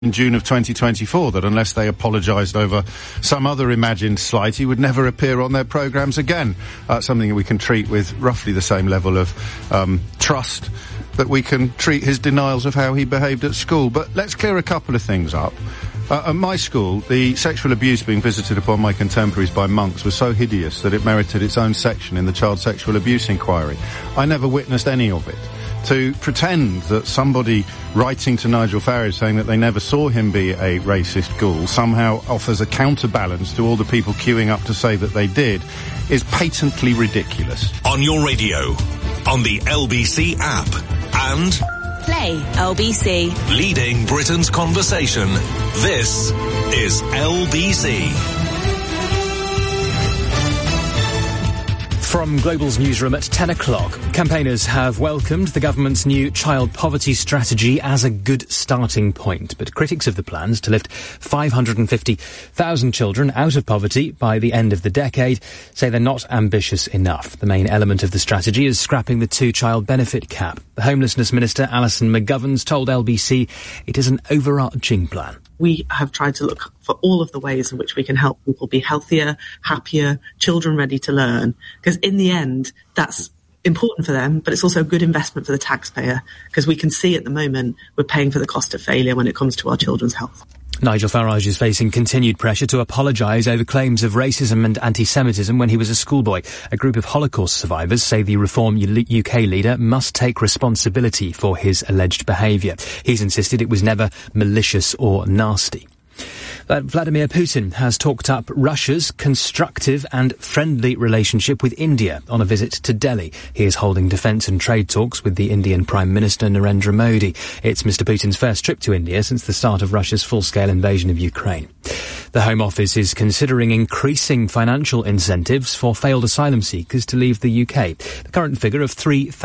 in June of 2024 that unless they apologised over some other imagined slight, he would never appear on their programmes again. Something that we can treat with roughly the same level of trust that we can treat his denials of how he behaved at school. But let's clear a couple of things up. At my school, the sexual abuse being visited upon my contemporaries by monks was so hideous that it merited its own section in the Child Sexual Abuse Inquiry. I never witnessed any of it. To pretend that somebody writing to Nigel Farage saying that they never saw him be a racist ghoul somehow offers a counterbalance to all the people queuing up to say that they did is patently ridiculous. On your radio, on the LBC app, and Play LBC. Leading Britain's conversation. This is LBC. From Global's newsroom at 10 o'clock, campaigners have welcomed the government's new child poverty strategy as a good starting point. But critics of the plans to lift 550,000 children out of poverty by the end of the decade say they're not ambitious enough. The main element of the strategy is scrapping the two-child benefit cap. The Homelessness Minister, Alison McGovern's, told LBC it is an overarching plan. We have tried to look for all of the ways in which we can help people be healthier, happier, children ready to learn. Because in the end, that's important for them, but it's also a good investment for the taxpayer. Because we can see at the moment we're paying for the cost of failure when it comes to our children's health. Nigel Farage is facing continued pressure to apologise over claims of racism and anti-Semitism when he was a schoolboy. A group of Holocaust survivors say the Reform UK leader must take responsibility for his alleged behaviour. He's insisted it was never malicious or nasty. Vladimir Putin has talked up Russia's constructive and friendly relationship with India on a visit to Delhi. He is holding defence and trade talks with the Indian Prime Minister Narendra Modi. It's Mr. Putin's first trip to India since the start of Russia's full-scale invasion of Ukraine. The Home Office is considering increasing financial incentives for failed asylum seekers to leave the UK. The current figure of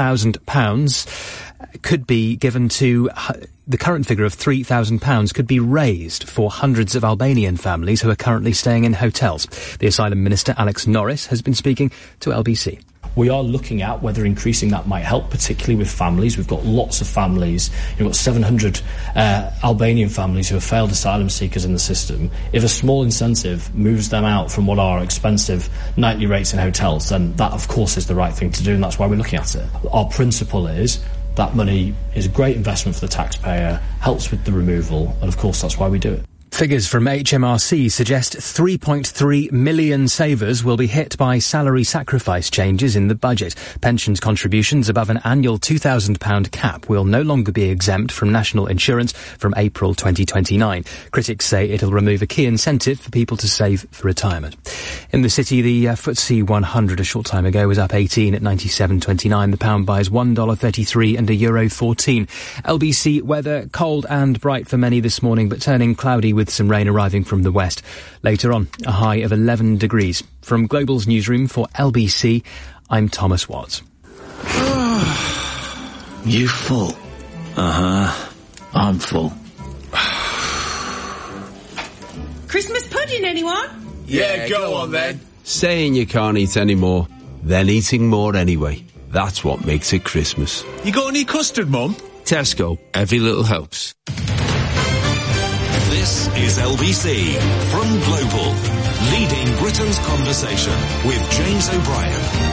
£3,000 could be given to... The current figure of £3,000 could be raised for hundreds of Albanian families who are currently staying in hotels. The Asylum Minister, Alex Norris, has been speaking to LBC. We are looking at whether increasing that might help, particularly with families. We've got lots of families. We've got 700 Albanian families who are failed asylum seekers in the system. If a small incentive moves them out from what are expensive nightly rates in hotels, then that, of course, is the right thing to do, and that's why we're looking at it. Our principle is that money is a great investment for the taxpayer, helps with the removal, and of course that's why we do it. Figures from HMRC suggest 3.3 million savers will be hit by salary sacrifice changes in the budget. Pensions contributions above an annual £2,000 cap will no longer be exempt from national insurance from April 2029. Critics say it'll remove a key incentive for people to save for retirement. In the city, the FTSE 100 a short time ago was up 18 at 97.29. The pound buys $1.33 and €1.14. LBC weather, cold and bright for many this morning, but turning cloudy with some rain arriving from the west. Later on, a high of 11 degrees. From Global's newsroom for LBC, I'm Thomas Watts. You full? Uh-huh. I'm full. Christmas pudding, anyone? Yeah, go on then. Saying you can't eat any more, then eating more anyway. That's what makes it Christmas. You got any custard, Mum? Tesco, every little helps. This is LBC from Global, leading Britain's conversation with James O'Brien.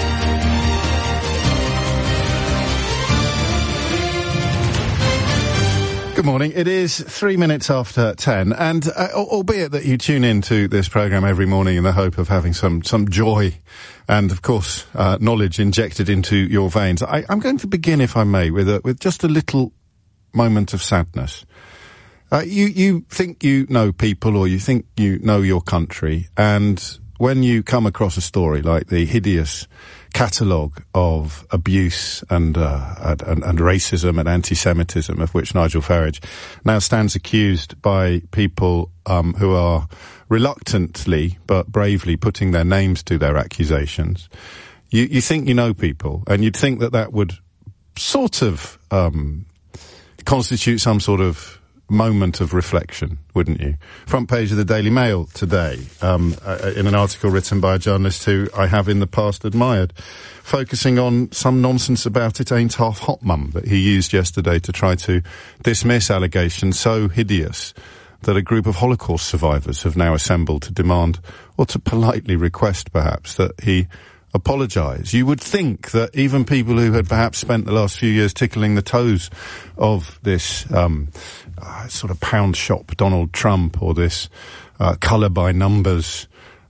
Good morning. It is 3 minutes after 10, and albeit that you tune into this programme every morning in the hope of having some joy and, of course, knowledge injected into your veins, I'm going to begin, if I may, with just a little moment of sadness. You think you know people, or you think you know your country, and when you come across a story like the hideous catalogue of abuse and racism and anti-Semitism of which Nigel Farage now stands accused by people who are reluctantly but bravely putting their names to their accusations, you think you know people, and you'd think that would sort of constitute some sort of moment of reflection, wouldn't you? Front page of the Daily Mail today, in an article written by a journalist who I have in the past admired, focusing on some nonsense about it ain't half hot mum that he used yesterday to try to dismiss allegations so hideous that a group of Holocaust survivors have now assembled to demand, or to politely request perhaps, that he apologise. You would think that even people who had perhaps spent the last few years tickling the toes of this sort of pound shop Donald Trump, or this colour by numbers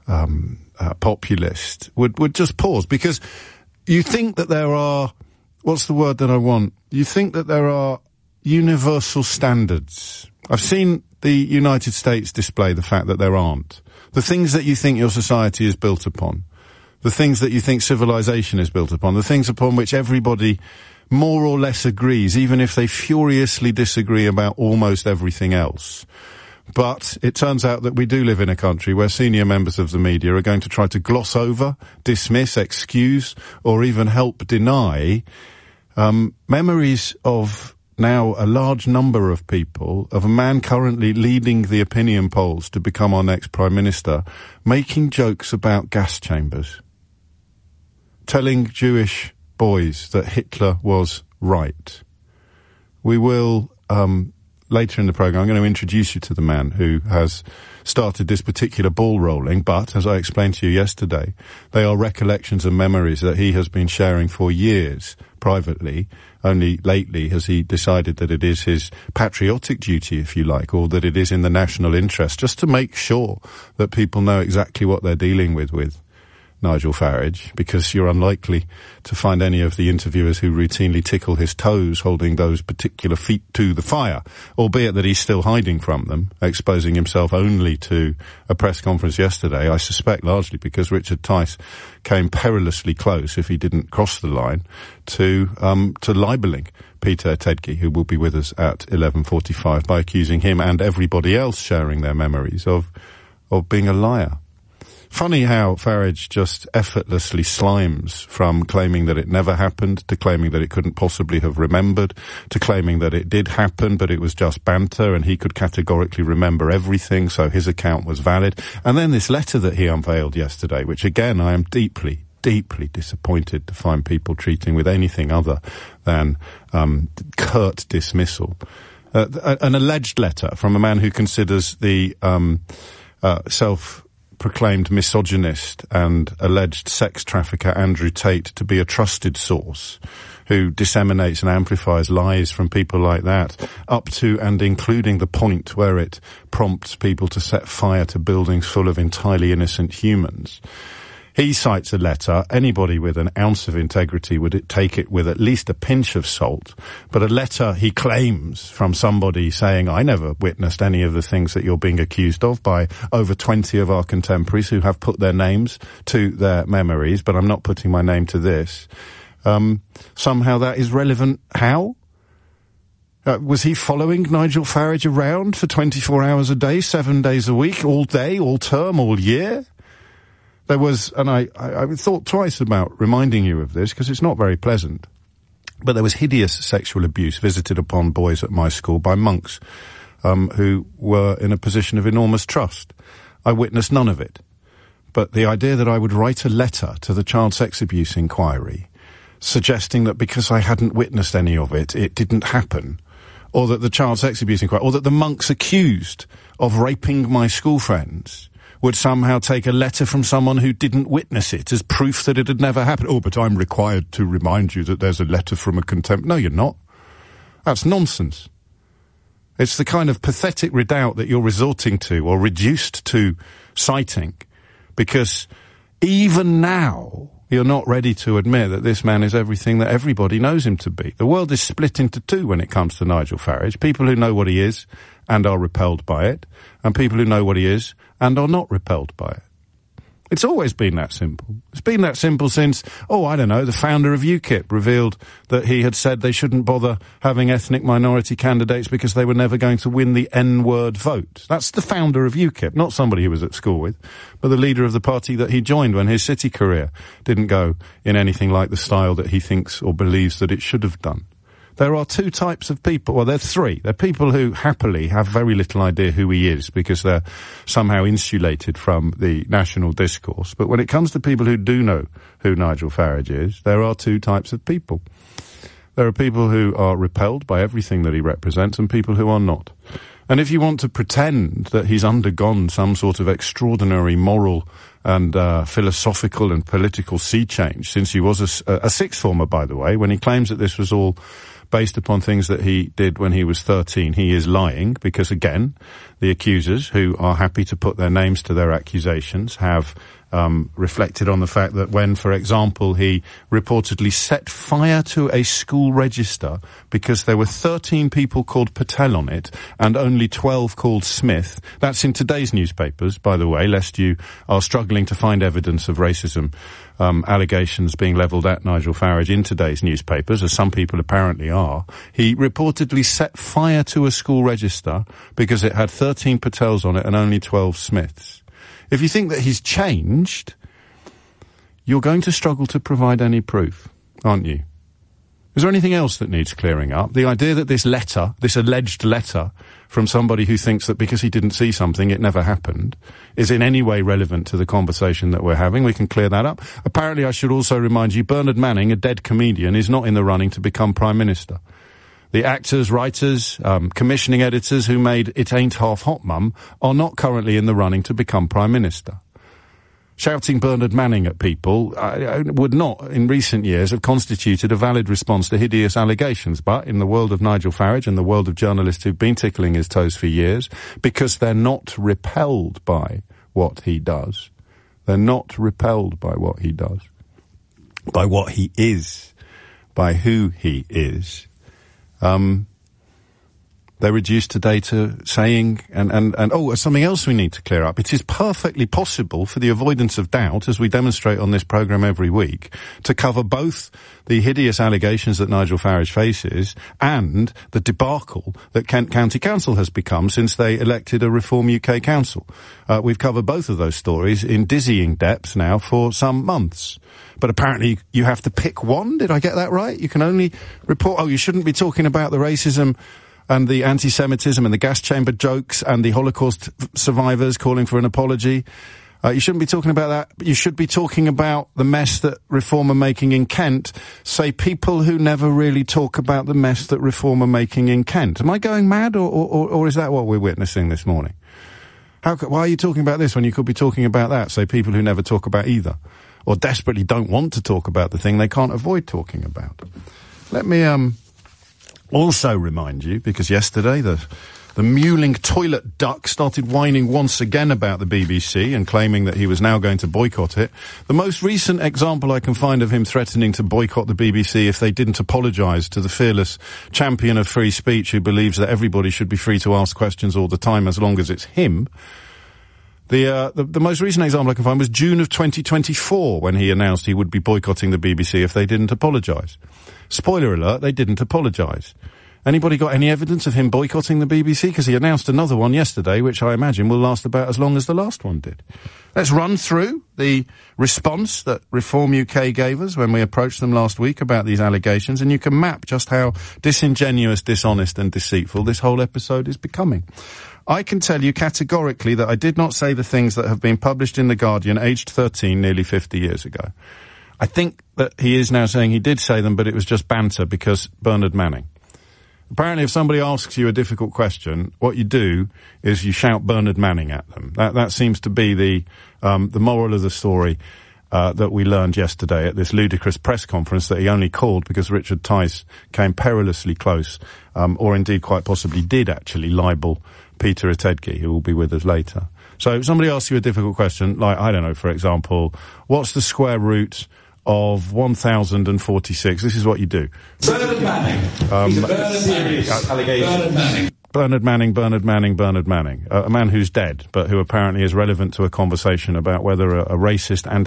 populist would just pause, because you think that there are, what's the word that I want? You think that there are universal standards. I've seen the United States display the fact that there aren't. The things that you think your society is built upon, the things that you think civilization is built upon, the things upon which everybody more or less agrees, even if they furiously disagree about almost everything else. But it turns out that we do live in a country where senior members of the media are going to try to gloss over, dismiss, excuse, or even help deny memories of now a large number of people, of a man currently leading the opinion polls to become our next Prime Minister, making jokes about gas chambers, telling Jewish boys that Hitler was right. We will, later in the programme, I'm going to introduce you to the man who has started this particular ball rolling, but, as I explained to you yesterday, they are recollections and memories that he has been sharing for years privately. Only lately has he decided that it is his patriotic duty, if you like, or that it is in the national interest, just to make sure that people know exactly what they're dealing with Nigel Farage, because you're unlikely to find any of the interviewers who routinely tickle his toes holding those particular feet to the fire, albeit that he's still hiding from them, exposing himself only to a press conference yesterday, I suspect largely because Richard Tice came perilously close, if he didn't cross the line, to libelling Peter Tedke, who will be with us at 11:45, by accusing him and everybody else sharing their memories of being a liar. Funny how Farage just effortlessly slimes from claiming that it never happened, to claiming that it couldn't possibly have remembered, to claiming that it did happen, but it was just banter and he could categorically remember everything, so his account was valid. And then this letter that he unveiled yesterday, which again I am deeply, deeply disappointed to find people treating with anything other than curt dismissal. An alleged letter from a man who considers the self-proclaimed misogynist and alleged sex trafficker Andrew Tate to be a trusted source, who disseminates and amplifies lies from people like that, up to and including the point where it prompts people to set fire to buildings full of entirely innocent humans. He cites a letter. Anybody with an ounce of integrity would take it with at least a pinch of salt. But a letter, he claims, from somebody saying, I never witnessed any of the things that you're being accused of, by over 20 of our contemporaries who have put their names to their memories, but I'm not putting my name to this. Somehow that is relevant. How? Was he following Nigel Farage around for 24 hours a day, 7 days a week, all day, all term, all year? There was, and I thought twice about reminding you of this because it's not very pleasant, but there was hideous sexual abuse visited upon boys at my school by monks who were in a position of enormous trust. I witnessed none of it. But the idea that I would write a letter to the child sex abuse inquiry suggesting that because I hadn't witnessed any of it, it didn't happen, or that the child sex abuse inquiry, or that the monks accused of raping my school friends would somehow take a letter from someone who didn't witness it as proof that it had never happened. Oh, but I'm required to remind you that there's a letter from a contemporary. No, you're not. That's nonsense. It's the kind of pathetic redoubt that you're resorting to, or reduced to citing, because even now you're not ready to admit that this man is everything that everybody knows him to be. The world is split into two when it comes to Nigel Farage. People who know what he is and are repelled by it, and people who know what he is and are not repelled by it. It's always been that simple. It's been that simple since, the founder of UKIP revealed that he had said they shouldn't bother having ethnic minority candidates because they were never going to win the N-word vote. That's the founder of UKIP, not somebody he was at school with, but the leader of the party that he joined when his city career didn't go in anything like the style that he thinks or believes that it should have done. There are two types of people. Well, there are three. There are people who happily have very little idea who he is because they're somehow insulated from the national discourse. But when it comes to people who do know who Nigel Farage is, there are two types of people. There are people who are repelled by everything that he represents and people who are not. And if you want to pretend that he's undergone some sort of extraordinary moral and philosophical and political sea change since he was a sixth former, by the way, when he claims that this was all based upon things that he did when he was 13, he is lying because, again, the accusers, who are happy to put their names to their accusations, have reflected on the fact that when, for example, he reportedly set fire to a school register because there were 13 people called Patel on it and only 12 called Smith. That's in today's newspapers, by the way, lest you are struggling to find evidence of racism allegations being levelled at Nigel Farage in today's newspapers, as some people apparently are. He reportedly set fire to a school register because it had 13 Patels on it and only 12 Smiths. If you think that he's changed, you're going to struggle to provide any proof, aren't you? Is there anything else that needs clearing up? The idea that this letter, this alleged letter from somebody who thinks that because he didn't see something, it never happened, is in any way relevant to the conversation that we're having. We can clear that up. Apparently, I should also remind you, Bernard Manning, a dead comedian, is not in the running to become Prime Minister. The actors, writers, commissioning editors who made It Ain't Half Hot Mum are not currently in the running to become Prime Minister. Shouting Bernard Manning at people would not, in recent years, have constituted a valid response to hideous allegations. But in the world of Nigel Farage and the world of journalists who've been tickling his toes for years, because they're not repelled by what he does, they're not repelled by what he does, by what he is, by who he is, they're reduced today to saying, something else we need to clear up. It is perfectly possible, for the avoidance of doubt, as we demonstrate on this programme every week, to cover both the hideous allegations that Nigel Farage faces and the debacle that Kent County Council has become since they elected a Reform UK council. We've covered both of those stories in dizzying depth now for some months. But apparently you have to pick one. Did I get that right? You can only report, you shouldn't be talking about the racism and the anti-Semitism and the gas chamber jokes and the Holocaust survivors calling for an apology. You shouldn't be talking about that. You should be talking about the mess that Reform are making in Kent. Say people who never really talk about the mess that Reform are making in Kent. Am I going mad, or is that what we're witnessing this morning? Why are you talking about this when you could be talking about that? Say people who never talk about either, or desperately don't want to talk about the thing they can't avoid talking about. Let me also remind you, because yesterday the mewling toilet duck started whining once again about the BBC and claiming that he was now going to boycott it. The most recent example I can find of him threatening to boycott the BBC if they didn't apologise to the fearless champion of free speech who believes that everybody should be free to ask questions all the time as long as it's him. The most recent example I can find was June of 2024 when he announced he would be boycotting the BBC if they didn't apologise. Spoiler alert, they didn't apologise. Anybody got any evidence of him boycotting the BBC? Because he announced another one yesterday, which I imagine will last about as long as the last one did. Let's run through the response that Reform UK gave us when we approached them last week about these allegations, and you can map just how disingenuous, dishonest and deceitful this whole episode is becoming. I can tell you categorically that I did not say the things that have been published in The Guardian aged 13 nearly 50 years ago. I think that he is now saying he did say them, but it was just banter because Bernard Manning. Apparently, if somebody asks you a difficult question, what you do is you shout Bernard Manning at them. That seems to be the moral of the story that we learned yesterday at this ludicrous press conference that he only called because Richard Tice came perilously close, or indeed quite possibly did actually libel Peter Atedgi, who will be with us later. So if somebody asks you a difficult question, like, I don't know, for example, what's the square root of 1046? This is what you do. Bernard Manning. Bernard Manning. A man who's dead, but who apparently is relevant to a conversation about whether a racist and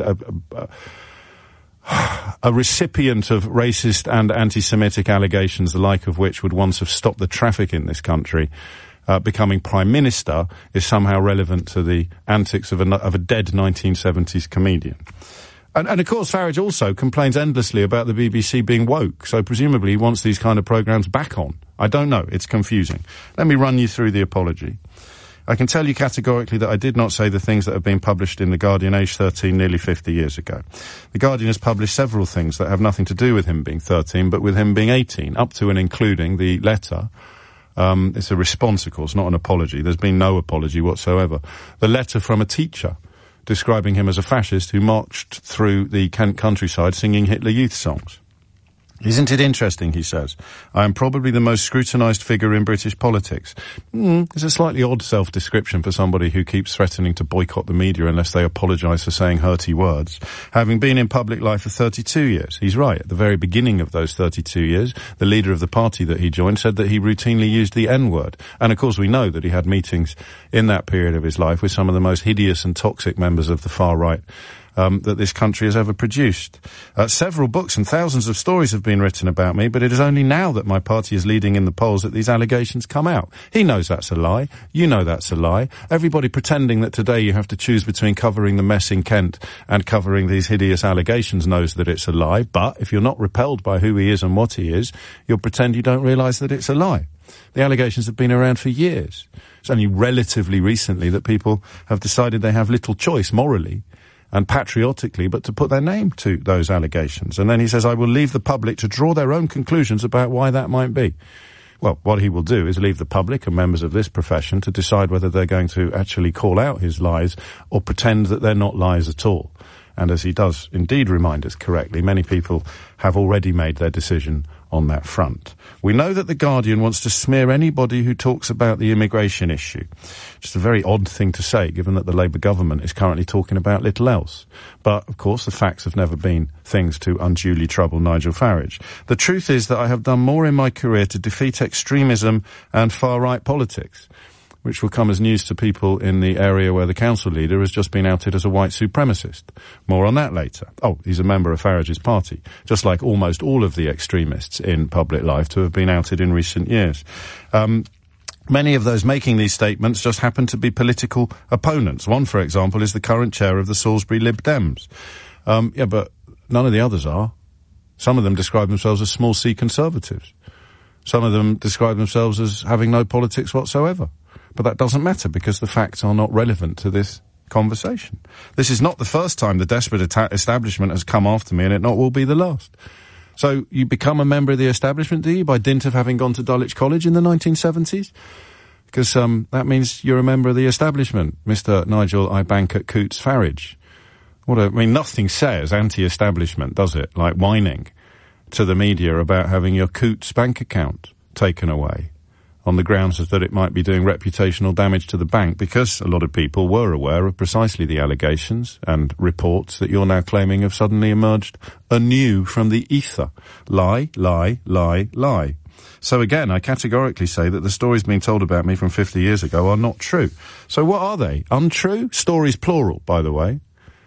a recipient of racist and anti-Semitic allegations, the like of which would once have stopped the traffic in this country, becoming Prime Minister, is somehow relevant to the antics of a dead 1970s comedian. And of course, Farage also complains endlessly about the BBC being woke, so presumably he wants these kind of programmes back on. I don't know. It's confusing. Let me run you through the apology. I can tell you categorically that I did not say the things that have been published in The Guardian aged 13 nearly 50 years ago. The Guardian has published several things that have nothing to do with him being 13, but with him being 18, up to and including the letter. It's a response, of course, not an apology. There's been no apology whatsoever. The letter from a teacher describing him as a fascist who marched through the Kent countryside singing Hitler Youth songs. Isn't it interesting, he says, I am probably the most scrutinised figure in British politics. It's a slightly odd self-description for somebody who keeps threatening to boycott the media unless they apologise for saying hurty words. Having been in public life for 32 years, he's right. At the very beginning of those 32 years, the leader of the party that he joined said that he routinely used the N-word. And of course we know that he had meetings in that period of his life with some of the most hideous and toxic members of the far right that this country has ever produced. Several books and thousands of stories have been written about me, but it is only now that my party is leading in the polls that these allegations come out. He knows that's a lie. You know that's a lie. Everybody pretending that today you have to choose between covering the mess in Kent and covering these hideous allegations knows that it's a lie. But if you're not repelled by who he is and what he is, you'll pretend you don't realise that it's a lie. The allegations have been around for years. It's only relatively recently that people have decided they have little choice morally and patriotically, but to put their name to those allegations. And then he says, I will leave the public to draw their own conclusions about why that might be. Well, what he will do is leave the public and members of this profession to decide whether they're going to actually call out his lies or pretend that they're not lies at all. And as he does indeed remind us correctly, many people have already made their decision on that front. We know that The Guardian wants to smear anybody who talks about the immigration issue. Just a very odd thing to say, given that the Labour government is currently talking about little else. But, of course, the facts have never been things to unduly trouble Nigel Farage. The truth is that I have done more in my career to defeat extremism and far-right politics, which will come as news to people in the area where the council leader has just been outed as a white supremacist. More on that later. Oh, he's a member of Farage's party, just like almost all of the extremists in public life to have been outed in recent years. Many of those making these statements just happen to be political opponents. One, for example, is the current chair of the Salisbury Lib Dems. But none of the others are. Some of them describe themselves as small C conservatives. Some of them describe themselves as having no politics whatsoever. But that doesn't matter because the facts are not relevant to this conversation. This is not the first time the desperate establishment has come after me, and it not will be the last. So you become a member of the establishment, do you, by dint of having gone to Dulwich College in the 1970s? Because that means you're a member of the establishment, Mr. Nigel I bank at Coutts Farage. Nothing says anti-establishment, does it? Like whining to the media about having your Coutts bank account taken away on the grounds that it might be doing reputational damage to the bank, because a lot of people were aware of precisely the allegations and reports that you're now claiming have suddenly emerged anew from the ether. Lie, lie, lie, lie. So again, I categorically say that the stories being told about me from 50 years ago are not true. So what are they? Untrue? Stories plural, by the way.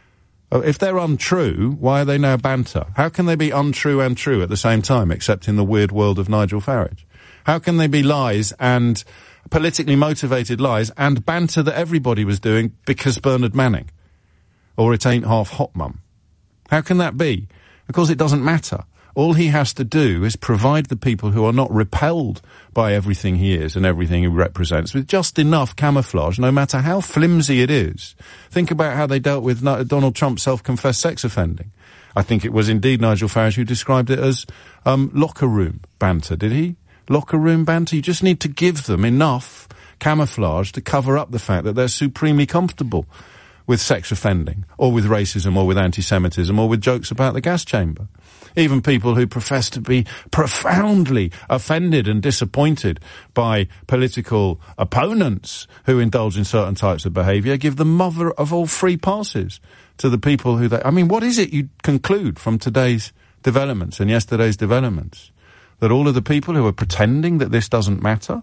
If they're untrue, why are they now banter? How can they be untrue and true at the same time, except in the weird world of Nigel Farage? How can they be lies and politically motivated lies and banter that everybody was doing because Bernard Manning? Or it ain't half hot, mum. How can that be? Because it doesn't matter. All he has to do is provide the people who are not repelled by everything he is and everything he represents with just enough camouflage, no matter how flimsy it is. Think about how they dealt with Donald Trump's self-confessed sex offending. I think it was indeed Nigel Farage who described it as locker room banter, did he? Locker room banter. You just need to give them enough camouflage to cover up the fact that they're supremely comfortable with sex offending, or with racism, or with anti-Semitism, or with jokes about the gas chamber. Even people who profess to be profoundly offended and disappointed by political opponents who indulge in certain types of behaviour give the mother of all free passes to the people who they... what is it you conclude from today's developments and yesterday's developments? That all of the people who are pretending that this doesn't matter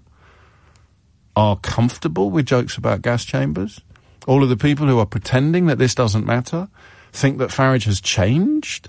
are comfortable with jokes about gas chambers? All of the people who are pretending that this doesn't matter think that Farage has changed?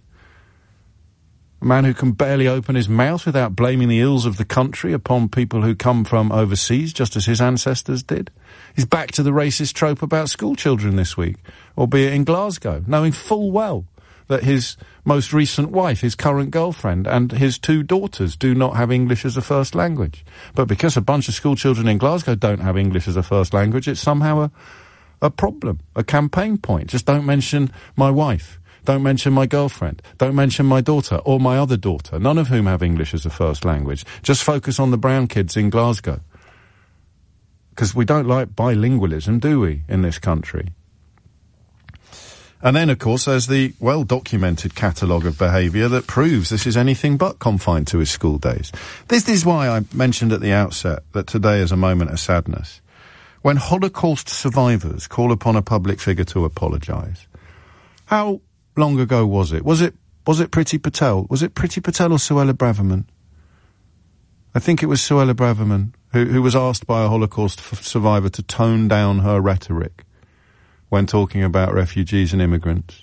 A man who can barely open his mouth without blaming the ills of the country upon people who come from overseas, just as his ancestors did. He's back to the racist trope about school children this week, albeit in Glasgow, knowing full well that his most recent wife, his current girlfriend, and his 2 daughters do not have English as a first language. But because a bunch of school children in Glasgow don't have English as a first language, it's somehow a problem, a campaign point. Just don't mention my wife. Don't mention my girlfriend. Don't mention my daughter or my other daughter, none of whom have English as a first language. Just focus on the brown kids in Glasgow. Because we don't like bilingualism, do we, in this country? And then, of course, there's the well-documented catalogue of behaviour that proves this is anything but confined to his school days. This is why I mentioned at the outset that today is a moment of sadness. When Holocaust survivors call upon a public figure to apologise, how long ago was it? Was it Priti Patel? Was it Priti Patel or Suella Braverman? I think it was Suella Braverman who was asked by a Holocaust survivor to tone down her rhetoric when talking about refugees and immigrants.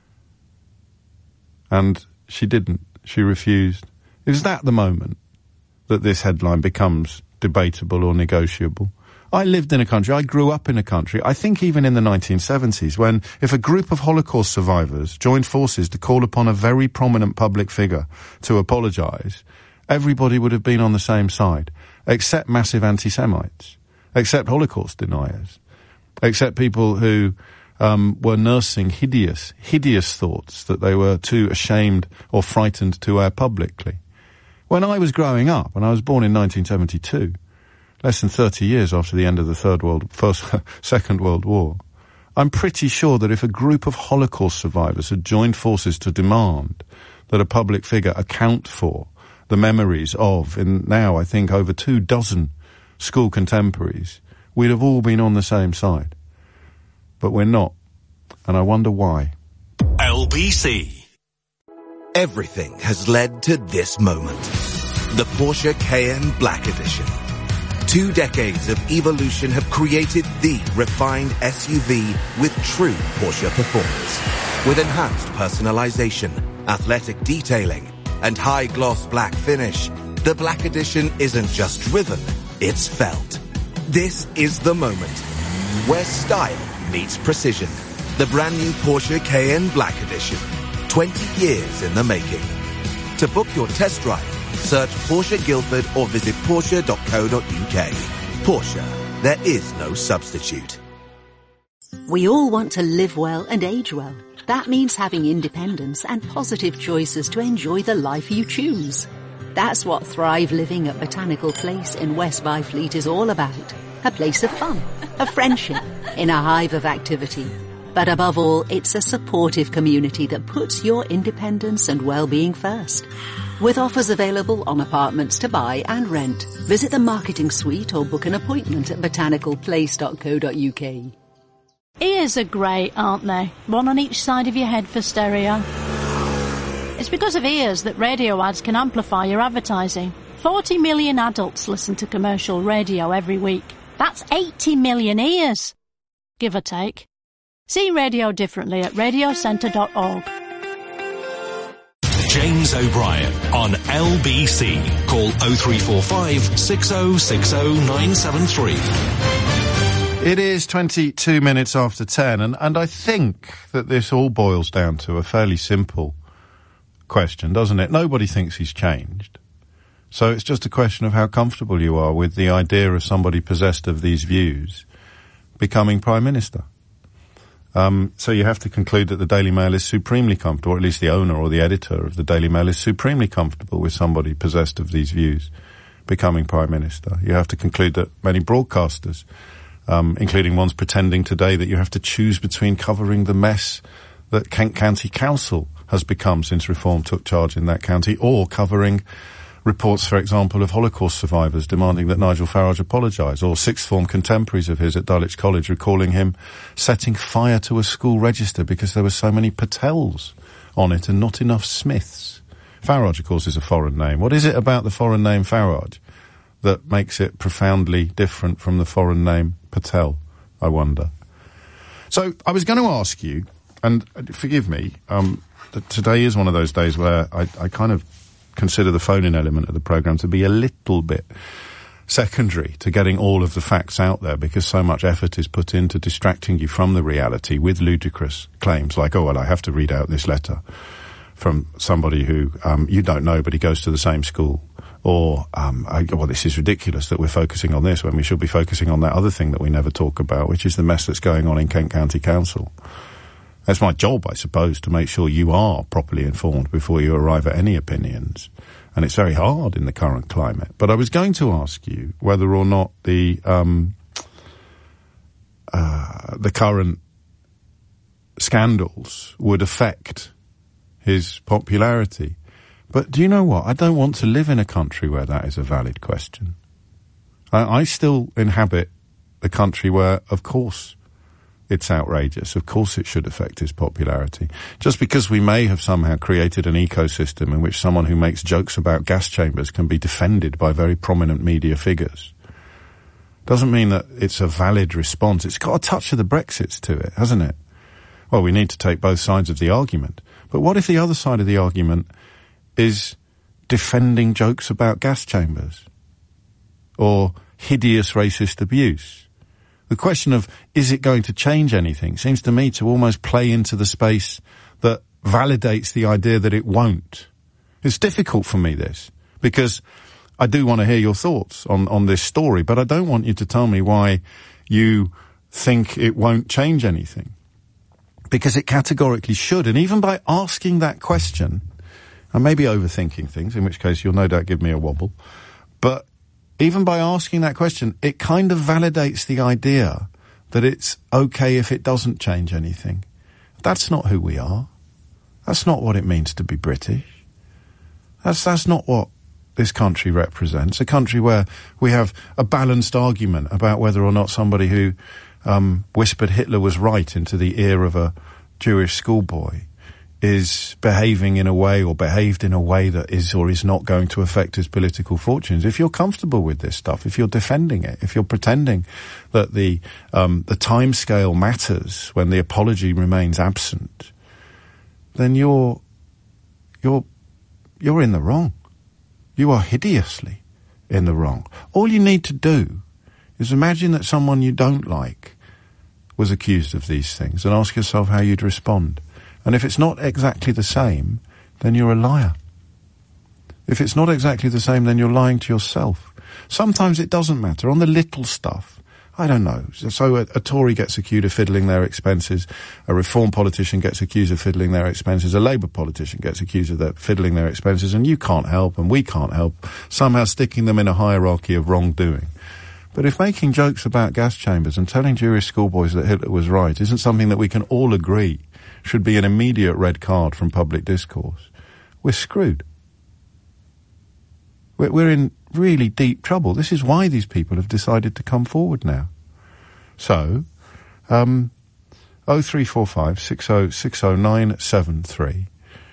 And she didn't. She refused. Is that the moment that this headline becomes debatable or negotiable? I lived in a country, I grew up in a country, I think even in the 1970s, when if a group of Holocaust survivors joined forces to call upon a very prominent public figure to apologise, everybody would have been on the same side, except massive anti-Semites, except Holocaust deniers, except people who were nursing hideous thoughts that they were too ashamed or frightened to air publicly. When I was growing up, and I was born in 1972, less than 30 years after the end of the Second World War, I'm pretty sure that if a group of Holocaust survivors had joined forces to demand that a public figure account for the memories of, in now I think over 24 school contemporaries, we'd have all been on the same side. But we're not, and I wonder why. LBC. Everything has led to this moment. The Porsche Cayenne Black Edition. 2 decades of evolution have created the refined SUV with true Porsche performance. With enhanced personalization, athletic detailing, and high-gloss black finish, the Black Edition isn't just driven, it's felt. This is the moment where style meets precision. The brand new Porsche Cayenne Black Edition. 20 years in the making. To book your test drive, search Porsche Guildford or visit Porsche.co.uk. Porsche, there is no substitute. We all want to live well and age well. That means having independence and positive choices to enjoy the life you choose. That's what Thrive Living at Botanical Place in West Byfleet is all about. A place of fun, of friendship, in a hive of activity. But above all, it's a supportive community that puts your independence and well-being first. With offers available on apartments to buy and rent, visit the marketing suite or book an appointment at botanicalplace.co.uk. Ears are great, aren't they? One on each side of your head for stereo. It's because of ears that radio ads can amplify your advertising. 40 million adults listen to commercial radio every week. That's 80 million ears, give or take. See radio differently at radiocentre.org. James O'Brien on LBC. Call 0345 6060 973. It is 22 minutes after 10, and I think that this all boils down to a fairly simple question, doesn't it? Nobody thinks he's changed. So it's just a question of how comfortable you are with the idea of somebody possessed of these views becoming Prime Minister. So you have to conclude that the Daily Mail is supremely comfortable, or at least the owner or the editor of the Daily Mail is supremely comfortable with somebody possessed of these views becoming Prime Minister. You have to conclude that many broadcasters, including ones pretending today that you have to choose between covering the mess that Kent County Council has become since Reform took charge in that county, or covering reports, for example, of Holocaust survivors demanding that Nigel Farage apologise, or sixth form contemporaries of his at Dulwich College recalling him setting fire to a school register because there were so many Patels on it and not enough Smiths. Farage, of course, is a foreign name. What is it about the foreign name Farage that makes it profoundly different from the foreign name Patel, I wonder? So I was going to ask you, and forgive me, that today is one of those days where I kind of consider the phone-in element of the programme to be a little bit secondary to getting all of the facts out there, because so much effort is put into distracting you from the reality with ludicrous claims like, oh, well, I have to read out this letter from somebody who you don't know, but he goes to the same school. Or, well, this is ridiculous that we're focusing on this when we should be focusing on that other thing that we never talk about, which is the mess that's going on in Kent County Council. That's my job, I suppose, to make sure you are properly informed before you arrive at any opinions. And it's very hard in the current climate. But I was going to ask you whether or not the current scandals would affect his popularity. But do you know what? I don't want to live in a country where that is a valid question. I still inhabit a country where, of course, it's outrageous. Of course it should affect his popularity. Just because we may have somehow created an ecosystem in which someone who makes jokes about gas chambers can be defended by very prominent media figures doesn't mean that it's a valid response. It's got a touch of the Brexits to it, hasn't it? Well, we need to take both sides of the argument. But what if the other side of the argument is defending jokes about gas chambers or hideous racist abuse? The question of, is it going to change anything, seems to me to almost play into the space that validates the idea that it won't. It's difficult for me, this, because I do want to hear your thoughts on this story, but I don't want you to tell me why you think it won't change anything. Because it categorically should. And even by asking that question, I may be overthinking things, in which case you'll no doubt give me a wobble, but even by asking that question, it kind of validates the idea that it's okay if it doesn't change anything. That's not who we are. That's not what it means to be British. That's not what this country represents. A country where we have a balanced argument about whether or not somebody who whispered Hitler was right into the ear of a Jewish schoolboy is behaving in a way or behaved in a way that is or is not going to affect his political fortunes. If you're comfortable with this stuff, if you're defending it, if you're pretending that the time scale matters when the apology remains absent, then you're in the wrong. You are hideously in the wrong. All you need to do is imagine that someone you don't like was accused of these things and ask yourself how you'd respond. And if it's not exactly the same, then you're a liar. If it's not exactly the same, then you're lying to yourself. Sometimes it doesn't matter. On the little stuff, I don't know. So a Tory gets accused of fiddling their expenses, a Reform politician gets accused of fiddling their expenses, a Labour politician gets accused of fiddling their expenses, and you can't help, and we can't help, somehow sticking them in a hierarchy of wrongdoing. But if making jokes about gas chambers and telling Jewish schoolboys that Hitler was right isn't something that we can all agree should be an immediate red card from public discourse, we're screwed. We're in really deep trouble. This is why these people have decided to come forward now. So, 0345 6060973.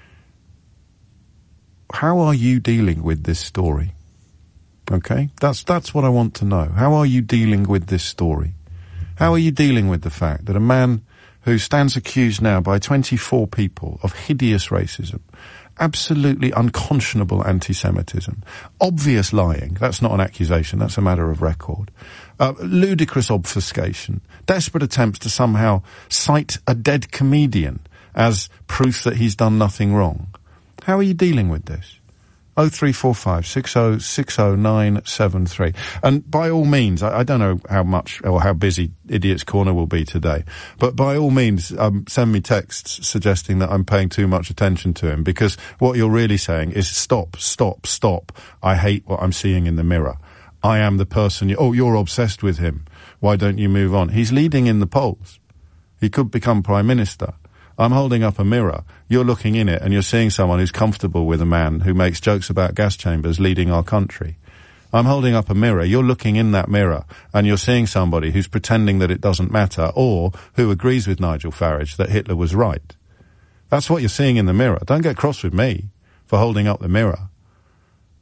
How are you dealing with this story? Okay? That's what I want to know. How are you dealing with this story? How are you dealing with the fact that a man who stands accused now by 24 people of hideous racism, absolutely unconscionable anti-Semitism, obvious lying, that's not an accusation, that's a matter of record, ludicrous obfuscation, desperate attempts to somehow cite a dead comedian as proof that he's done nothing wrong. How are you dealing with this? 0345 6060973. And by all means, I don't know how much or how busy Idiot's Corner will be today, but by all means, send me texts suggesting that I'm paying too much attention to him, because what you're really saying is stop. I hate what I'm seeing in the mirror. I am the person you're obsessed with him. Why don't you move on? He's leading in the polls. He could become Prime Minister. I'm holding up a mirror. You're looking in it and you're seeing someone who's comfortable with a man who makes jokes about gas chambers leading our country. I'm holding up a mirror. You're looking in that mirror and you're seeing somebody who's pretending that it doesn't matter, or who agrees with Nigel Farage that Hitler was right. That's what you're seeing in the mirror. Don't get cross with me for holding up the mirror.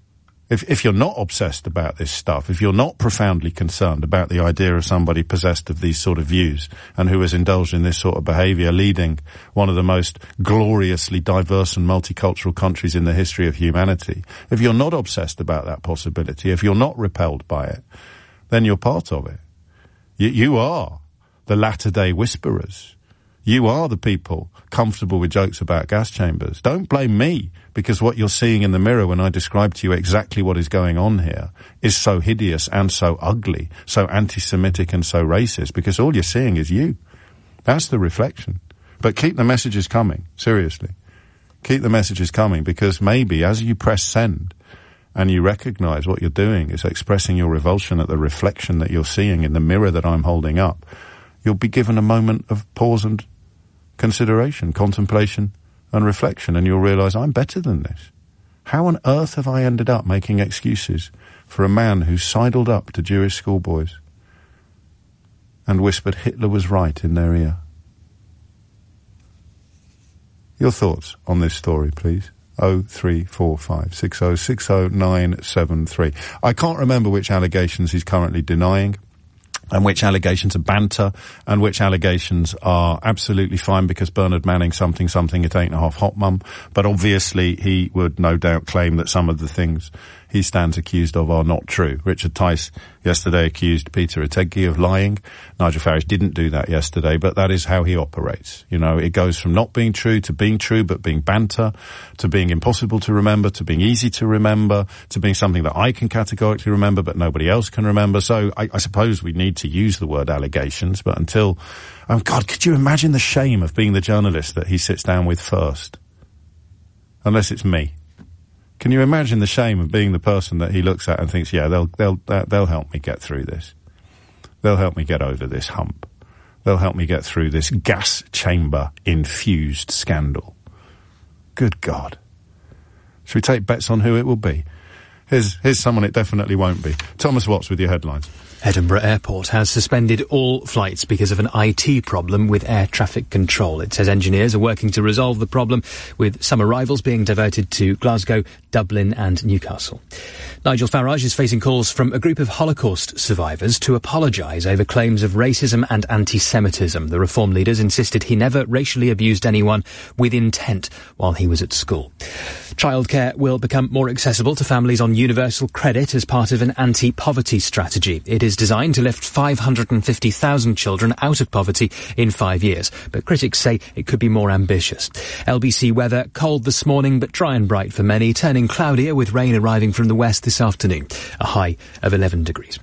If you're not obsessed about this stuff, if you're not profoundly concerned about the idea of somebody possessed of these sort of views and who has indulged in this sort of behaviour, leading one of the most gloriously diverse and multicultural countries in the history of humanity, if you're not obsessed about that possibility, if you're not repelled by it, then you're part of it. You are the latter-day whisperers. You are the people comfortable with jokes about gas chambers. Don't blame me, because what you're seeing in the mirror when I describe to you exactly what is going on here is so hideous and so ugly, so anti-Semitic and so racist, because all you're seeing is you. That's the reflection. But keep the messages coming, seriously. Keep the messages coming, because maybe as you press send and you recognise what you're doing is expressing your revulsion at the reflection that you're seeing in the mirror that I'm holding up, you'll be given a moment of pause and consideration, contemplation and reflection, and you'll realise I'm better than this. How on earth have I ended up making excuses for a man who sidled up to Jewish schoolboys and whispered Hitler was right in their ear? Your thoughts on this story, please. 0345 60 60 973. I can't remember which allegations he's currently denying, and which allegations are banter, and which allegations are absolutely fine because Bernard Manning something at 8.5 hot mum. But obviously he would no doubt claim that some of the things he stands accused of are not true. Richard Tice yesterday accused Peter Otegi of lying. Nigel Farage didn't do that yesterday, but that is how he operates. You know, it goes from not being true to being true, but being banter, to being impossible to remember, to being easy to remember, to being something that I can categorically remember, but nobody else can remember. So I suppose we need to use the word allegations, but until... Oh, God, could you imagine the shame of being the journalist that he sits down with first? Unless it's me. Can you imagine the shame of being the person that he looks at and thinks, yeah, they'll help me get through this. They'll help me get over this hump. They'll help me get through this gas chamber infused scandal. Good God. Should we take bets on who it will be? Here's someone it definitely won't be. Thomas Watts with your headlines. Edinburgh Airport has suspended all flights because of an IT problem with air traffic control. It says engineers are working to resolve the problem, with some arrivals being diverted to Glasgow, Dublin and Newcastle. Nigel Farage is facing calls from a group of Holocaust survivors to apologise over claims of racism and anti-Semitism. The Reform leaders insisted he never racially abused anyone with intent while he was at school. Childcare will become more accessible to families on universal credit as part of an anti-poverty strategy. It is designed to lift 550,000 children out of poverty in 5 years, but critics say it could be more ambitious. LBC weather, cold this morning but dry and bright for many, turning cloudier with rain arriving from the west this afternoon, a high of 11 degrees.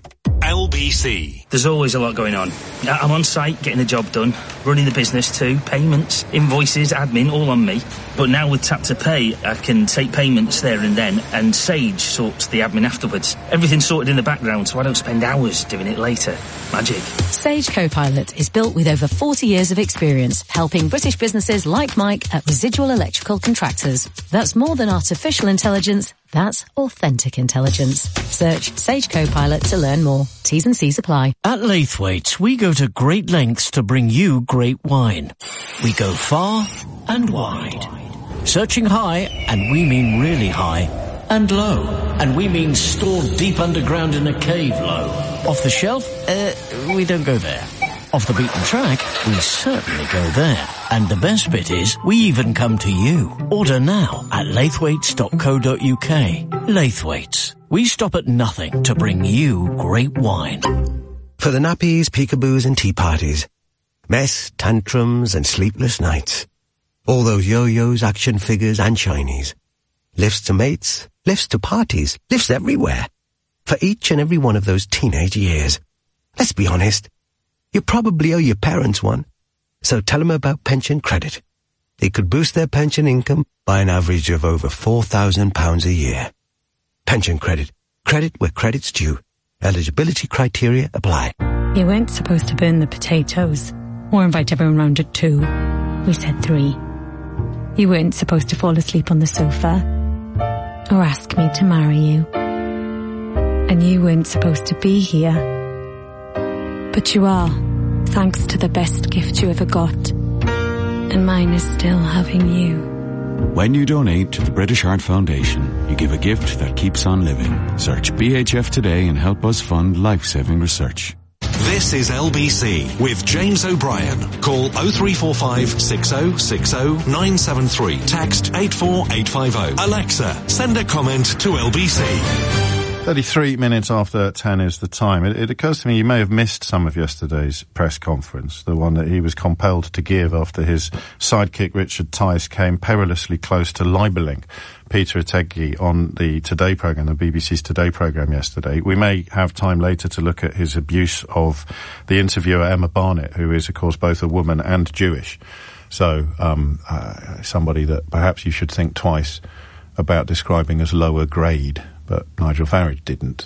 LBC. There's always a lot going on. I'm on site, getting the job done, running the business too, payments, invoices, admin, all on me. But now with Tap to Pay, I can take payments there and then, and Sage sorts the admin afterwards. Everything's sorted in the background, so I don't spend hours doing it later. Magic. Sage Copilot is built with over 40 years of experience, helping British businesses like Mike at Residual Electrical Contractors. That's more than artificial intelligence. That's authentic intelligence. Search Sage Copilot to learn more. T's and C's apply. At Laithwaite's, we go to great lengths to bring you great wine. We go far and wide. Searching high, and we mean really high. And low, and we mean stored deep underground in a cave low. Off the shelf? We don't go there. Off the beaten track, we certainly go there. And the best bit is, we even come to you. Order now at laithwaites.co.uk. Laithwaite's. We stop at nothing to bring you great wine. For the nappies, peekaboos and tea parties. Mess, tantrums and sleepless nights. All those yo-yos, action figures and shinies. Lifts to mates, lifts to parties, lifts everywhere. For each and every one of those teenage years. Let's be honest. You probably owe your parents one. So tell them about pension credit. It could boost their pension income by an average of over £4,000 a year. Pension credit. Credit where credit's due. Eligibility criteria apply. You weren't supposed to burn the potatoes or invite everyone round at 2. We said 3. You weren't supposed to fall asleep on the sofa or ask me to marry you. And you weren't supposed to be here. But you are, thanks to the best gift you ever got. And mine is still having you. When you donate to the British Heart Foundation, you give a gift that keeps on living. Search BHF today and help us fund life-saving research. This is LBC with James O'Brien. Call 0345 6060 973. Text 84850. Alexa, send a comment to LBC. 33 minutes after 10 is the time. It occurs to me you may have missed some of yesterday's press conference, the one that he was compelled to give after his sidekick Richard Tice came perilously close to libelling Peter Otegi on the Today programme, the BBC's Today programme yesterday. We may have time later to look at his abuse of the interviewer Emma Barnett, who is, of course, both a woman and Jewish. So, somebody that perhaps you should think twice about describing as lower grade. But Nigel Farage didn't.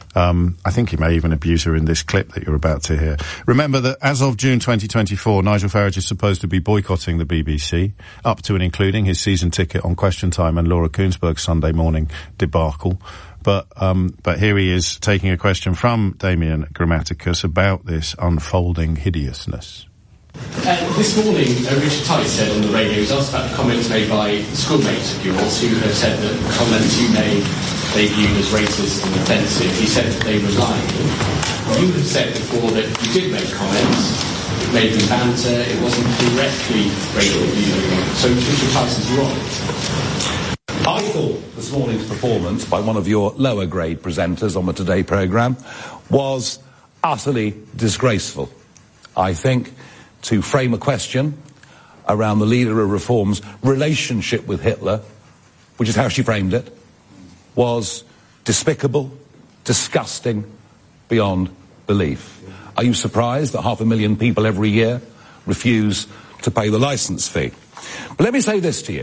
I think he may even abuse her in this clip that you're about to hear. Remember that as of June 2024, Nigel Farage is supposed to be boycotting the BBC, up to and including his season ticket on Question Time and Laura Kuenssberg's Sunday morning debacle. But here he is taking a question from Damien Grammaticus about this unfolding hideousness. This morning, Richard Tice said on the radio, he was asked about the comments made by schoolmates of yours who have said that the comments you made they viewed as racist and offensive. He said that they were lying. You have said before that you did make comments, it made them banter, it wasn't directly racial viewing. So Richard Tice is wrong. I thought this morning's performance by one of your lower grade presenters on the Today programme was utterly disgraceful. I think to frame a question around the leader of Reform's relationship with Hitler, which is how she framed it, was despicable, disgusting, beyond belief. Are you surprised that 500,000 people every year refuse to pay the licence fee? But let me say this to you.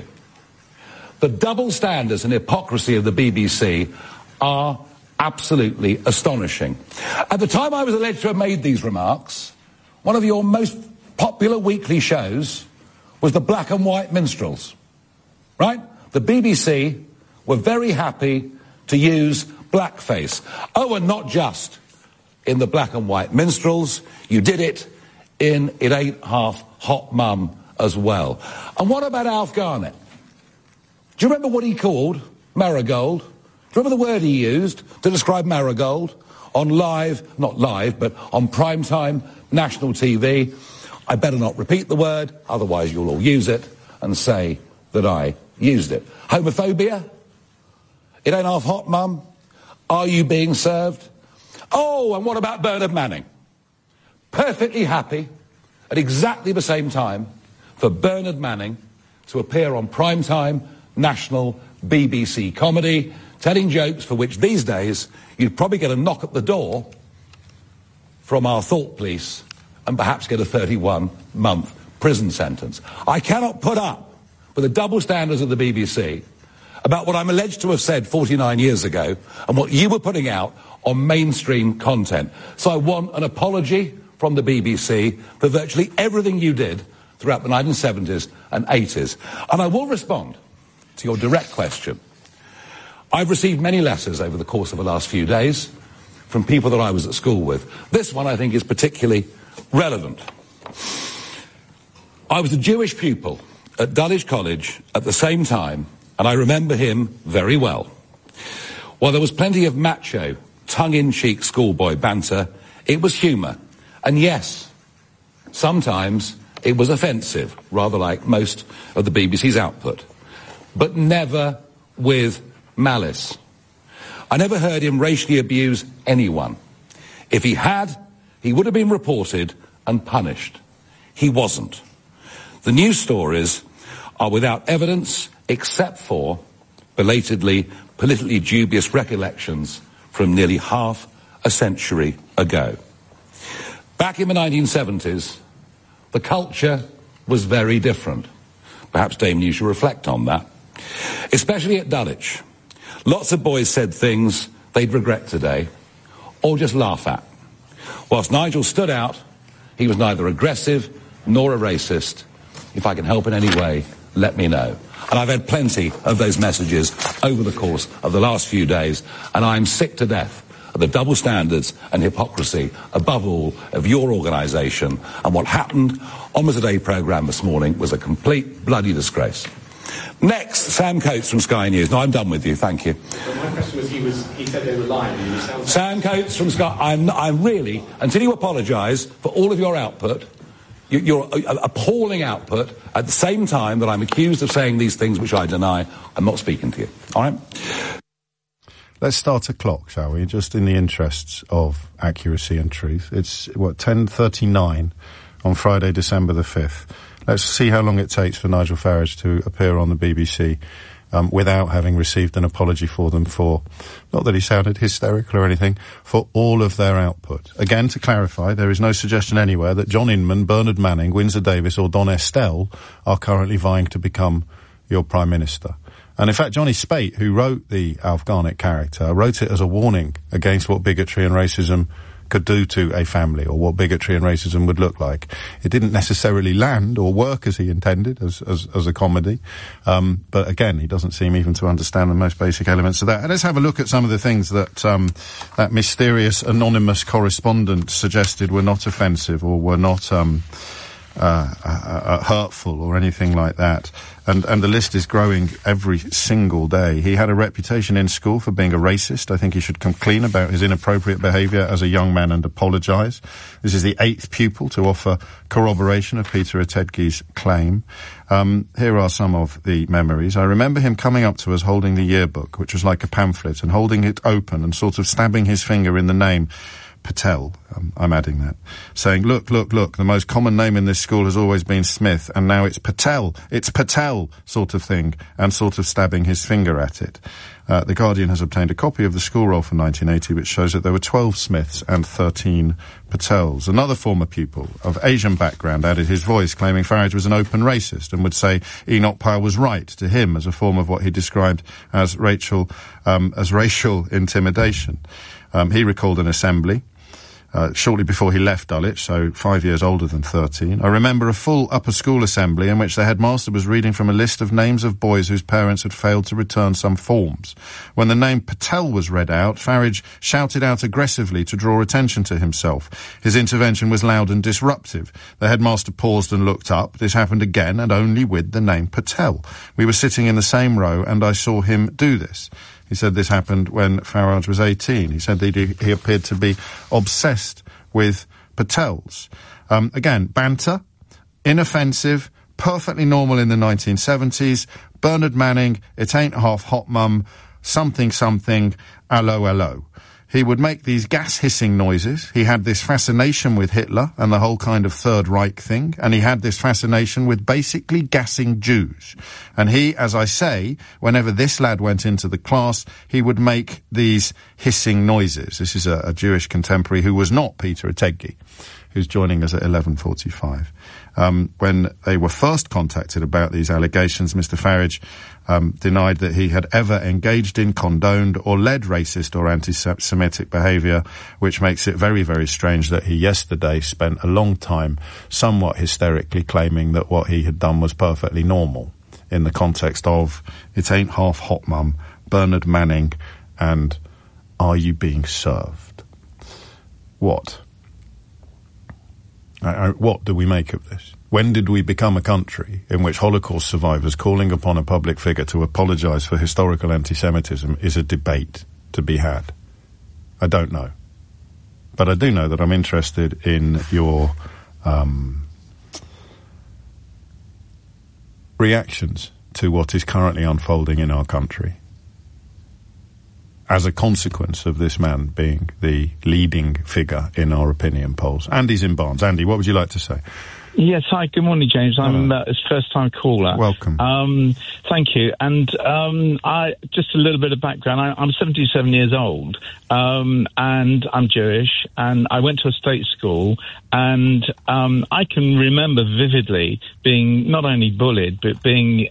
The double standards and hypocrisy of the BBC are absolutely astonishing. At the time I was alleged to have made these remarks, one of your most popular weekly shows was the Black and White Minstrels. Right? The BBC were very happy to use blackface. Oh, and not just in the Black and White Minstrels. You did it in It Ain't Half Hot Mum as well. And what about Alf Garnett? Do you remember what he called Marigold? Do you remember the word he used to describe Marigold on not live, but on primetime national TV? I better not repeat the word, otherwise you'll all use it and say that I used it. Homophobia? It ain't half hot, Mum. Are you being served? Oh, and what about Bernard Manning? Perfectly happy at exactly the same time for Bernard Manning to appear on primetime national BBC comedy, telling jokes for which these days you'd probably get a knock at the door from our thought police and perhaps get a 31-month prison sentence. I cannot put up with the double standards of the BBC about what I'm alleged to have said 49 years ago and what you were putting out on mainstream content. So I want an apology from the BBC for virtually everything you did throughout the 1970s and 80s. And I will respond to your direct question. I've received many letters over the course of the last few days from people that I was at school with. This one I think is particularly relevant. I was a Jewish pupil at Dulwich College at the same time, and I remember him very well. While there was plenty of macho, tongue-in-cheek schoolboy banter, it was humour. And yes, sometimes it was offensive, rather like most of the BBC's output. But never with malice. I never heard him racially abuse anyone. If he had, he would have been reported and punished. He wasn't. The news stories are without evidence except for belatedly politically dubious recollections from nearly half a century ago. Back in the 1970s, the culture was very different. Perhaps, Damien, you should reflect on that. Especially at Dulwich. Lots of boys said things they'd regret today, or just laugh at. Whilst Nigel stood out, he was neither aggressive nor a racist. If I can help in any way, let me know. And I've had plenty of those messages over the course of the last few days, and I'm sick to death of the double standards and hypocrisy, above all, of your organisation. And what happened on the Today programme this morning was a complete bloody disgrace. Next, Sam Coates from Sky News. No, I'm done with you, thank you. But my question was, he said they were lying. Sam Coates from Sky... I'm really... Until you apologise for all of your output, your appalling output, at the same time that I'm accused of saying these things which I deny, I'm not speaking to you. All right? Let's start a clock, shall we? Just in the interests of accuracy and truth. It's, 10:39 on Friday, December the 5th. Let's see how long it takes for Nigel Farage to appear on the BBC without having received an apology for them for, not that he sounded hysterical or anything, for all of their output. Again, to clarify, there is no suggestion anywhere that John Inman, Bernard Manning, Windsor Davies or Don Estelle are currently vying to become your Prime Minister. And in fact, Johnny Spate, who wrote the Alf Garnett character, wrote it as a warning against what bigotry and racism could do to a family, or what bigotry and racism would look like. It didn't necessarily land or work as he intended, as a comedy. But again, he doesn't seem even to understand the most basic elements of that. And let's have a look at some of the things that that mysterious anonymous correspondent suggested were not offensive or were not hurtful or anything like that. And the list is growing every single day. He had a reputation in school for being a racist. I think he should come clean about his inappropriate behaviour as a young man and apologise. This is the 8th pupil to offer corroboration of Peter Otedgi's claim. Here are some of the memories. I remember him coming up to us holding the yearbook, which was like a pamphlet, and holding it open and sort of stabbing his finger in the name Patel, I'm adding that, saying, look, the most common name in this school has always been Smith, and now it's Patel, sort of thing, and sort of stabbing his finger at it. The Guardian has obtained a copy of the school roll from 1980, which shows that there were 12 Smiths and 13 Patels. Another former pupil of Asian background added his voice, claiming Farage was an open racist, and would say Enoch Powell was right to him as a form of what he described as racial intimidation. He recalled an assembly shortly before he left Dulwich, so 5 years older than 13. I remember a full upper school assembly in which the headmaster was reading from a list of names of boys whose parents had failed to return some forms. When the name Patel was read out, Farage shouted out aggressively to draw attention to himself. His intervention was loud and disruptive. The headmaster paused and looked up. This happened again, and only with the name Patel. We were sitting in the same row, and I saw him do this. He said this happened when Farage was 18. He said that he appeared to be obsessed with Patels. Again, banter, inoffensive, perfectly normal in the 1970s. Bernard Manning, it ain't half hot mum, something, hello. He would make these gas-hissing noises. He had this fascination with Hitler and the whole kind of Third Reich thing, and he had this fascination with basically gassing Jews. And he, as I say, whenever this lad went into the class, he would make these hissing noises. This is a Jewish contemporary who was not Peter Otedgi, who's joining us at 11:45. When they were first contacted about these allegations, Mr. Farage denied that he had ever engaged in, condoned, or led racist or anti-Semitic behaviour, which makes it very, very strange that he yesterday spent a long time somewhat hysterically claiming that what he had done was perfectly normal in the context of It Ain't Half Hot Mum, Bernard Manning, and Are You Being Served? What? What do we make of this? When did we become a country in which Holocaust survivors calling upon a public figure to apologise for historical anti-Semitism is a debate to be had? I don't know. But I do know that I'm interested in your reactions to what is currently unfolding in our country as a consequence of this man being the leading figure in our opinion polls. Andy's in Barnes. Andy, what would you like to say? Yes, hi, good morning, James. I'm a first-time caller. Welcome. Thank you. And just a little bit of background. I'm 77 years old, and I'm Jewish, and I went to a state school, and I can remember vividly being not only bullied, but being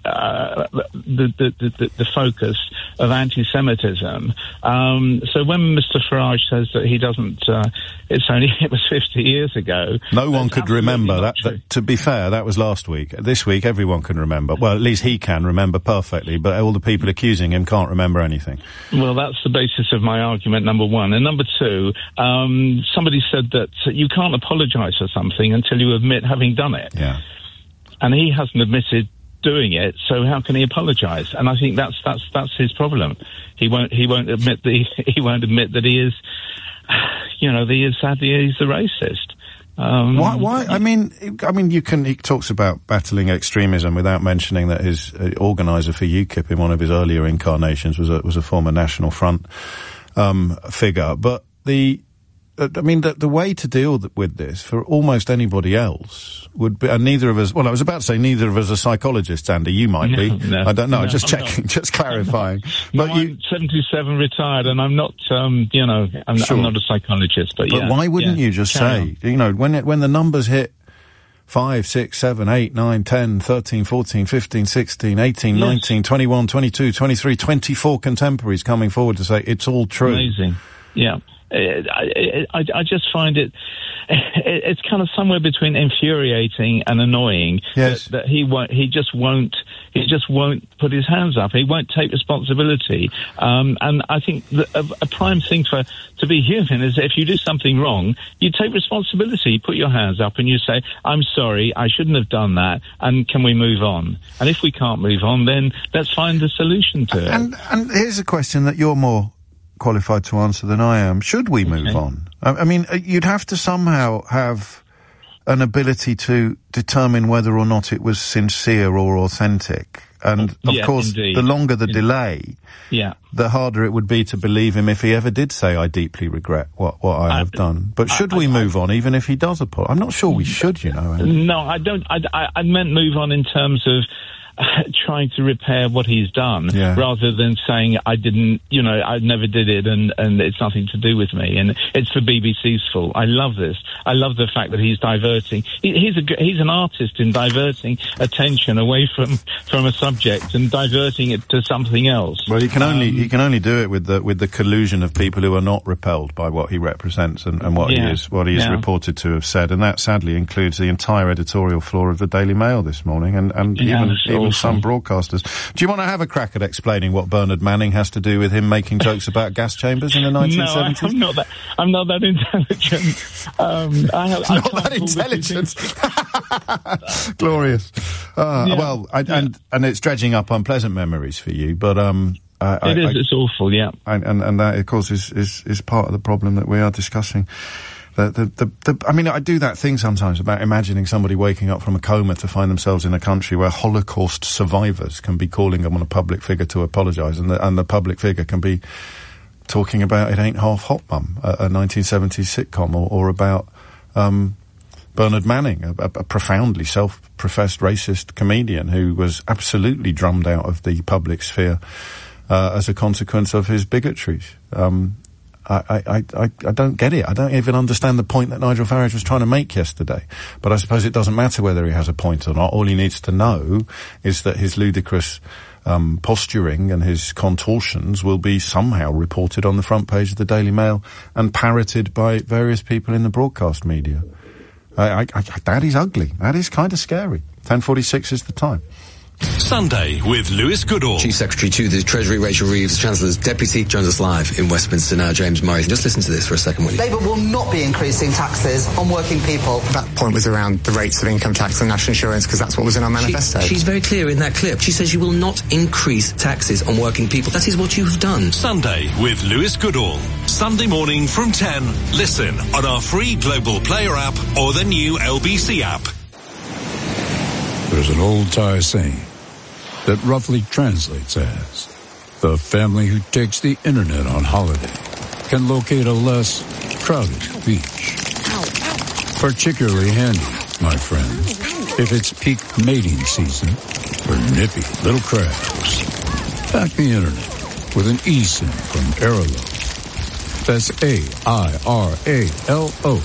the focus of anti-Semitism. So when Mr. Farage says that he doesn't, it was 50 years ago. No one could remember that. To be fair, that was last week. This week, everyone can remember. Well, at least he can remember perfectly, but all the people accusing him can't remember anything. Well, that's the basis of my argument, number one. And number two, somebody said that you can't apologise for something until you admit having done it. Yeah. And he hasn't admitted doing it, so how can he apologise? And I think that's his problem. He won't admit that he is, sadly he's a racist. Why? I mean, he talks about battling extremism without mentioning that his organiser for UKIP in one of his earlier incarnations was a former National Front figure. But the way to deal with this for almost anybody else would be, and neither of us, well, I was about to say neither of us are psychologists, Andy, you might be. No, I don't know, no, just checking, just clarifying. But I'm 77 retired and I'm not, I'm not a psychologist, but why wouldn't you just say, when the numbers hit 5, 6, 7, 8, 9, 10, 13, 14, 15, 16, 18, 19, 21, 22, 23, 24 contemporaries coming forward to say it's all true. Amazing. Yeah. I just find it's kind of somewhere between infuriating and annoying. Yes. that he just won't put his hands up. He won't take responsibility. And I think a prime thing to be human is if you do something wrong, you take responsibility, you put your hands up and you say, I'm sorry, I shouldn't have done that, and can we move on? And if we can't move on, then let's find a solution to it. And here's a question that you're more qualified to answer than I am. Should we move on? I mean, you'd have to somehow have an ability to determine whether or not it was sincere or authentic. And, of course, indeed. The longer the delay, the harder it would be to believe him if he ever did say, I deeply regret what I have done. But should we move on, even if he does apologize? I'm not sure we should, No, I don't. I meant move on in terms of trying to repair what he's done, rather than saying I didn't, I never did it, and it's nothing to do with me, and it's the BBC's fault. I love this. I love the fact that he's diverting. He's an artist in diverting attention away from a subject and diverting it to something else. Well, he can only do it with the collusion of people who are not repelled by what he represents and what he is reported to have said, and that sadly includes the entire editorial floor of the Daily Mail this morning, and even some broadcasters. Do you want to have a crack at explaining what Bernard Manning has to do with him making jokes about gas chambers in the 1970s? No, I'm not that intelligent. Not that intelligent. Glorious. Well, and it's dredging up unpleasant memories for you, but it's awful, yeah. And that, of course, is part of the problem that we are discussing. I mean, I do that thing sometimes about imagining somebody waking up from a coma to find themselves in a country where Holocaust survivors can be calling on a public figure to apologise, and the public figure can be talking about It Ain't Half Hot Mum, a 1970s sitcom, or about Bernard Manning, a profoundly self-professed racist comedian who was absolutely drummed out of the public sphere as a consequence of his bigotries. I don't get it. I don't even understand the point that Nigel Farage was trying to make yesterday. But I suppose it doesn't matter whether he has a point or not. All he needs to know is that his ludicrous posturing and his contortions will be somehow reported on the front page of the Daily Mail and parroted by various people in the broadcast media. That is ugly. That is kind of scary. 10:46 is the time. Sunday with Lewis Goodall. Chief Secretary to the Treasury, Rachel Reeves, Chancellor's Deputy, joins us live in Westminster now. James Murray. Just listen to this for a second, will you? Labour will not be increasing taxes on working people. That point was around the rates of income tax and national insurance, because that's what was in our manifesto. She's very clear in that clip. She says you will not increase taxes on working people. That is what you have done. Sunday with Lewis Goodall. Sunday morning from 10. Listen on our free Global Player app or the new LBC app. There's an old Thai saying that roughly translates as, the family who takes the internet on holiday can locate a less crowded beach. Particularly handy, my friend, if it's peak mating season for nippy little crabs. Pack the internet with an eSIM from Airalo. That's AIRALO.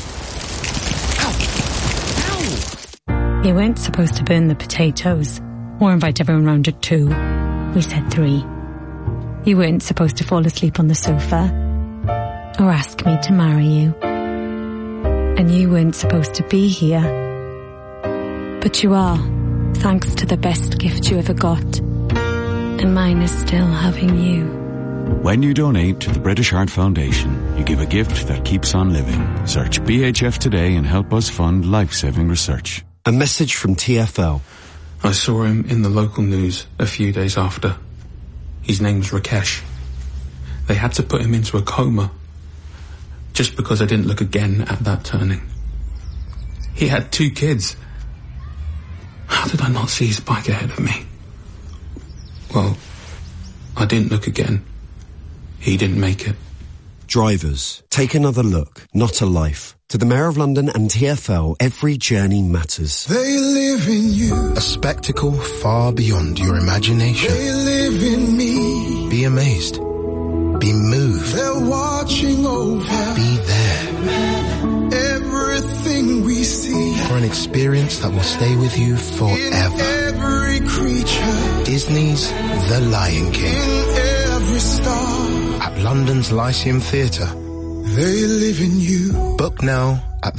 You weren't supposed to burn the potatoes or invite everyone round at 2. We said 3. You weren't supposed to fall asleep on the sofa or ask me to marry you. And you weren't supposed to be here. But you are, thanks to the best gift you ever got. And mine is still having you. When you donate to the British Heart Foundation, you give a gift that keeps on living. Search BHF today and help us fund life-saving research. A message from TfL. I saw him in the local news a few days after. His name's Rakesh. They had to put him into a coma just because I didn't look again at that turning. He had 2 kids. How did I not see his bike ahead of me? Well, I didn't look again. He didn't make it. Drivers, take another look, not a life. To the Mayor of London and TfL, every journey matters. They live in you. A spectacle far beyond your imagination. They live in me. Be amazed. Be moved. They're watching over. Be there. Everything we see. For an experience that will stay with you forever. In every creature. Disney's The Lion King. In every star. At London's Lyceum Theatre. They live in you. Book now at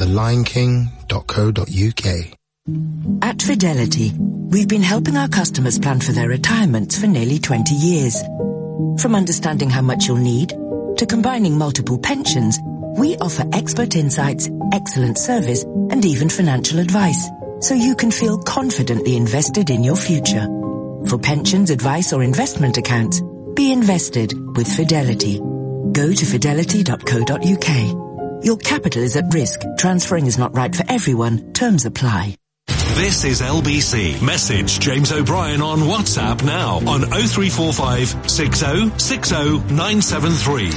thelionking.co.uk. At Fidelity, we've been helping our customers plan for their retirements for nearly 20 years. From understanding how much you'll need, to combining multiple pensions, we offer expert insights, excellent service, and even financial advice, so you can feel confidently invested in your future. For pensions, advice, or investment accounts, be invested with Fidelity. Go to fidelity.co.uk. Your capital is at risk. Transferring is not right for everyone. Terms apply. This is LBC. Message James O'Brien on WhatsApp now on 0345 60 60 973.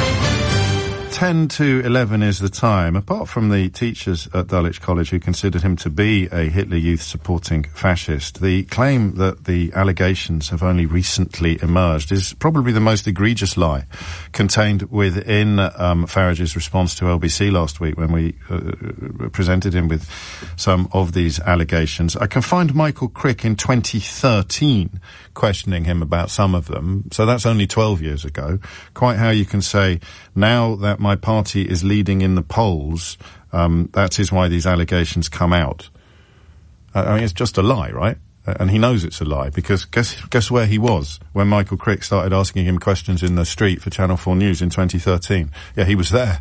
10 to 11 is the time. Apart from the teachers at Dulwich College who considered him to be a Hitler Youth supporting fascist, the claim that the allegations have only recently emerged is probably the most egregious lie contained within Farage's response to LBC last week when we presented him with some of these allegations. I can find Michael Crick in 2013 questioning him about some of them, so that's only 12 years ago. Quite how you can say, now that my party is leading in the polls, that is why these allegations come out. I mean, it's just a lie, right? And he knows it's a lie, because guess where he was when Michael Crick started asking him questions in the street for Channel 4 News in 2013? Yeah, he was there.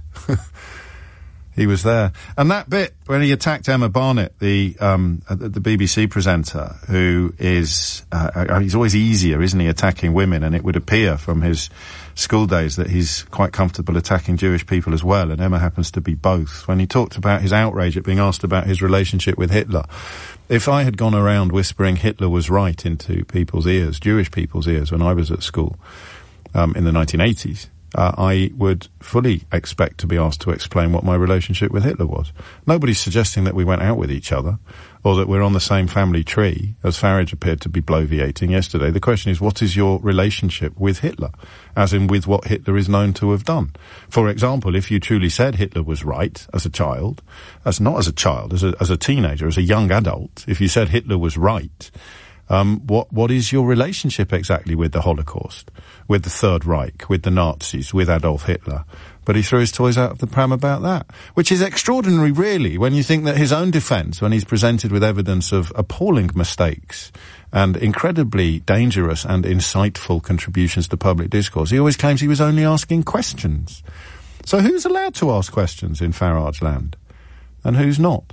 He was there. And that bit when he attacked Emma Barnett, the BBC presenter, who is, he's always easier, isn't he, attacking women, and it would appear from his school days that he's quite comfortable attacking Jewish people as well, and Emma happens to be both. When he talked about his outrage at being asked about his relationship with Hitler, if I had gone around whispering Hitler was right into people's ears, Jewish people's ears, when I was at school, in the 1980s, I would fully expect to be asked to explain what my relationship with Hitler was. Nobody's suggesting that we went out with each other, or that we're on the same family tree, as Farage appeared to be bloviating yesterday. The question is, what is your relationship with Hitler? As in, with what Hitler is known to have done. For example, if you truly said Hitler was right as a child, as a teenager, as a young adult, if you said Hitler was right, what is your relationship exactly with the Holocaust, with the Third Reich, with the Nazis, with Adolf Hitler? But he threw his toys out of the pram about that, which is extraordinary, really, when you think that his own defence, when he's presented with evidence of appalling mistakes and incredibly dangerous and insightful contributions to public discourse, he always claims he was only asking questions. So who's allowed to ask questions in Farage land, and who's not?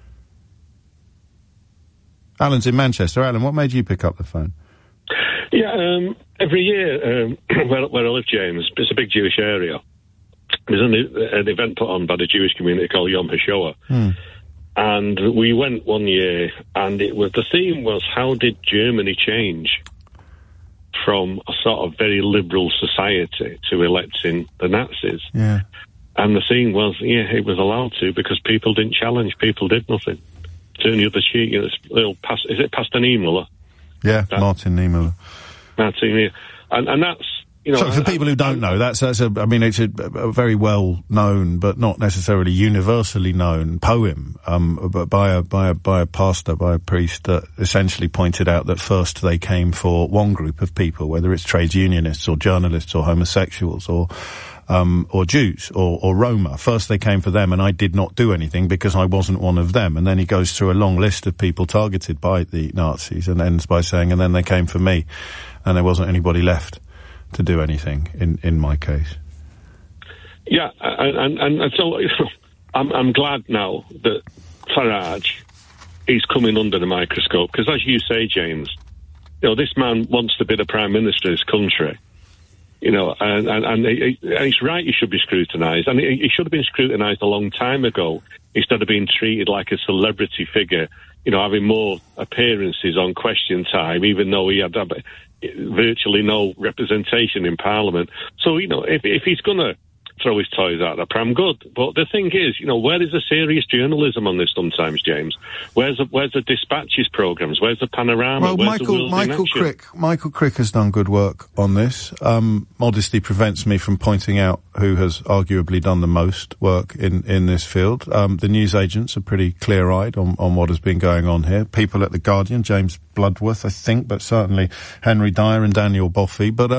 Alan's in Manchester. Alan, what made you pick up the phone? Yeah, every year, where I live, James, it's a big Jewish area. There's an event put on by the Jewish community called Yom HaShoah. And we went one year, and the theme was, how did Germany change from a sort of very liberal society to electing the Nazis? Yeah. And the theme was, it was allowed to, because people didn't challenge, people did nothing. Turn the other cheek, is it Pastor Niemöller? Yeah, Martin Niemöller. And that's, So for people who don't know, it's a very well known, but not necessarily universally known poem, by a pastor, by a priest, that essentially pointed out that first they came for one group of people, whether it's trades unionists or journalists or homosexuals or Jews or Roma. First they came for them, and I did not do anything because I wasn't one of them. And then he goes through a long list of people targeted by the Nazis and ends by saying, and then they came for me, and there wasn't anybody left to do anything in my case. Yeah, and so I'm glad now that Farage he's coming under the microscope. Because as you say, James, this man wants to be the Prime Minister of this country. And it's right he should be scrutinised. And he should have been scrutinised a long time ago instead of being treated like a celebrity figure, having more appearances on Question Time, even though he had virtually no representation in Parliament. So, if he's going to throw his toys out the pram, good. But the thing is, where is the serious journalism on this sometimes, James? Where's the Dispatches programmes? Where's the Panorama? Well, Where's Michael Crick has done good work on this. Modesty prevents me from pointing out who has arguably done the most work in this field. The newsagents are pretty clear-eyed on what has been going on here. People at The Guardian, James Bloodworth, I think, but certainly Henry Dyer and Daniel Boffey. But,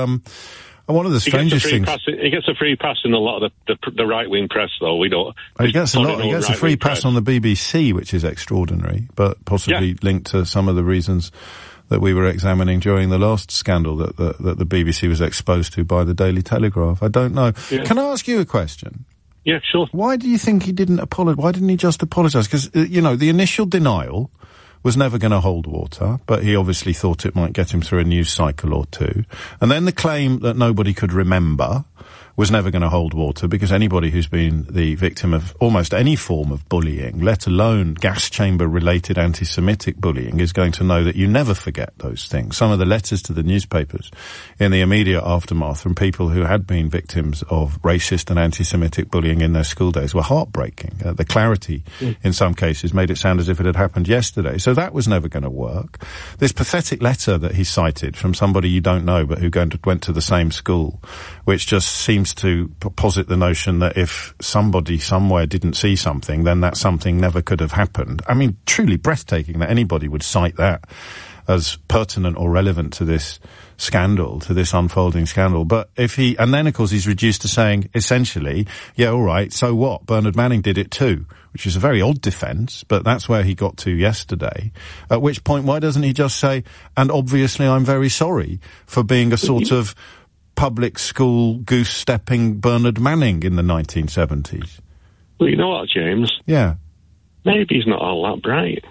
one of the strangest things... He gets a free pass in a lot of the right-wing press, though. We don't... He gets a free pass on the BBC, which is extraordinary, but possibly linked to some of the reasons that we were examining during the last scandal that the BBC was exposed to by the Daily Telegraph. I don't know. Yeah. Can I ask you a question? Yeah, sure. Why do you think he didn't apologise? Why didn't he just apologise? Because, the initial denial was never going to hold water, but he obviously thought it might get him through a news cycle or two. And then the claim that nobody could remember was never going to hold water, because anybody who's been the victim of almost any form of bullying, let alone gas chamber-related anti-Semitic bullying, is going to know that you never forget those things. Some of the letters to the newspapers in the immediate aftermath from people who had been victims of racist and anti-Semitic bullying in their school days were heartbreaking. The clarity, in some cases, made it sound as if it had happened yesterday. So that was never going to work. This pathetic letter that he cited from somebody you don't know but who went to the same school, which just seems to posit the notion that if somebody somewhere didn't see something, then that something never could have happened. I mean, truly breathtaking that anybody would cite that as pertinent or relevant to this scandal, to this unfolding scandal. But and then of course he's reduced to saying, essentially, yeah, all right, so what? Bernard Manning did it too, which is a very odd defence, but that's where he got to yesterday. At which point, why doesn't he just say, and obviously I'm very sorry for being a sort of public school goose-stepping Bernard Manning in the 1970s? Well, you know what, James? Yeah. Maybe he's not all that bright.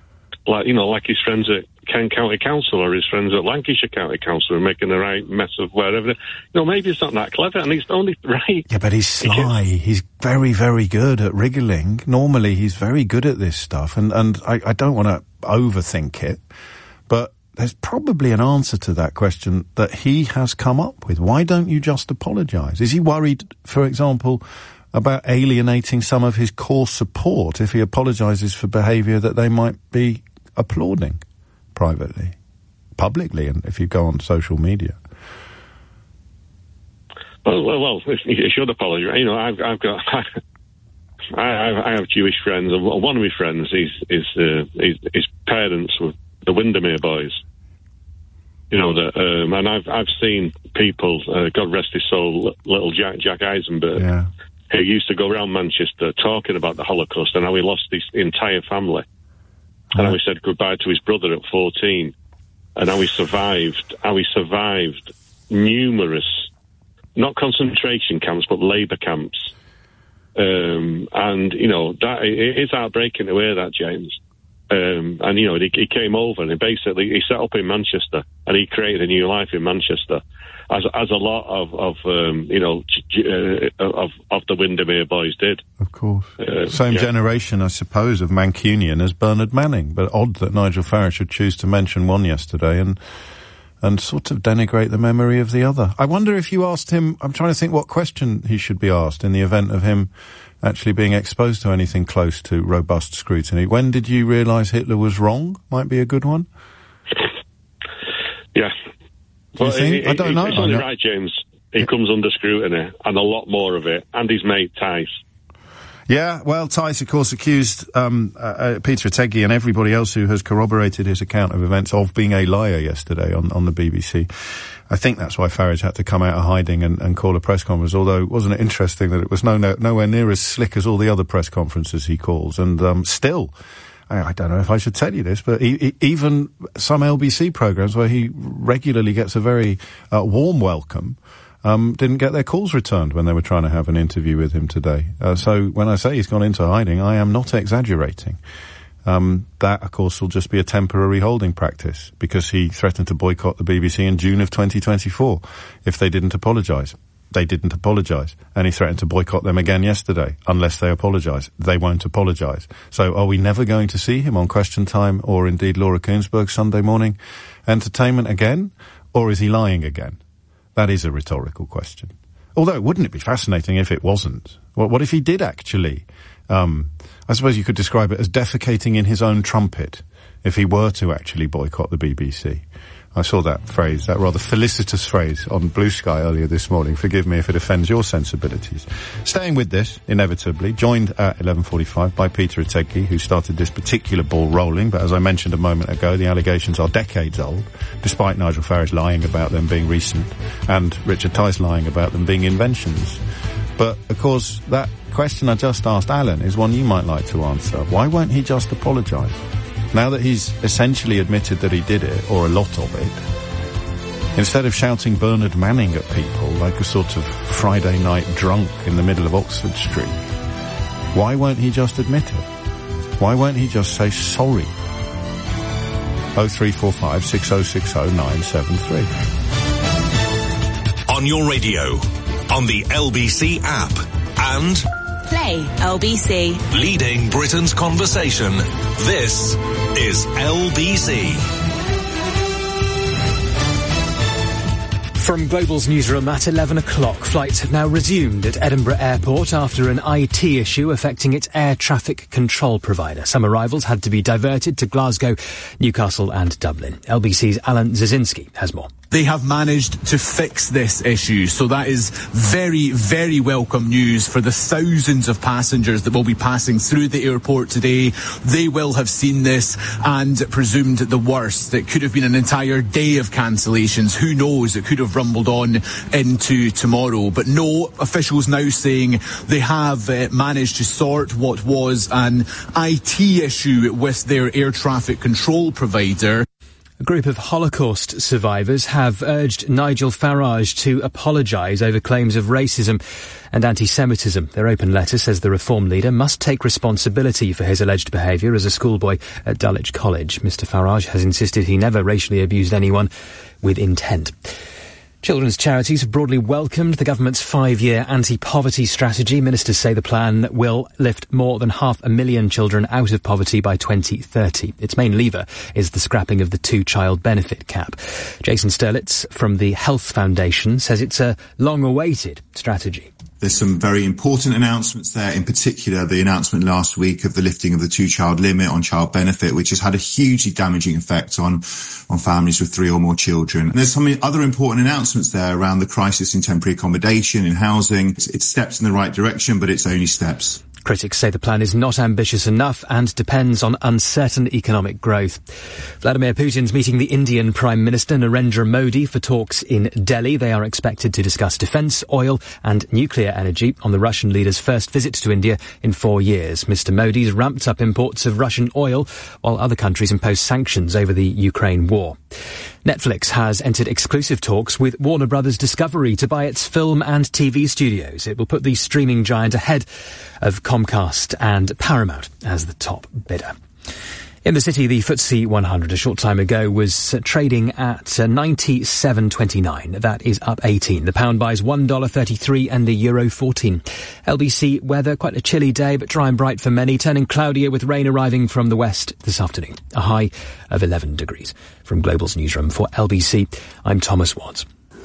Like his friends at Kent County Council or his friends at Lancashire County Council are making the right mess of wherever. Maybe he's not that clever, and he's only right. Yeah, but he's sly. He's very, very good at wriggling. Normally, he's very good at this stuff, and I don't want to overthink it, but there's probably an answer to that question that he has come up with. Why don't you just apologise? Is he worried, for example, about alienating some of his core support if he apologises for behaviour that they might be applauding privately, publicly, and if you go on social media? Well, he should apologise. I have Jewish friends, and one of my friends, his parents were the Windermere Boys. And I've seen people, God rest his soul, little Jack Eisenberg, who used to go around Manchester talking about the Holocaust and how he lost his entire family, and how he said goodbye to his brother at 14, and how he survived numerous, not concentration camps, but labour camps. That it is heartbreaking to hear that, James. He came over and he set up in Manchester, and he created a new life in Manchester, as a lot of the Windermere Boys did. Of course, same generation, I suppose, of Mancunian as Bernard Manning. But odd that Nigel Farage should choose to mention one yesterday and sort of denigrate the memory of the other. I wonder if you asked him. I'm trying to think what question he should be asked in the event of him actually being exposed to anything close to robust scrutiny. When did you realise Hitler was wrong? Might be a good one. Yeah. Do you think? I don't know. It's only right, James. He comes under scrutiny, and a lot more of it. And his mate, Tice. Yeah, well, Tice, of course, accused Peter Otegi and everybody else who has corroborated his account of events of being a liar yesterday on the BBC. I think that's why Farage had to come out of hiding and call a press conference, although wasn't it interesting that it was nowhere near as slick as all the other press conferences he calls. And still, I don't know if I should tell you this, but even some LBC programmes where he regularly gets a very warm welcome, didn't get their calls returned when they were trying to have an interview with him today. So when I say he's gone into hiding, I am not exaggerating. that, of course, will just be a temporary holding practice, because he threatened to boycott the BBC in June of 2024 if they didn't apologise. They didn't apologise. And he threatened to boycott them again yesterday, unless they apologise. They won't apologise. So are we never going to see him on Question Time, or indeed Laura Koonsberg's Sunday morning entertainment again? Or is he lying again? That is a rhetorical question. Although, wouldn't it be fascinating if it wasn't? What if he did actually, I suppose you could describe it as defecating in his own trumpet, if he were to actually boycott the BBC. I saw that phrase, that rather felicitous phrase, on Blue Sky earlier this morning. Forgive me if it offends your sensibilities. Staying with this, inevitably, joined at 11:45 by Peter Otegui, who started this particular ball rolling. But as I mentioned a moment ago, the allegations are decades old, despite Nigel Farage lying about them being recent and Richard Tice lying about them being inventions. But, of course, that question I just asked Alan is one you might like to answer. Why won't he just apologise? Now that he's essentially admitted that he did it, or a lot of it, instead of shouting Bernard Manning at people like a sort of Friday night drunk in the middle of Oxford Street, why won't he just admit it? Why won't he just say sorry? 0345 6060 973. On your radio, on the LBC app, and Play LBC. Leading Britain's conversation. This is LBC. From Global's newsroom at 11 o'clock, flights have now resumed at Edinburgh Airport after an IT issue affecting its air traffic control provider. Some arrivals had to be diverted to Glasgow, Newcastle and Dublin. LBC's Alan Zazinski has more. They have managed to fix this issue, so that is very, very welcome news for the thousands of passengers that will be passing through the airport today. They will have seen this and presumed the worst. It could have been an entire day of cancellations. Who knows? It could have rumbled on into tomorrow. But no, officials now saying they have managed to sort what was an IT issue with their air traffic control provider. A group of Holocaust survivors have urged Nigel Farage to apologise over claims of racism and anti-Semitism. Their open letter says the Reform leader must take responsibility for his alleged behaviour as a schoolboy at Dulwich College. Mr Farage has insisted he never racially abused anyone with intent. Children's charities have broadly welcomed the government's 5-year anti-poverty strategy. Ministers say the plan will lift more than 500,000 children out of poverty by 2030. Its main lever is the scrapping of the 2-child benefit cap. Jason Sterlitz from the Health Foundation says it's a long-awaited strategy. There's some very important announcements there, in particular the announcement last week of the lifting of the 2-child limit on child benefit, which has had a hugely damaging effect on families with 3 or more children. And there's some other important announcements there around the crisis in temporary accommodation, in housing. It's steps in the right direction, but it's only steps. Critics say the plan is not ambitious enough and depends on uncertain economic growth. Vladimir Putin's meeting the Indian Prime Minister Narendra Modi for talks in Delhi. They are expected to discuss defence, oil and nuclear energy on the Russian leader's first visit to India in 4 years. Mr Modi's ramped up imports of Russian oil while other countries impose sanctions over the Ukraine war. Netflix has entered exclusive talks with Warner Brothers Discovery to buy its film and TV studios. It will put the streaming giant ahead of Comcast and Paramount as the top bidder. In the city, the FTSE 100 a short time ago was trading at 97.29. That is up 18. The pound buys $1.33 and the euro 14. LBC weather, quite a chilly day, but dry and bright for many, turning cloudier with rain arriving from the west this afternoon. A high of 11 degrees. From Global's newsroom for LBC, I'm Thomas Watts.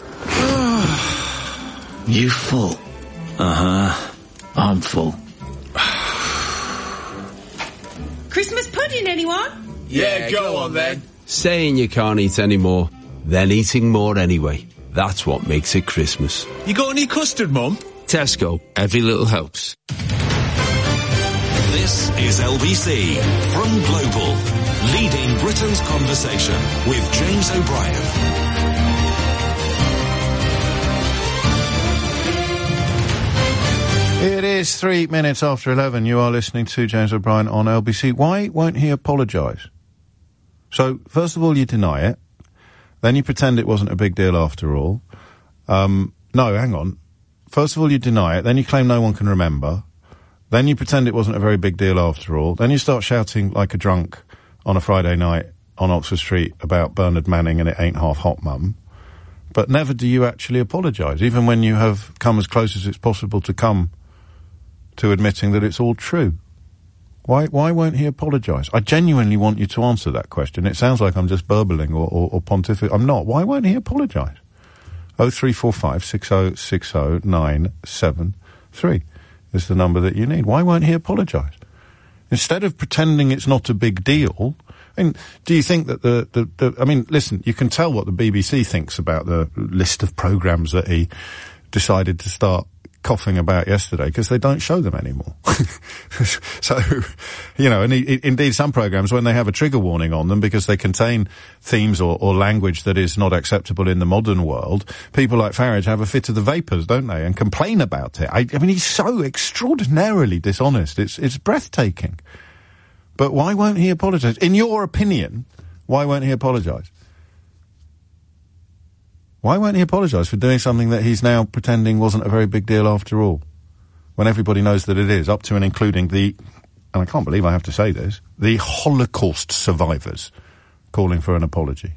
You full? Uh-huh. I'm full. Christmas pudding, anyone? Yeah, go on then. Saying you can't eat any more, then eating more anyway. That's what makes it Christmas. You got any custard, Mum? Tesco, every little helps. This is LBC from Global, leading Britain's conversation with James O'Brien. It is 3 minutes after 11. You are listening to James O'Brien on LBC. Why won't he apologise? So, first of all, you deny it. Then you pretend it wasn't a big deal after all. No, hang on. First of all, you deny it. Then you claim no one can remember. Then you pretend it wasn't a very big deal after all. Then you start shouting like a drunk on a Friday night on Oxford Street about Bernard Manning and it ain't half hot, mum. But never do you actually apologise, even when you have come as close as it's possible to come to admitting that it's all true. Why won't he apologise? I genuinely want you to answer that question. It sounds like I'm just burbling or pontificating. I'm not. Why won't he apologise? 0345 6060 973 is the number that you need. Why won't he apologise? Instead of pretending it's not a big deal, I mean, do you think that I mean, listen, you can tell what the BBC thinks about the list of programmes that he decided to start coughing about yesterday, because they don't show them anymore. So, you know, and indeed some programmes, when they have a trigger warning on them because they contain themes or language that is not acceptable in the modern world, people like Farage have a fit of the vapours, don't they, and complain about it. I mean, he's so extraordinarily dishonest. It's breathtaking. But why won't he apologise? In your opinion, why won't he apologise? Why won't he apologise for doing something that he's now pretending wasn't a very big deal after all? When everybody knows that it is, up to and including and I can't believe I have to say this, the Holocaust survivors calling for an apology.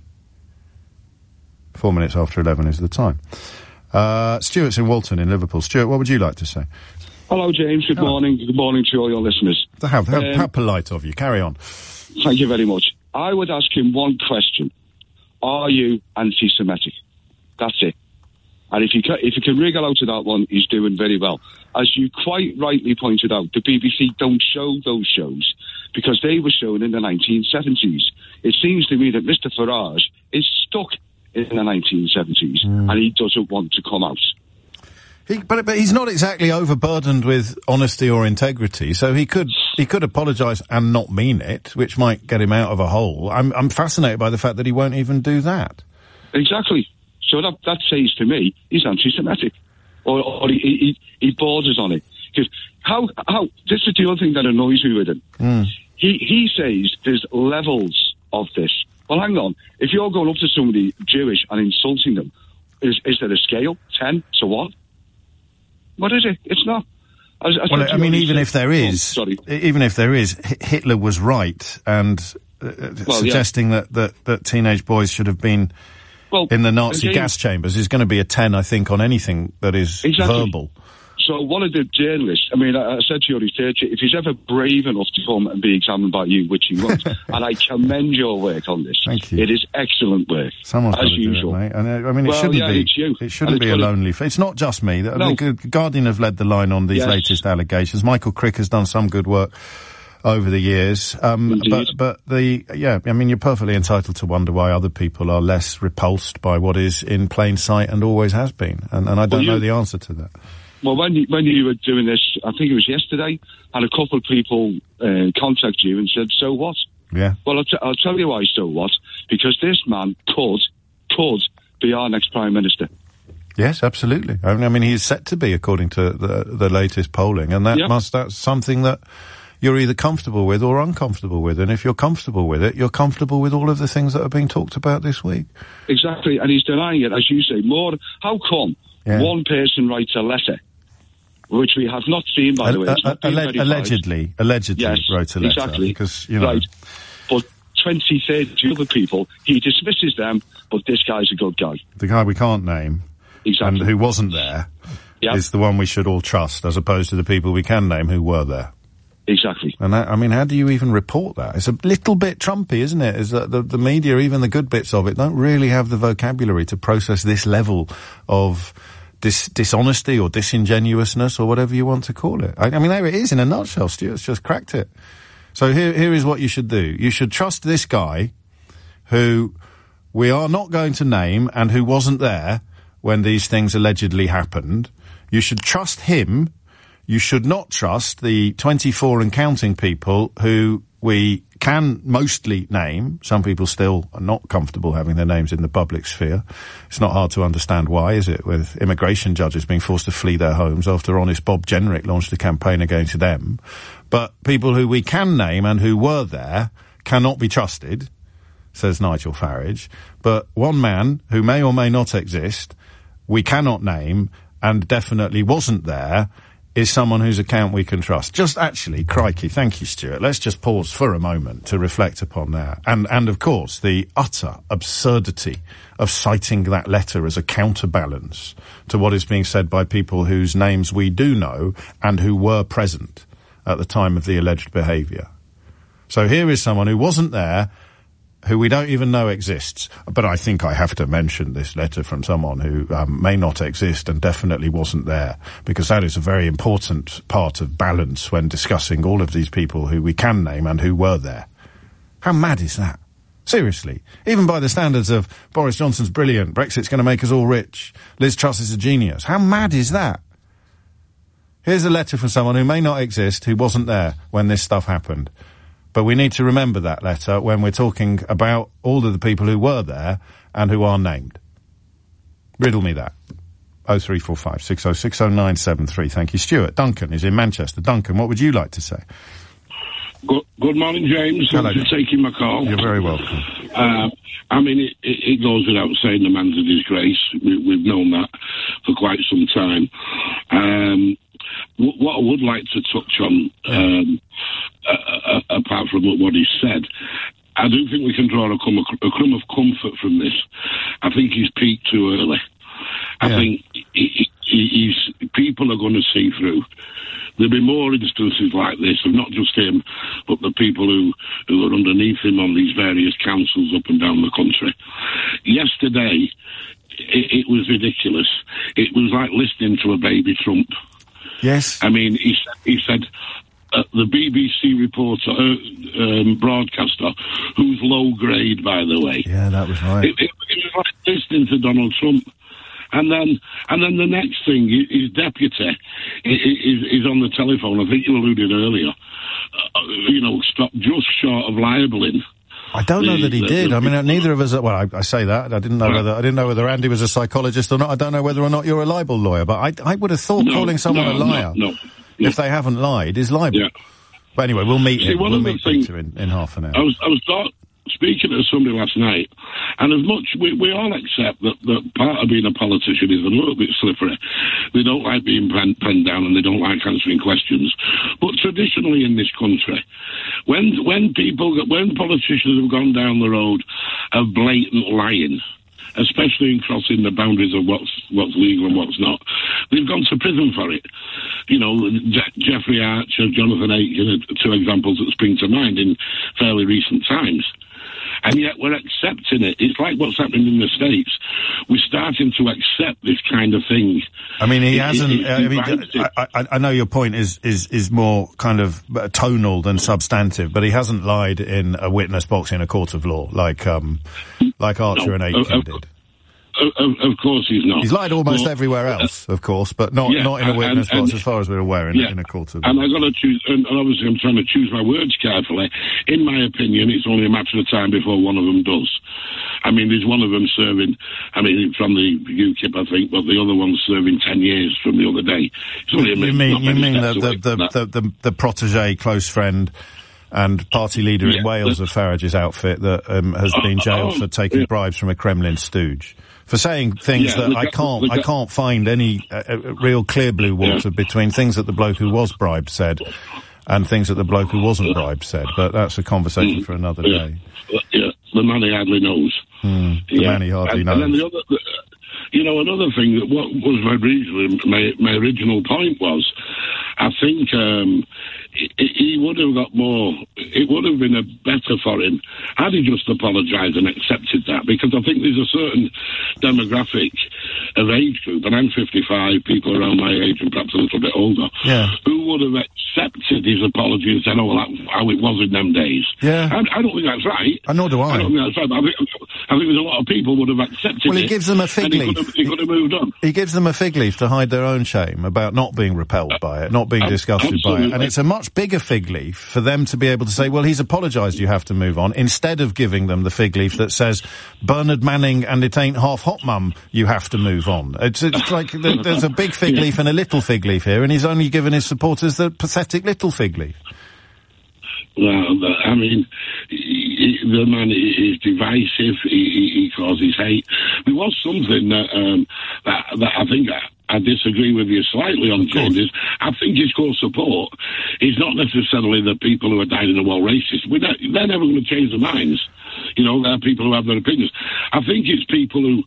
4 minutes after 11 is the time. Stuart's in Walton in Liverpool. Stuart, what would you like to say? Hello, James. Good morning. Good morning to all your listeners. How polite of you. Carry on. Thank you very much. I would ask him one question. Are you anti-Semitic? That's it. And if you can wriggle out of that one, he's doing very well. As you quite rightly pointed out, the BBC don't show those shows because they were shown in the 1970s. It seems to me that Mr. Farage is stuck in the 1970s and he doesn't want to come out. But he's not exactly overburdened with honesty or integrity, so he could apologise and not mean it, which might get him out of a hole. I'm fascinated by the fact that he won't even do that. Exactly. So that says to me he's anti-Semitic, or he borders on it. Because how this is the other thing that annoys me with him. He says there's levels of this. Well, hang on. If you're going up to somebody Jewish and insulting them, is there a scale? 10 to 1? What is it? It's not. I mean, even if there is, Hitler was right, and suggesting that teenage boys should have been in the Nazi gas chambers is going to be a 10, I think, on anything that is verbal. So one of the journalists, I mean, I said to your researcher, if he's ever brave enough to come and be examined by you, which he won't, and I commend your work on this. Thank you. It is excellent work. Someone's got to usual. do it, mate. And I mean, it shouldn't be a lonely. It's not just me. No. The Guardian have led the line on these latest allegations. Michael Crick has done some good work over the years. I mean, you're perfectly entitled to wonder why other people are less repulsed by what is in plain sight and always has been. And I don't know the answer to that. Well, when you were doing this, I think it was yesterday, and a couple of people contacted you and said, so what? Yeah. Well, I'll tell you why so what. Because this man could be our next Prime Minister. Yes, absolutely. I mean, he's set to be, according to the latest polling, and that's something that you're either comfortable with or uncomfortable with. And if you're comfortable with it, you're comfortable with all of the things that are being talked about this week. Exactly, and he's denying it, as you say, more. How come one person writes a letter, which we have not seen, by the way? Allegedly wrote a letter. Exactly. Because, you know. Right. But 20, 30 other people, he dismisses them, but this guy's a good guy. The guy we can't name, and who wasn't there, is the one we should all trust, as opposed to the people we can name who were there. Exactly. And that, I mean, how do you even report that? It's a little bit Trumpy, isn't it? Is that the media, even the good bits of it, don't really have the vocabulary to process this level of dishonesty or disingenuousness or whatever you want to call it. I mean, there it is in a nutshell. Stuart's just cracked it. So here is what you should do. You should trust this guy who we are not going to name and who wasn't there when these things allegedly happened. You should trust him. You should not trust the 24 and counting people who we can mostly name. Some people still are not comfortable having their names in the public sphere. It's not hard to understand why, is it, with immigration judges being forced to flee their homes after honest Bob Jenrick launched a campaign against them. But people who we can name and who were there cannot be trusted, says Nigel Farage. But one man who may or may not exist, we cannot name and definitely wasn't there, is someone whose account we can trust. Just actually, crikey, thank you, Stuart. Let's just pause for a moment to reflect upon that. And of course, the utter absurdity of citing that letter as a counterbalance to what is being said by people whose names we do know and who were present at the time of the alleged behaviour. So here is someone who wasn't there, who we don't even know exists. But I think I have to mention this letter from someone who may not exist and definitely wasn't there, because that is a very important part of balance when discussing all of these people who we can name and who were there. How mad is that? Seriously. Even by the standards of Boris Johnson's brilliant, Brexit's going to make us all rich, Liz Truss is a genius. How mad is that? Here's a letter from someone who may not exist, who wasn't there when this stuff happened. But we need to remember that letter when we're talking about all of the people who were there and who are named. Riddle me that. 0345 6060 973. Thank you. Stuart. Duncan is in Manchester. Duncan, what would you like to say? Good morning, James. Hello. Thanks for taking my call. You're very welcome. I mean, it goes without saying the man's a disgrace. We've known that for quite some time. What I would like to touch on, apart from what he said, I do think we can draw a crumb of comfort from this. I think he's peaked too early. I think people are going to see through. There'll be more instances like this, of not just him, but the people who are underneath him on these various councils up and down the country. Yesterday, it was ridiculous. It was like listening to a baby Trump. Yes. I mean, he said the BBC reporter, broadcaster, who's low grade, by the way. Yeah, that was right. It was like listening to Donald Trump. And then the next thing, his deputy is on the telephone. I think you alluded earlier. Stop just short of libeling. I don't know that he did. I mean, neither of us. Well, I say that. I didn't know whether Andy was a psychologist or not. I don't know whether or not you're a libel lawyer. But I would have thought calling someone a liar, if they haven't lied, is libel. Yeah. But anyway, we'll meet him. We'll meet Peter in half an hour. I was speaking to somebody last night, and as much we all accept that part of being a politician is a little bit slippery. They don't like being penned down, and they don't like answering questions. But traditionally in this country, when politicians have gone down the road of blatant lying, especially in crossing the boundaries of what's legal and what's not, they've gone to prison for it. Jeffrey Archer, Jonathan Aiken are two examples that spring to mind in fairly recent times. And yet we're accepting it. It's like what's happening in the States. We're starting to accept this kind of thing. I mean, he hasn't. I know your point is more kind of tonal than substantive, but he hasn't lied in a witness box in a court of law like Archer and Aiken did. Of course he's not. He's lied almost everywhere else, of course, but not in a witness box, as far as we're aware, in a court of law. And I've got to choose, and obviously I'm trying to choose my words carefully. In my opinion, it's only a matter of time before one of them does. I mean, there's one of them serving, from the UKIP, I think, but the other one's serving 10 years from the other day. It's only you mean the protege, close friend, and party leader in Wales of Farage's outfit that has been jailed for taking bribes from a Kremlin stooge, for saying things that I can't find any real clear blue water between things that the bloke who was bribed said and things that the bloke who wasn't bribed said. But that's a conversation for another day. Yeah, the man he hardly knows. The man he hardly knows. And then the other, another thing that what was my original point was, I think he would have got more. It would have been better for him had he just apologised and accepted that, because I think there's a certain demographic of age group, and I'm 55, people around my age and perhaps a little bit older, who would have accepted his apology and said, "Oh, well, that's how it was in them days." Yeah, I don't think that's right. Nor do I. I don't think that's right. But I think there's a lot of people would have accepted it. Well, he gives them a fig leaf. He could have moved on. He gives them a fig leaf to hide their own shame about not being repelled by it, not being disgusted by it. And it's a much bigger fig leaf for them to be able to say, well, he's apologised, you have to move on, instead of giving them the fig leaf that says, Bernard Manning and it ain't half hot, mum, you have to move on. It's like there's a big fig leaf and a little fig leaf here, and he's only given his supporters the pathetic little fig leaf. Well, I mean, the man is divisive. He causes hate. There was something that I think I disagree with you slightly on changes. I think his core support is not necessarily the people who are dying in the wall racist. They're never going to change their minds. You know, they're people who have their opinions. I think it's people who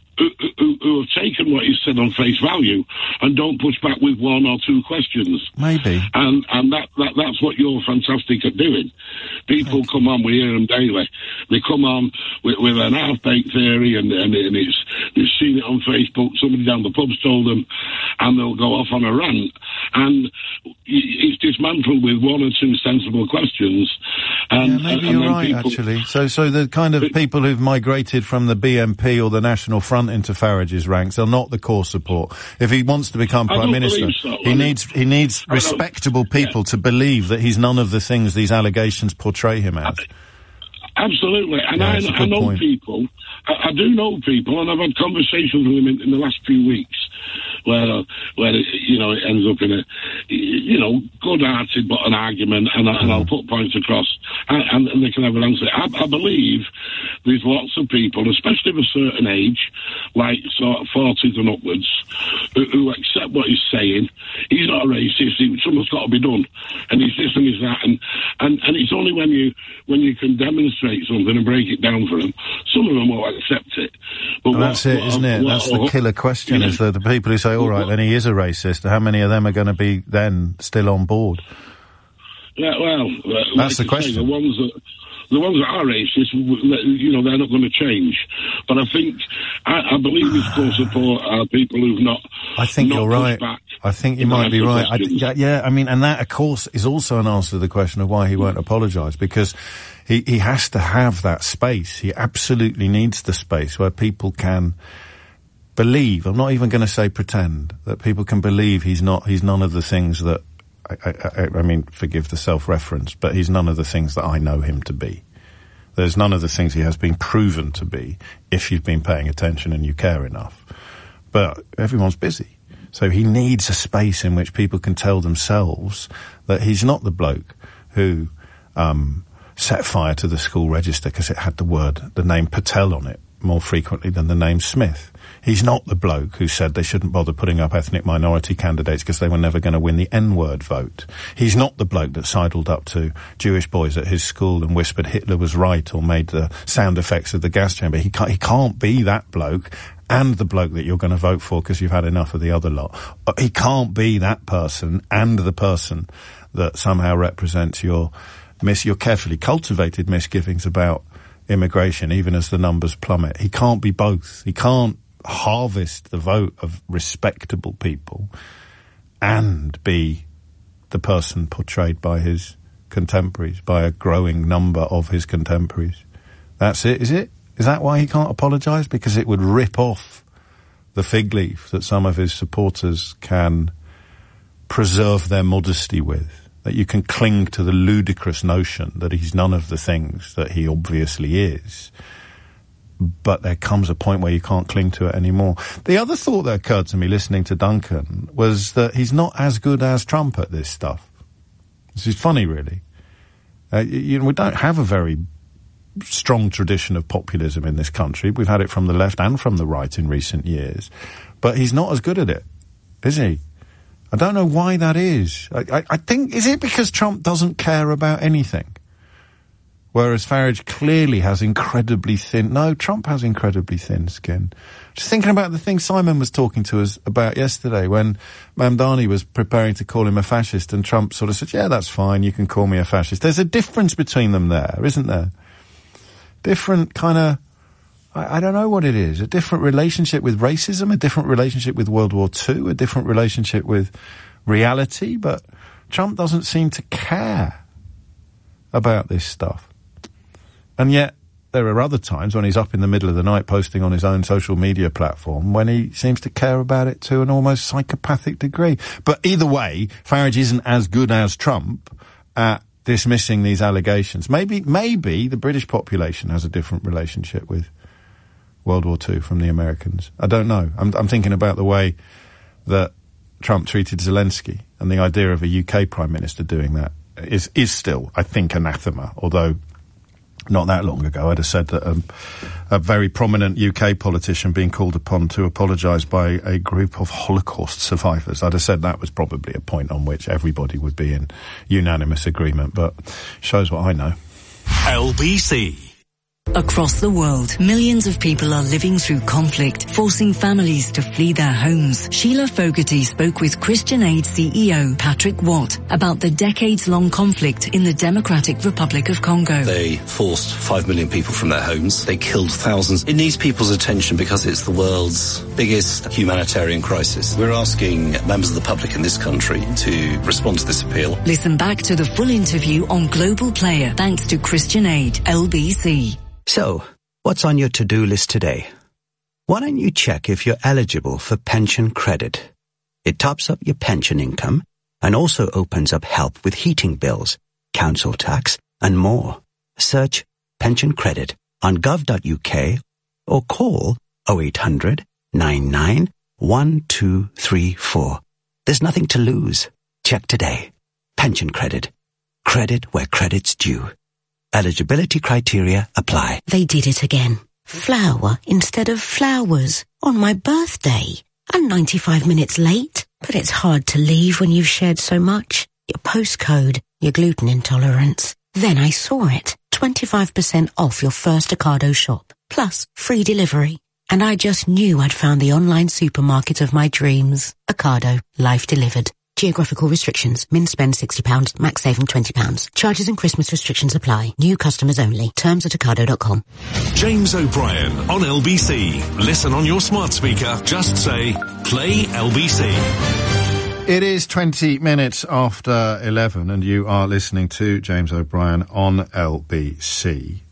have taken what he said on face value and don't push back with one or two questions. Maybe. And that's what you're fantastic at doing. People come on, we hear them daily. They come on with an half-baked theory and they've seen it on Facebook, somebody down the pub's told them, and they'll go off on a rant. And it's dismantled with one or two sensible questions. And, maybe you're right, actually. So the kind of people who've migrated from the BNP or the National Front into Farage's ranks are not the core support. If he wants to become Prime Minister, he needs respectable people to believe that he's none of the things these allegations portray him as. Absolutely. And I know people, I do know people, and I've had conversations with them in the last few weeks where you know, it ends up in a, you know, good-hearted but an argument, and I'll put points across, and they can have an answer. I believe there's lots of people, especially of a certain age, like sort of 40s and upwards, who accept what he's saying. He's not a racist. Something's got to be done, and he's this and he's that, and it's only when you can demonstrate something and break it down for them, some of them will accept it. But that's it, isn't it? That's the killer question, is that the people who say, all right, then he is a racist, how many of them are going to be then still on board? Yeah, well, that's the question. The ones that are racist, you know, they're not going to change. But I think, I believe his core support are people who've not. I think you're right. I think you might be right. I mean, and that, of course, is also an answer to the question of why he won't apologise, because he has to have that space. He absolutely needs the space where people can believe, I'm not even going to say pretend, that people can believe he's none of the things that, I mean, forgive the self-reference, but he's none of the things that I know him to be. There's none of the things he has been proven to be, if you've been paying attention and you care enough. But everyone's busy. So he needs a space in which people can tell themselves that he's not the bloke who set fire to the school register because it had the name Patel on it more frequently than the name Smith. He's not the bloke who said they shouldn't bother putting up ethnic minority candidates because they were never going to win the N-word vote. He's not the bloke that sidled up to Jewish boys at his school and whispered Hitler was right or made the sound effects of the gas chamber. He can't be that bloke and the bloke that you're going to vote for because you've had enough of the other lot. He can't be that person and the person that somehow represents your carefully cultivated misgivings about immigration, even as the numbers plummet. He can't be both. He can't harvest the vote of respectable people and be the person portrayed by his contemporaries, by a growing number of his contemporaries. That's it, is it? Is that why he can't apologise? Because it would rip off the fig leaf that some of his supporters can preserve their modesty with, that you can cling to the ludicrous notion that he's none of the things that he obviously is. But there comes a point where you can't cling to it anymore. The other thought that occurred to me listening to Duncan was that he's not as good as Trump at this stuff. This is funny, really. We don't have a very strong tradition of populism in this country. We've had it from the left and from the right in recent years. But he's not as good at it, is he? I don't know why that is. I think, is it because Trump doesn't care about anything? Whereas Farage clearly has incredibly thin... No, Trump has incredibly thin skin. Just thinking about the thing Simon was talking to us about yesterday when Mamdani was preparing to call him a fascist and Trump sort of said, yeah, that's fine, you can call me a fascist. There's a difference between them there, isn't there? Different kind of... I don't know what it is. A different relationship with racism, a different relationship with World War II, a different relationship with reality, but Trump doesn't seem to care about this stuff. And yet, there are other times when he's up in the middle of the night posting on his own social media platform when he seems to care about it to an almost psychopathic degree. But either way, Farage isn't as good as Trump at dismissing these allegations. Maybe the British population has a different relationship with World War II from the Americans. I don't know. I'm thinking about the way that Trump treated Zelensky, and the idea of a UK Prime Minister doing that is still, I think, anathema, although not that long ago I'd have said that a very prominent UK politician being called upon to apologise by a group of Holocaust survivors. I'd have said that was probably a point on which everybody would be in unanimous agreement, but shows what I know. LBC. Across the world, millions of people are living through conflict, forcing families to flee their homes. Sheila Fogarty spoke with Christian Aid CEO Patrick Watt about the decades-long conflict in the Democratic Republic of Congo. They forced 5 million people from their homes. They killed thousands. It needs people's attention because it's the world's biggest humanitarian crisis. We're asking members of the public in this country to respond to this appeal. Listen back to the full interview on Global Player thanks to Christian Aid, LBC. So, what's on your to-do list today? Why don't you check if you're eligible for pension credit? It tops up your pension income and also opens up help with heating bills, council tax, and more. Search pension credit on gov.uk or call 0800 99 1234. There's nothing to lose. Check today. Pension credit. Credit where credit's due. Eligibility criteria apply. They did it again. Flower instead of flowers on my birthday. I'm 95 minutes late, but it's hard to leave when you've shared so much. Your postcode, your gluten intolerance. Then I saw it. 25% off your first Ocado shop, plus free delivery. And I just knew I'd found the online supermarket of my dreams. Ocado, life delivered. Geographical restrictions. Min spend £60, max saving £20. Charges and Christmas restrictions apply. New customers only. Terms at ocado.com. James O'Brien on LBC. Listen on your smart speaker. Just say, play LBC. It is 20 minutes after 11 and you are listening to James O'Brien on LBC.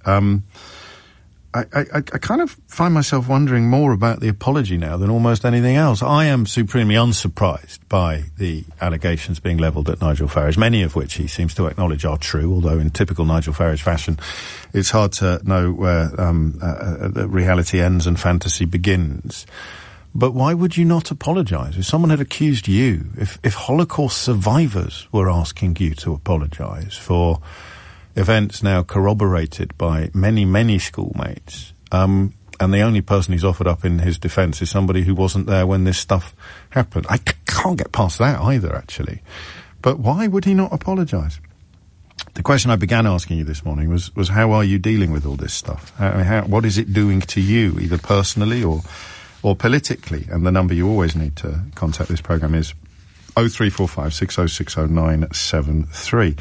I kind of find myself wondering more about the apology now than almost anything else. I am supremely unsurprised by the allegations being levelled at Nigel Farage, many of which he seems to acknowledge are true, although in typical Nigel Farage fashion, it's hard to know where reality ends and fantasy begins. But why would you not apologise? If someone had accused you, if Holocaust survivors were asking you to apologise for events now corroborated by many, many schoolmates, and the only person who's offered up in his defence is somebody who wasn't there when this stuff happened. I can't get past that either, actually. But why would he not apologise? The question I began asking you this morning was how are you dealing with all this stuff? What is it doing to you, either personally or politically? And the number you always need to contact this programme is 0345 6060 973.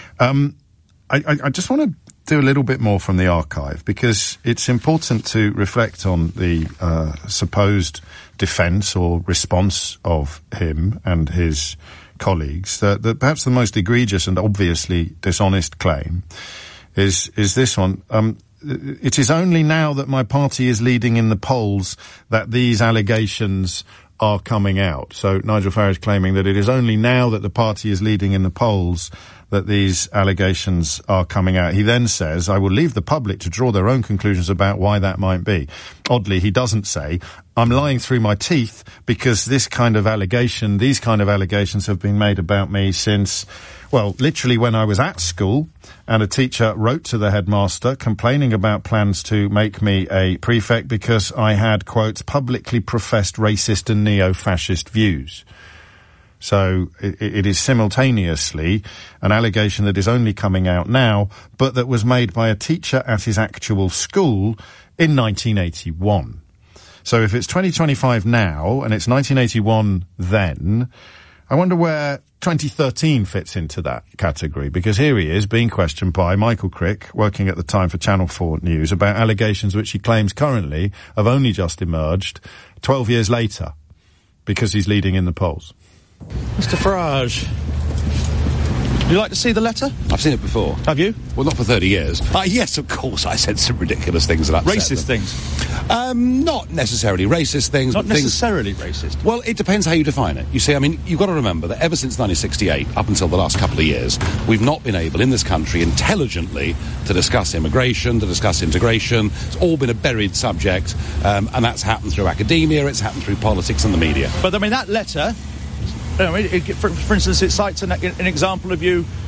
I just want to do a little bit more from the archive because it's important to reflect on the supposed defence or response of him and his colleagues. That perhaps the most egregious and obviously dishonest claim is this one. It is only now that my party is leading in the polls that these allegations are coming out. So Nigel Farage claiming that it is only now that the party is leading in the polls that these allegations are coming out. He then says, I will leave the public to draw their own conclusions about why that might be. Oddly, he doesn't say, I'm lying through my teeth because these kind of allegations have been made about me since, well, literally when I was at school and a teacher wrote to the headmaster complaining about plans to make me a prefect because I had, quotes, publicly professed racist and neo-fascist views. So it is simultaneously an allegation that is only coming out now, but that was made by a teacher at his actual school in 1981. So if it's 2025 now, and it's 1981 then, I wonder where 2013 fits into that category, because here he is being questioned by Michael Crick, working at the time for Channel 4 News, about allegations which he claims currently have only just emerged 12 years later, because he's leading in the polls. Mr. Farage, would you like to see the letter? I've seen it before. Have you? Well, not for 30 years. Yes, of course, I said some ridiculous things that upset Racist them. things? Not necessarily racist things. Not but necessarily racist? Well, it depends how you define it. You see, I mean, you've got to remember that ever since 1968, up until the last couple of years, we've not been able in this country intelligently to discuss immigration, to discuss integration. It's all been a buried subject, and that's happened through academia, it's happened through politics and the media. But, I mean, that letter... for instance, it cites an example of you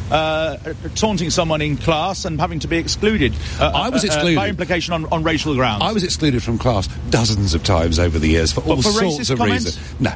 taunting someone in class and having to be excluded. I was excluded. By implication on racial grounds. I was excluded from class dozens of times over the years for all sorts of reasons. No.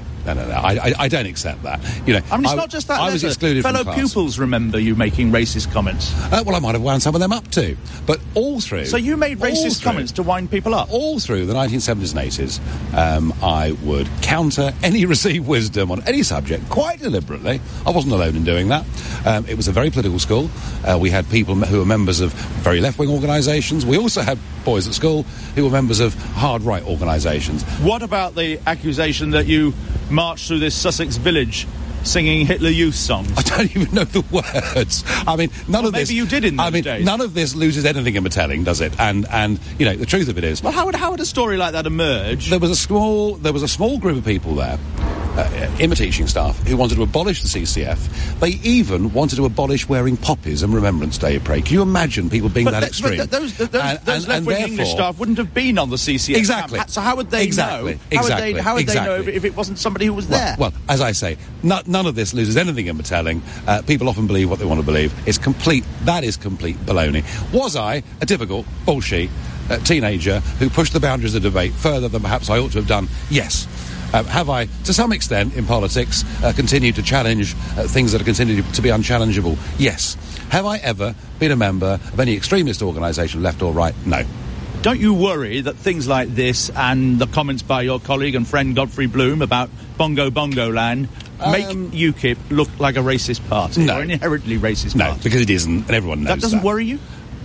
I don't accept that. You know, I mean, it's not just that. I was excluded from class. Fellow pupils remember you making racist comments. Well, I might have wound some of them up too. But all through... So you made racist comments to wind people up? All through the 1970s and 80s, I would counter any received wisdom on any subject quite deliberately. I wasn't alone in doing that. It was a very political school. We had people who were members of very left-wing organisations. We also had boys at school who were members of hard-right organisations. What about the accusation that you marched through this Sussex village singing Hitler Youth songs? I don't even know the words. I mean, none of this... Maybe you did in those days. None of this loses anything in my telling, does it? And you know, the truth of it is... Well, how would a story like that emerge? There was a small group of people there, in my teaching staff, who wanted to abolish the CCF. They even wanted to abolish wearing poppies and Remembrance Day parade. Can you imagine people being that extreme? But those left-wing English staff wouldn't have been on the CCF. Exactly. So how would they know? How would they know if it wasn't somebody who was there? Well, as I say, none of this loses anything in my telling. People often believe what they want to believe. That is complete baloney. Was I a difficult, bullshit teenager who pushed the boundaries of debate further than perhaps I ought to have done? Yes. Have I, to some extent, in politics, continued to challenge things that are continued to be unchallengeable? Yes. Have I ever been a member of any extremist organisation, left or right? No. Don't you worry that things like this and the comments by your colleague and friend Godfrey Bloom about Bongo Bongo Land make UKIP look like a racist party? No. Or an inherently racist party? No, because it isn't, and everyone knows that. That doesn't worry you?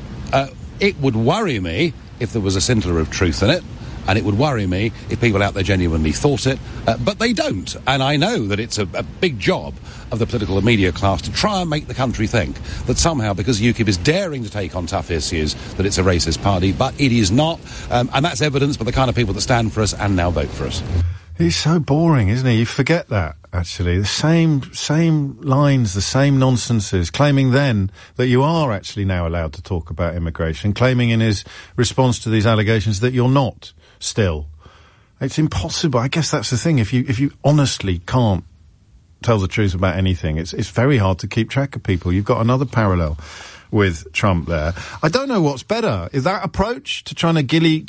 It would worry me if there was a scintilla of truth in it. And it would worry me if people out there genuinely thought it, but they don't. And I know that it's a big job of the political and media class to try and make the country think that somehow, because UKIP is daring to take on tough issues, that it's a racist party, but it is not. And that's evidenced by the kind of people that stand for us and now vote for us. He's so boring, isn't he? You forget that, actually. The same lines, the same nonsenses, claiming then that you are actually now allowed to talk about immigration, claiming in his response to these allegations that you're not. Still, it's impossible. I guess that's the thing. If you honestly can't tell the truth about anything, it's very hard to keep track of people. You've got another parallel with Trump there. I don't know what's better. Is that approach to trying to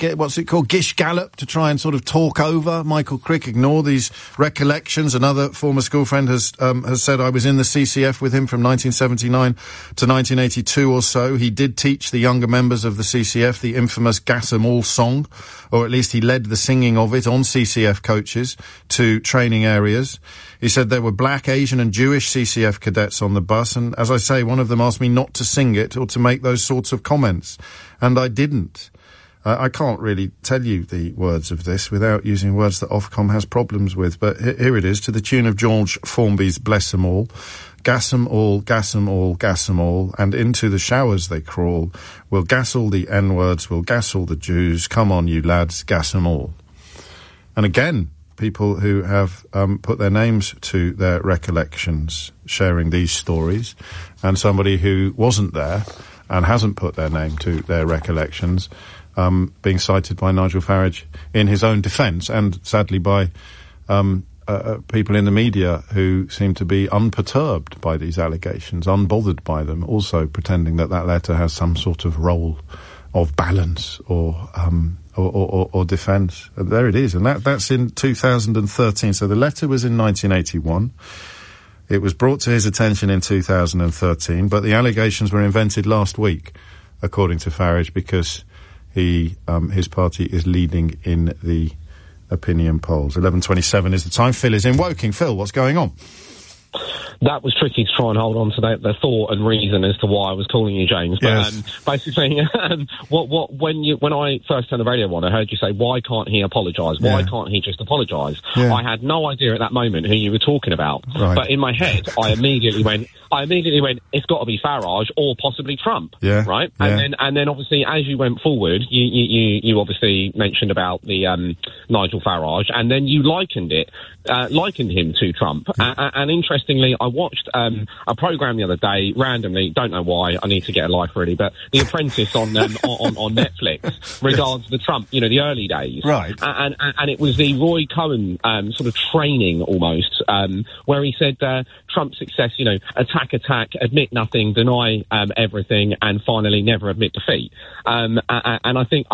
gish gallop, to try and sort of talk over Michael Crick, ignore these recollections? Another former school friend has said, I was in the CCF with him from 1979 to 1982 or so. He did teach the younger members of the CCF the infamous Gas 'Em All song, or at least he led the singing of it on CCF coaches to training areas. He said there were black, Asian and Jewish CCF cadets on the bus, and as I say, one of them asked me not to sing it or to make those sorts of comments, and I didn't. I can't really tell you the words of this without using words that Ofcom has problems with, but here it is, to the tune of George Formby's Bless 'Em All. Gas 'em all, gas 'em all, gas 'em all, and into the showers they crawl. We'll gas all the N-words, we'll gas all the Jews. Come on, you lads, gas 'em all. And again, people who have put their names to their recollections sharing these stories, and somebody who wasn't there and hasn't put their name to their recollections, being cited by Nigel Farage in his own defence, and sadly by people in the media who seem to be unperturbed by these allegations, unbothered by them, also pretending that letter has some sort of role of balance or defence. There it is, and that's in 2013. So the letter was in 1981. It was brought to his attention in 2013, but the allegations were invented last week, according to Farage, because his party is leading in the opinion polls. 11:27 is the time. Phil is in Woking. Phil, what's going on? That was tricky to try and hold on to the thought and reason as to why I was calling you, James. But yes. Basically, when I first turned the radio on, I heard you say, "Why can't he apologise? Why can't he just apologise?" Yeah. I had no idea at that moment who you were talking about. Right. But in my head, I immediately went, it's got to be Farage or possibly Trump. Yeah. Right. Yeah. And then obviously, as you went forward, you obviously mentioned about the Nigel Farage, and then you likened him to Trump. And interestingly, I watched a programme the other day, randomly, don't know why, I need to get a life really, but The Apprentice on Netflix regards the Trump, the early days. Right. And it was the Roy Cohen sort of training almost, where he said Trump's success, attack, admit nothing, deny everything, and finally never admit defeat. And I think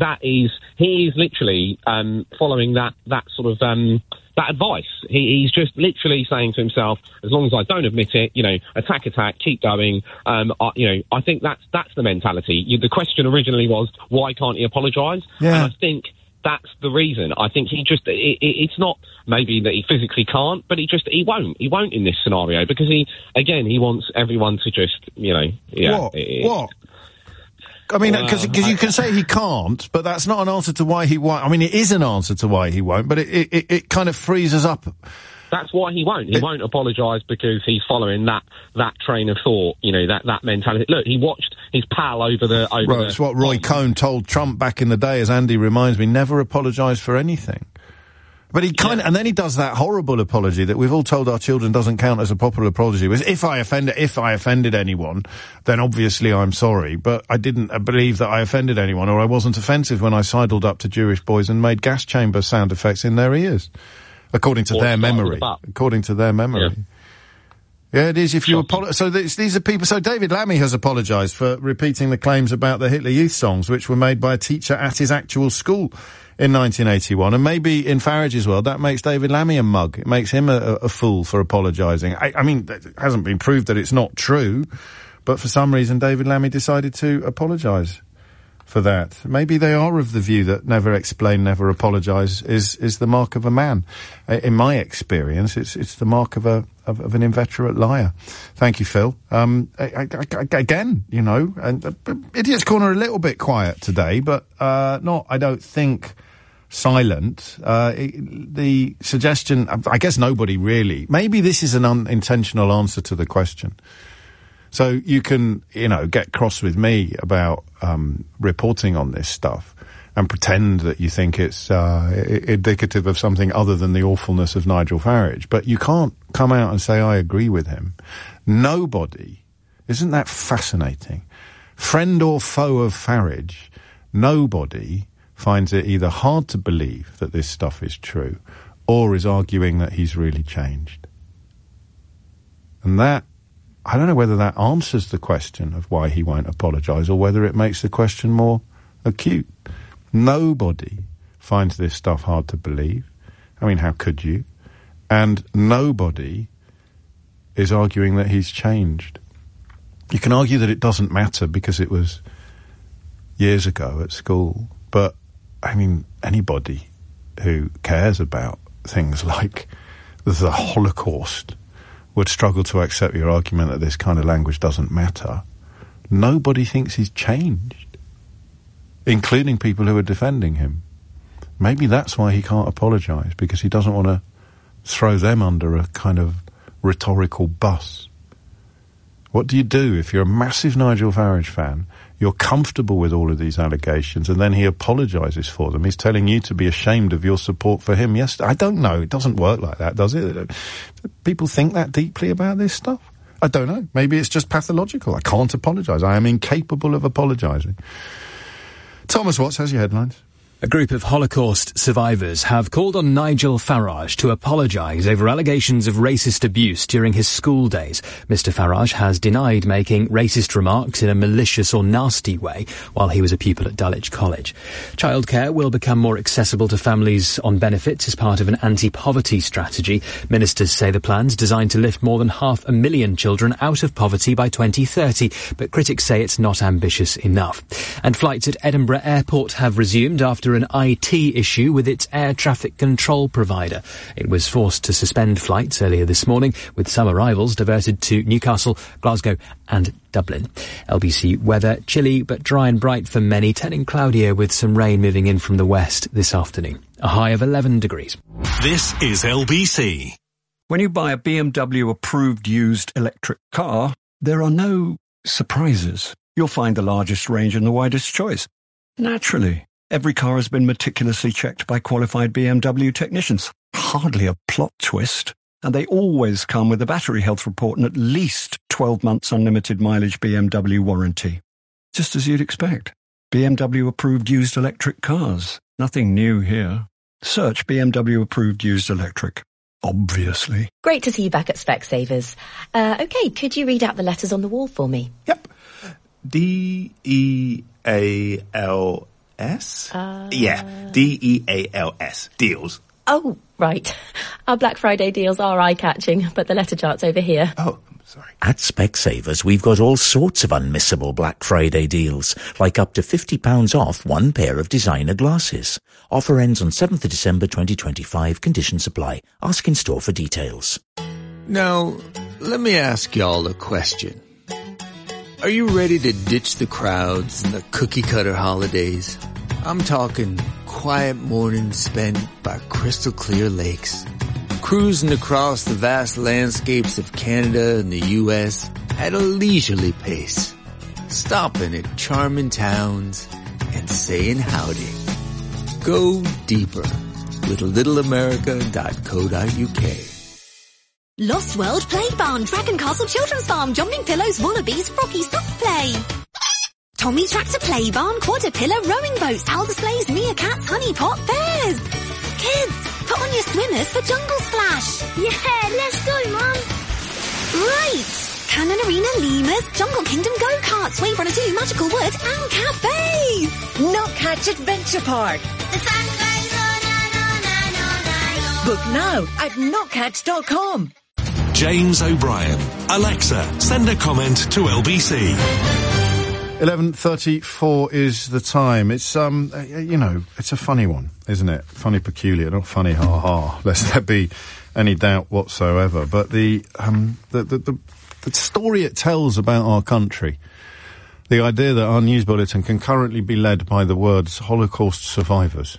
he is literally following that sort of that advice. He's just literally saying to himself, as long as I don't admit it, attack, keep going. I think that's the mentality. The question originally was, why can't he apologise? Yeah. And I think that's the reason. I think he just, it's not maybe that he physically can't, but he won't. He won't in this scenario because he wants everyone to just, What? I mean, because you can say he can't, but that's not an answer to why he won't. I mean, it is an answer to why he won't, but it kind of frees us up. That's why he won't. He won't apologise because he's following that train of thought, that mentality. Look, he watched his pal over the... Right, it's what Roy Cohn told Trump back in the day, as Andy reminds me, never apologise for anything. But he and then he does that horrible apology that we've all told our children doesn't count as a popular apology. Was if I offended anyone, then obviously I'm sorry. But I didn't believe that I offended anyone, or I wasn't offensive when I sidled up to Jewish boys and made gas chamber sound effects in their ears, according to their memory. According to their memory. Yeah, it is. If you apologize, so these are people. So David Lammy has apologised for repeating the claims about the Hitler Youth songs, which were made by a teacher at his actual school in 1981, and maybe in Farage's world, that makes David Lammy a mug. It makes him a fool for apologising. I mean, it hasn't been proved that it's not true, but for some reason David Lammy decided to apologise for that. Maybe they are of the view that never explain, never apologise is the mark of a man. In my experience, it's the mark of an inveterate liar. Thank you, Phil. Again, and Idiot's Corner a little bit quiet today, but not, I don't think, silent. The suggestion, I guess nobody really. Maybe this is an unintentional answer to the question. So you can, get cross with me about reporting on this stuff and pretend that you think it's indicative of something other than the awfulness of Nigel Farage. But you can't come out and say, I agree with him. Nobody, isn't that fascinating? Friend or foe of Farage, nobody finds it either hard to believe that this stuff is true or is arguing that he's really changed. And that, I don't know whether that answers the question of why he won't apologise or whether it makes the question more acute. Nobody finds this stuff hard to believe. I mean, how could you? And nobody is arguing that he's changed. You can argue that it doesn't matter because it was years ago at school, but, I mean, anybody who cares about things like the Holocaust would struggle to accept your argument that this kind of language doesn't matter. Nobody thinks he's changed, including people who are defending him. Maybe that's why he can't apologise, because he doesn't want to throw them under a kind of rhetorical bus. What do you do if you're a massive Nigel Farage fan, you're comfortable with all of these allegations, and then he apologises for them? He's telling you to be ashamed of your support for him. Yes, I don't know. It doesn't work like that, does it? Do people think that deeply about this stuff? I don't know. Maybe it's just pathological. I can't apologise. I am incapable of apologising. Thomas Watts has your headlines. A group of Holocaust survivors have called on Nigel Farage to apologise over allegations of racist abuse during his school days. Mr Farage has denied making racist remarks in a malicious or nasty way while he was a pupil at Dulwich College. Childcare will become more accessible to families on benefits as part of an anti-poverty strategy. Ministers say the plan's designed to lift more than 500,000 children out of poverty by 2030, but critics say it's not ambitious enough. And flights at Edinburgh Airport have resumed after an IT issue with its air traffic control provider. It was forced to suspend flights earlier this morning, with some arrivals diverted to Newcastle, Glasgow and Dublin. LBC weather, chilly but dry and bright for many, turning cloudier with some rain moving in from the west this afternoon. A high of 11 degrees. This is LBC. When you buy a BMW approved used electric car, there are no surprises. You'll find the largest range and the widest choice. Naturally. Every car has been meticulously checked by qualified BMW technicians. Hardly a plot twist. And they always come with a battery health report and at least 12 months unlimited mileage BMW warranty. Just as you'd expect. BMW approved used electric cars. Nothing new here. Search BMW approved used electric. Obviously. Great to see you back at Specsavers. OK, could you read out the letters on the wall for me? Yep. D-E-A-L-S? Yeah, D-E-A-L-S. Deals. Oh, right. Our Black Friday deals are eye-catching, but the letter chart's over here. Oh, sorry. At Specsavers, we've got all sorts of unmissable Black Friday deals, like up to £50 off one pair of designer glasses. Offer ends on 7th of December 2025. Conditions apply. Ask in store for details. Now, let me ask y'all a question. Are you ready to ditch the crowds and the cookie-cutter holidays? I'm talking quiet mornings spent by crystal clear lakes, cruising across the vast landscapes of Canada and the U.S. at a leisurely pace, stopping at charming towns and saying howdy. Go deeper with littleamerica.co.uk. Lost World Play Barn, Dragon Castle Children's Farm, Jumping Pillows, Wallabies, Rocky Soft Play. Tommy Tractor Play Barn, Quadripillar, Rowing Boats, Owl Displays, Meerkats, Honey Pot, Bears. Kids, put on your swimmers for Jungle Splash. Yeah, let's go, Mum. Right. Cannon Arena, Lemurs, Jungle Kingdom Go-Karts, Wave Runner 2, Magical Wood, and cafes. Nutcatch Adventure Park. The sun goes on. Book now at nutcatch.com. James O'Brien. Alexa, send a comment to LBC. 11:34 is the time. It's it's a funny one, isn't it? Funny peculiar, not funny ha ha, lest there be any doubt whatsoever. But the story it tells about our country, the idea that our news bulletin can currently be led by the words Holocaust survivors,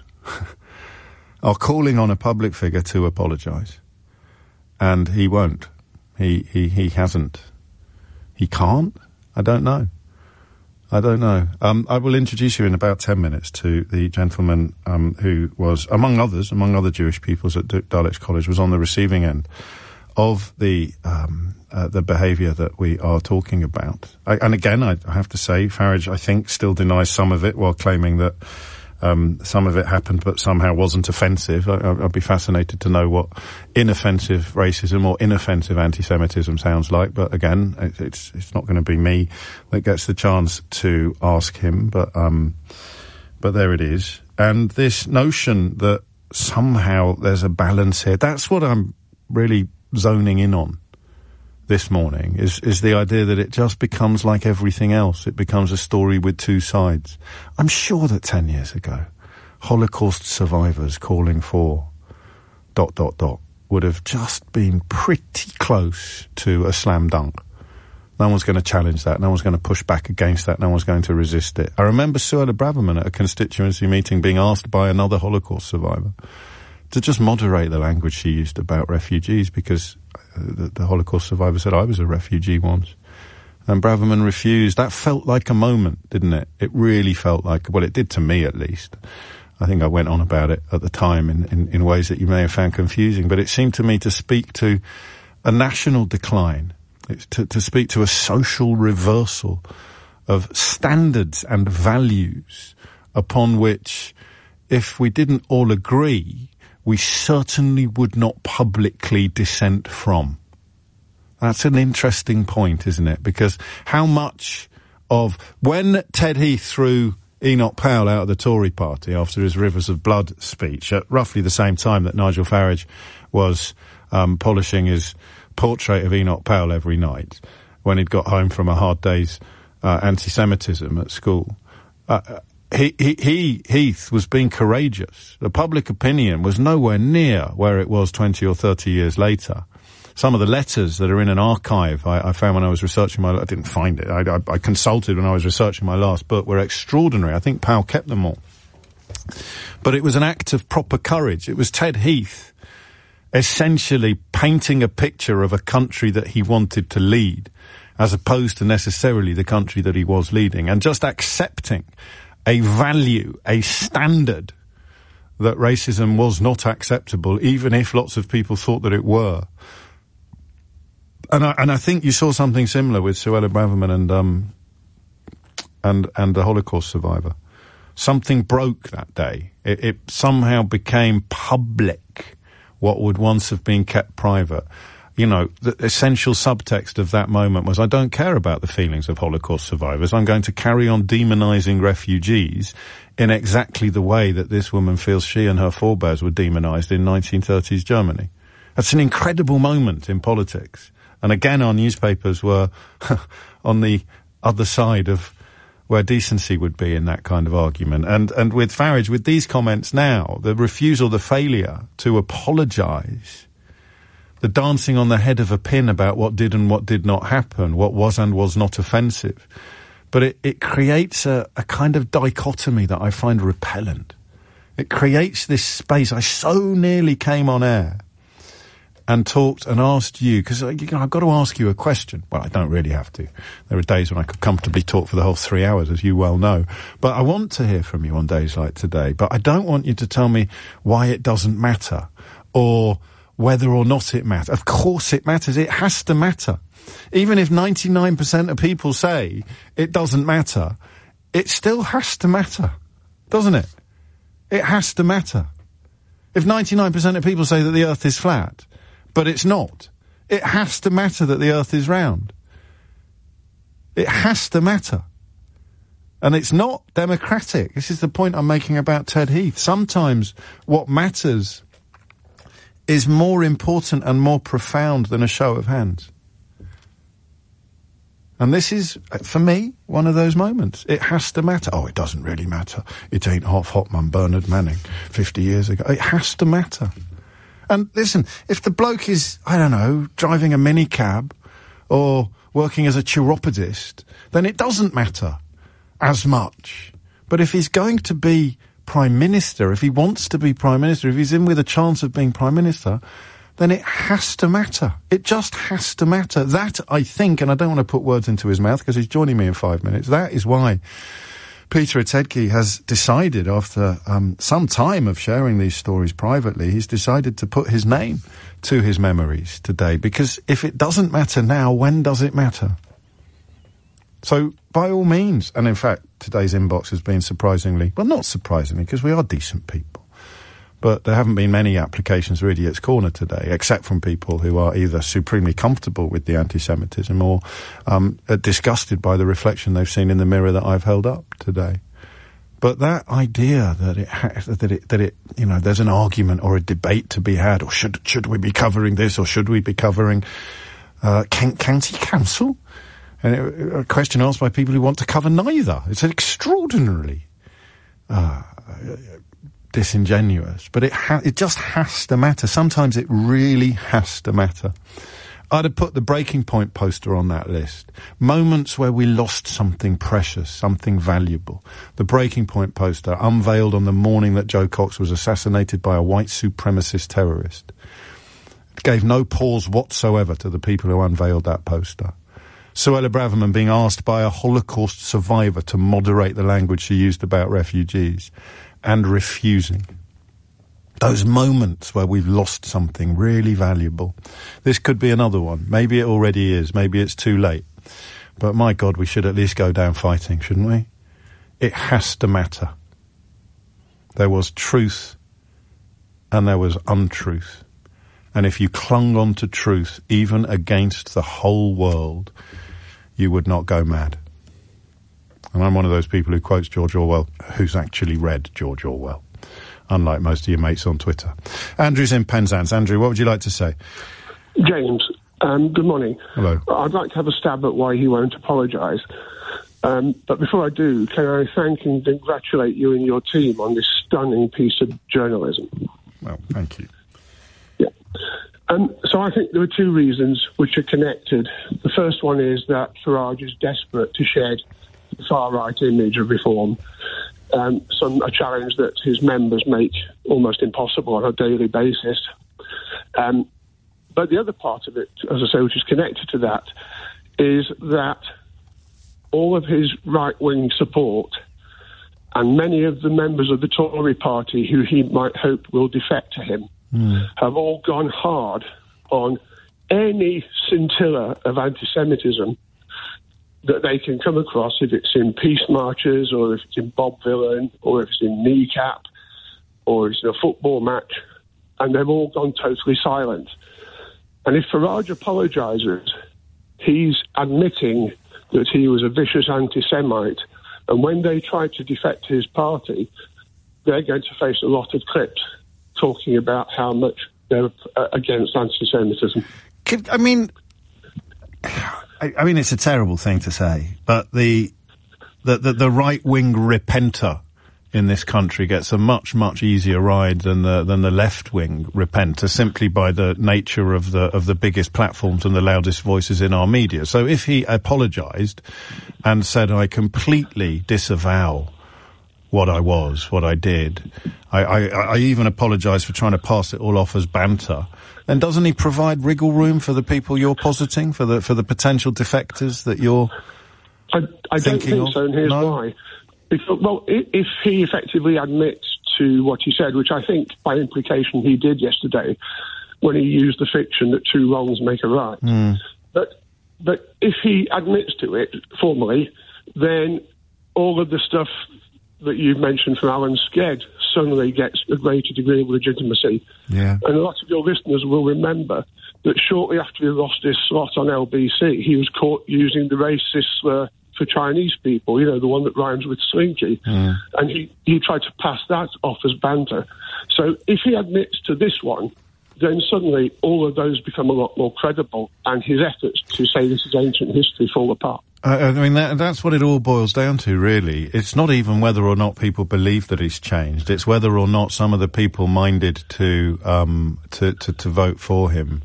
are calling on a public figure to apologise, and he won't. He hasn't. He can't. I don't know. I will introduce you in about 10 minutes to the gentleman who was, among other Jewish peoples at Dulwich College, was on the receiving end of the behaviour that we are talking about. And again, I have to say, Farage, I think, still denies some of it while claiming that some of it happened but somehow wasn't offensive. I'd be fascinated to know what inoffensive racism or inoffensive anti-Semitism sounds like. But again, it's not going to be me that gets the chance to ask him. But there it is. And this notion that somehow there's a balance here, that's what I'm really zoning in on this morning, is the idea that it just becomes like everything else. It becomes a story with two sides. I'm sure that 10 years ago, Holocaust survivors calling for ... would have just been pretty close to a slam dunk. No one's going to challenge that. No one's going to push back against that. No one's going to resist it. I remember Suella Braverman at a constituency meeting being asked by another Holocaust survivor to just moderate the language she used about refugees, because the Holocaust survivor said, I was a refugee once. And Braverman refused. That felt like a moment, didn't it? It really felt like, well, it did to me at least. I think I went on about it at the time in ways that you may have found confusing, but it seemed to me to speak to a national decline, to speak to a social reversal of standards and values upon which, if we didn't all agree, we certainly would not publicly dissent from. That's an interesting point, isn't it? Because how much of, when Ted Heath threw Enoch Powell out of the Tory party after his Rivers of Blood speech, at roughly the same time that Nigel Farage was polishing his portrait of Enoch Powell every night when he'd got home from a hard day's anti-Semitism at school, Heath was being courageous. The public opinion was nowhere near where it was 20 or 30 years later. Some of the letters that are in an archive I found when I was researching I didn't find it. I consulted when I was researching my last book, were extraordinary. I think Powell kept them all. But it was an act of proper courage. It was Ted Heath essentially painting a picture of a country that he wanted to lead, as opposed to necessarily the country that he was leading, and just accepting a value, a standard that racism was not acceptable, even if lots of people thought that it were. And I think you saw something similar with Suella Braverman and the Holocaust survivor. Something broke that day. It somehow became public what would once have been kept private. You know, the essential subtext of that moment was, I don't care about the feelings of Holocaust survivors. I'm going to carry on demonizing refugees in exactly the way that this woman feels she and her forebears were demonized in 1930s Germany. That's an incredible moment in politics. And again, our newspapers were on the other side of where decency would be in that kind of argument. And with Farage, with these comments now, the refusal, the failure to apologise, the dancing on the head of a pin about what did and what did not happen, what was and was not offensive. But it creates a kind of dichotomy that I find repellent. It creates this space. I so nearly came on air and talked and asked you, because I've got to ask you a question. Well, I don't really have to. There are days when I could comfortably talk for the whole 3 hours, as you well know. But I want to hear from you on days like today. But I don't want you to tell me why it doesn't matter, or whether or not it matters. Of course it matters. It has to matter. Even if 99% of people say it doesn't matter, it still has to matter, doesn't it? It has to matter. If 99% of people say that the Earth is flat, but it's not, it has to matter that the Earth is round. It has to matter. And it's not democratic. This is the point I'm making about Ted Heath. Sometimes what matters is more important and more profound than a show of hands. And this is, for me, one of those moments. It has to matter. Oh, it doesn't really matter. It ain't half hot, Mum Bernard Manning 50 years ago. It has to matter. And listen, if the bloke is, I don't know, driving a minicab or working as a chiropodist, then it doesn't matter as much. But if he's going to be Prime Minister, if he wants to be Prime Minister, if he's in with a chance of being Prime Minister, then it has to matter. It just has to matter. That, I think, and I don't want to put words into his mouth because he's joining me in 5 minutes, that is why Peter Otedki has decided, after some time of sharing these stories privately, he's decided to put his name to his memories today. Because if it doesn't matter now, when does it matter? So, by all means, and in fact, today's inbox has been surprisingly, well, not surprisingly, because we are decent people, but there haven't been many applications for Idiot's Corner today, except from people who are either supremely comfortable with the anti-Semitism or disgusted by the reflection they've seen in the mirror that I've held up today. But that idea that it you know, there's an argument or a debate to be had, or should we be covering this, or should we be covering county council? And a question asked by people who want to cover neither. It's extraordinarily disingenuous, but it just has to matter. Sometimes it really has to matter. I'd have put the Breaking Point poster on that list. Moments where we lost something precious, something valuable. The Breaking Point poster, unveiled on the morning that Joe Cox was assassinated by a white supremacist terrorist. It gave no pause whatsoever to the people who unveiled that poster. Suella Braverman being asked by a Holocaust survivor to moderate the language she used about refugees, and refusing. Those moments where we've lost something really valuable. This could be another one. Maybe it already is. Maybe it's too late. But my God, we should at least go down fighting, shouldn't we? It has to matter. There was truth and there was untruth. And if you clung on to truth, even against the whole world, you would not go mad. And I'm one of those people who quotes George Orwell, who's actually read George Orwell, unlike most of your mates on Twitter. Andrew's in Penzance. Andrew, what would you like to say? James, good morning. Hello. I'd like to have a stab at why he won't apologise. But before I do, can I thank and congratulate you and your team on this stunning piece of journalism? Well, thank you. Yeah. So I think there are two reasons which are connected. The first one is that Farage is desperate to shed the far-right image of reform, a challenge that his members make almost impossible on a daily basis. But the other part of it, as I say, which is connected to that, is that all of his right-wing support and many of the members of the Tory party who he might hope will defect to him have all gone hard on any scintilla of anti-Semitism that they can come across, if it's in peace marches or if it's in Bob Vylan or if it's in Kneecap or it's in a football match, and they've all gone totally silent. And if Farage apologises, he's admitting that he was a vicious anti-Semite, and when they try to defect his party, they're going to face a lot of clips talking about how much they're against anti-Semitism. I mean, it's a terrible thing to say, but the right-wing repenter in this country gets a much, much easier ride than the left-wing repenter, simply by the nature of the biggest platforms and the loudest voices in our media. So if he apologised and said, I completely disavow what I was, what I did, I even apologise for trying to pass it all off as banter, then doesn't he provide wriggle room for the people you're positing, for the potential defectors that you're I don't think so, and here's why. Because, well, if he effectively admits to what he said, which I think by implication he did yesterday, when he used the fiction that two wrongs make a right. But if he admits to it formally, then all of the stuff that you've mentioned from Alan Sked suddenly gets a greater degree of legitimacy. Yeah. And a lot of your listeners will remember that shortly after he lost his slot on LBC, he was caught using the racist slur for Chinese people, you know, the one that rhymes with slinky. And he tried to pass that off as banter. So if he admits to this one, then suddenly all of those become a lot more credible, and his efforts to say this is ancient history fall apart. I mean, that's what it all boils down to, really. It's not even whether or not people believe that he's changed. It's whether or not some of the people minded to vote for him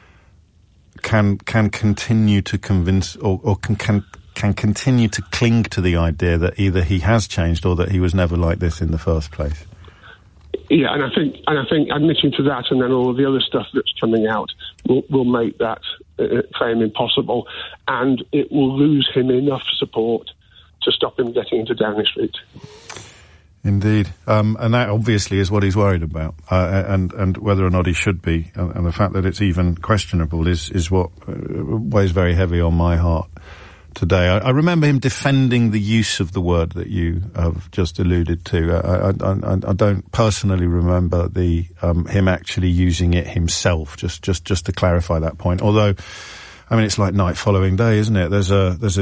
can continue to convince or can continue to cling to the idea that either he has changed or that he was never like this in the first place. Yeah, and I think admitting to that, and then all of the other stuff that's coming out, will make that claim impossible, and it will lose him enough support to stop him getting into Downing Street. Indeed, and that obviously is what he's worried about, and whether or not he should be, and the fact that it's even questionable is what weighs very heavy on my heart today. I remember him defending the use of the word that you have just alluded to. I don't personally remember him actually using it himself. Just to clarify that point. Although, I mean, it's like night following day, isn't it? There's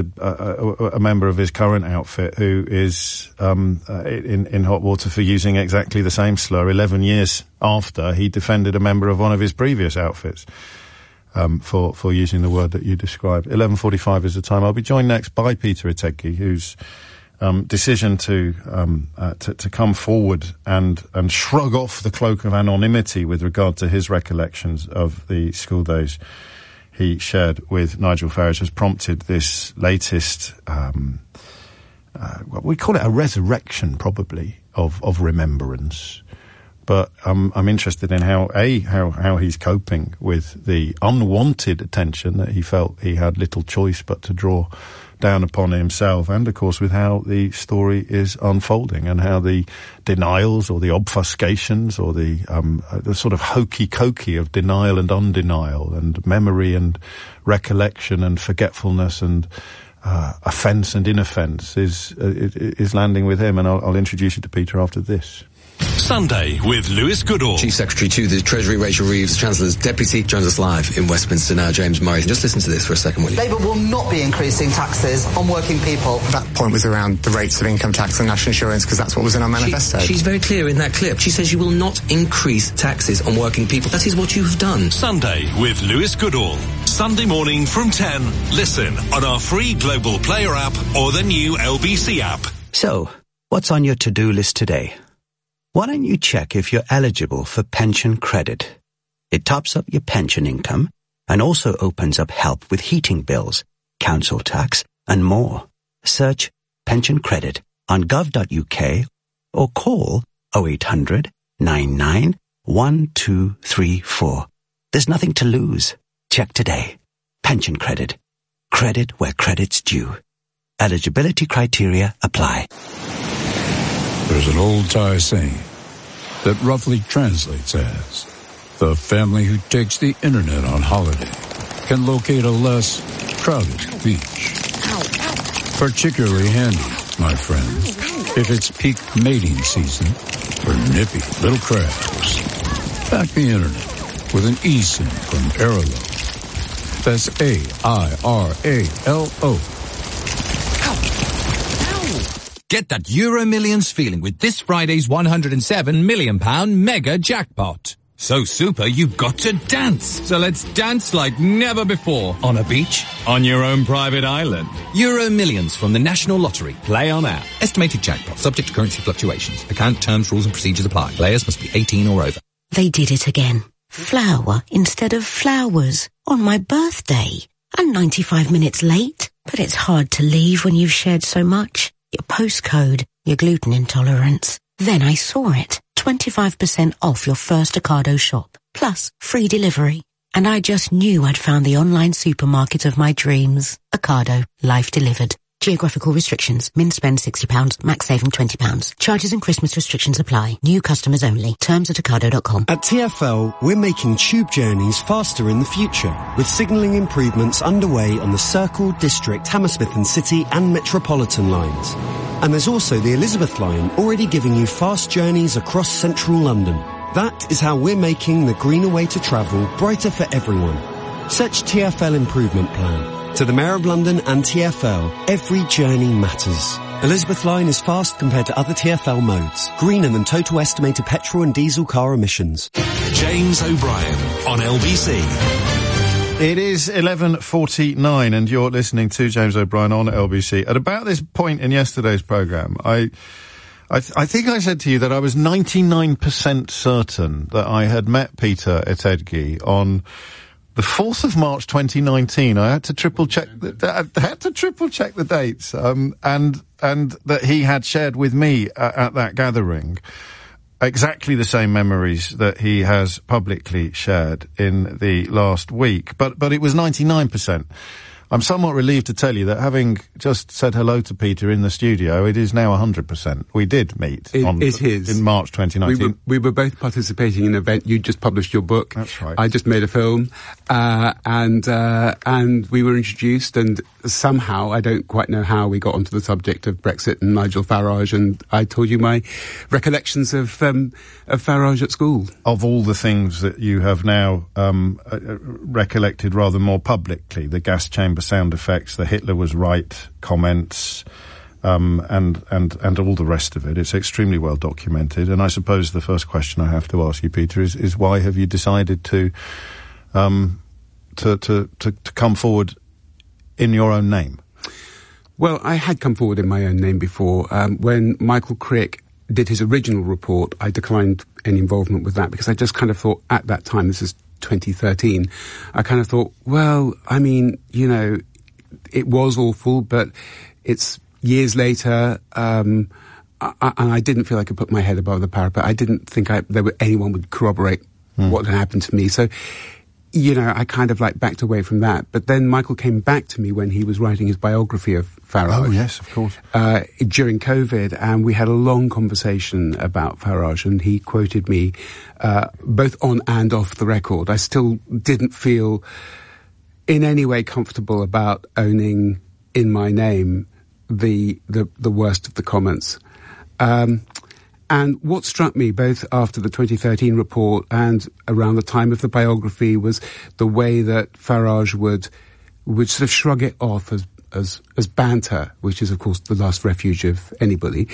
a member of his current outfit who is in hot water for using exactly the same slur 11 years after he defended a member of one of his previous outfits. For using the word that you described. 11:45 is the time. I'll be joined next by Peter Itegui, whose decision to come forward and shrug off the cloak of anonymity with regard to his recollections of the school days he shared with Nigel Farage has prompted this latest, we call it a resurrection, probably, of remembrance. But I'm interested in how he's coping with the unwanted attention that he felt he had little choice but to draw down upon himself, and of course with how the story is unfolding and how the denials or the obfuscations or the sort of hokey-cokey of denial and undenial and memory and recollection and forgetfulness and offence and inoffence is landing with him. And I'll introduce you to Peter after this. Sunday with Lewis Goodall. Chief Secretary to the Treasury, Rachel Reeves, Chancellor's Deputy, joins us live in Westminster now. James Murray. Just listen to this for a second, will you? Labour will not be increasing taxes on working people. That point was around the rates of income tax and national insurance, because that's what was in our manifesto. She's very clear in that clip. She says you will not increase taxes on working people. That is what you have done. Sunday with Lewis Goodall. Sunday morning from 10. Listen on our free Global Player app or the new LBC app. So, what's on your to-do list today? Why don't you check if you're eligible for pension credit? It tops up your pension income and also opens up help with heating bills, council tax, and more. Search pension credit on gov.uk or call 0800 99 1234. There's nothing to lose. Check today. Pension credit. Credit where credit's due. Eligibility criteria apply. There's an old Thai saying that roughly translates as, the family who takes the internet on holiday can locate a less crowded beach. Particularly handy, my friends, if it's peak mating season for nippy little crabs. Back the internet with an eSIM from Airalo. That's AIRALO. Get that Euro Millions feeling with this Friday's £107 million mega jackpot. So super, you've got to dance. So let's dance like never before. On a beach, on your own private island. Euro Millions from the National Lottery. Play on app. Estimated jackpot, subject to currency fluctuations. Account terms, rules and procedures apply. Players must be 18 or over. They did it again. Flour instead of flowers on my birthday. I'm 95 minutes late, but it's hard to leave when you've shared so much. Your postcode, your gluten intolerance. Then I saw it. 25% off your first Ocado shop, plus free delivery. And I just knew I'd found the online supermarket of my dreams. Ocado, life delivered. Geographical restrictions. Min spend £60, max saving £20. Charges and Christmas restrictions apply. New customers only. Terms at ocado.com. At TfL, we're making tube journeys faster in the future, with signalling improvements underway on the Circle, District, Hammersmith and City and Metropolitan lines. And there's also the Elizabeth line, already giving you fast journeys across central London. That is how we're making the greener way to travel brighter for everyone. Search TfL Improvement Plan. To the Mayor of London and TfL, every journey matters. Elizabeth line is fast compared to other TfL modes. Greener than total estimated petrol and diesel car emissions. James O'Brien on LBC. It is 11:49 and you're listening to James O'Brien on LBC. At about this point in yesterday's programme, I think I said to you that I was 99% certain that I had met Peter Ettedgui on the 4th of March 2019. I had to triple check the dates, and that he had shared with me at that gathering exactly the same memories that he has publicly shared in the last week. But it was 99%. I'm somewhat relieved to tell you that having just said hello to Peter in the studio, it is now 100%. We did meet in March 2019. We were both participating in an event. You just published your book. That's right. I just made a film, and we were introduced, and somehow, I don't quite know how, we got onto the subject of Brexit and Nigel Farage, and I told you my recollections of Farage at school. Of all the things that you have now recollected rather more publicly, the gas chamber sound effects, the Hitler was right comments, and all the rest of it. It's extremely well documented. And I suppose the first question I have to ask you, Peter, is why have you decided to come forward in your own name? Well, I had come forward in my own name before. When Michael Crick did his original report, I declined any involvement with that because I just kind of thought at that time, this is 2013, I kind of thought, well, I mean, you know, it was awful, but it's years later, and I didn't feel I could put my head above the parapet. I didn't think anyone would corroborate what had happened to me. So, you know, I kind of like backed away from that. But then Michael came back to me when he was writing his biography of Farage. Oh, yes, of course. During COVID, and we had a long conversation about Farage, and he quoted me both on and off the record. I still didn't feel in any way comfortable about owning in my name the worst of the comments. And what struck me both after the 2013 report and around the time of the biography was the way that Farage would sort of shrug it off as banter, which is of course the last refuge of anybody.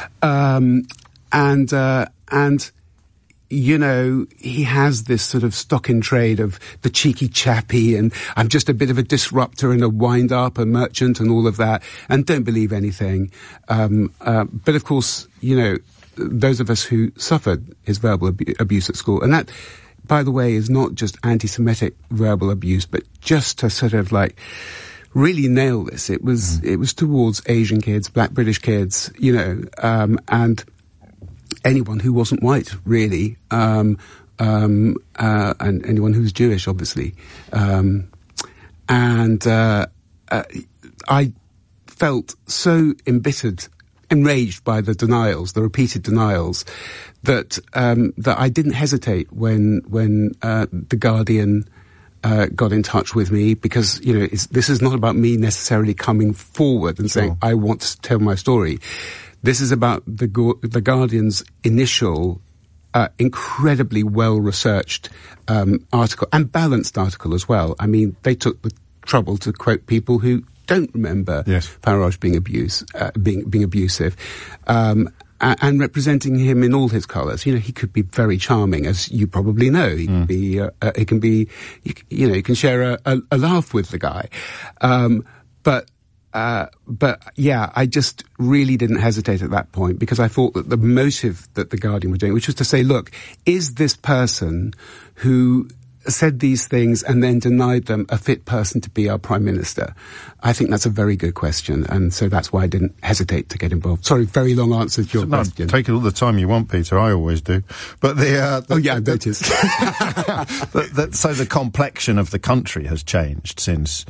And you know, he has this sort of stock in trade of the cheeky chappy, and I'm just a bit of a disruptor and a wind-up, a merchant and all of that, and don't believe anything. But of course, you know, those of us who suffered his verbal abuse at school, and that, by the way, is not just anti-Semitic verbal abuse, but just to sort of like really nail this. It was towards Asian kids, black British kids, you know, and anyone who wasn't white, really, and anyone who was Jewish, obviously. I felt so embittered enraged by the denials, the repeated denials, that I didn't hesitate when the Guardian got in touch with me, because this is not about me necessarily coming forward and saying I want to tell my story. This is about the Guardian's initial incredibly well-researched article, and balanced article as well. I mean, they took the trouble to quote people who don't remember Farage being abusive, and representing him in all his colours. He could be very charming, as you probably know. He can be, you can share a laugh with the guy. But yeah, I just really didn't hesitate at that point, because I thought that the motive that the Guardian were doing, which was to say, look, is this person who said these things and then denied them a fit person to be our Prime Minister? I think that's a very good question, and so that's why I didn't hesitate to get involved. Sorry, very long answer to your question. Take it all the time you want, Peter. I always do. But I noticed. So the complexion of the country has changed since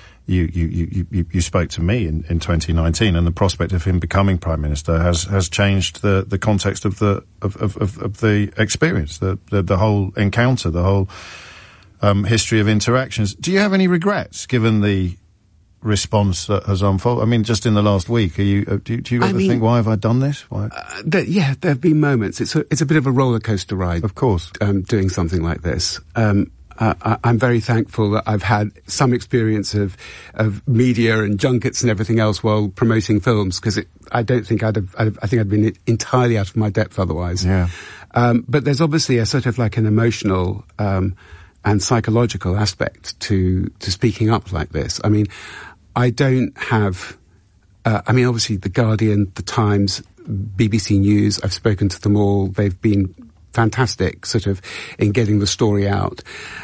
you spoke to me in 2019, and the prospect of him becoming Prime Minister has changed the context of the experience, the whole encounter, the whole history of interactions. Do you have any regrets given the response that has unfolded? I mean, just in the last week, do you ever think, why have I done this? Why? There have been moments. It's a bit of a roller coaster ride, of course, doing something like this. I'm very thankful that I've had some experience of media and junkets and everything else while promoting films, because I don't think I think I'd been entirely out of my depth otherwise. Yeah. But there's obviously a sort of like an emotional and psychological aspect to speaking up like this. I mean, I don't have. Obviously, The Guardian, The Times, BBC News. I've spoken to them all. They've been fantastic sort of in getting the story out.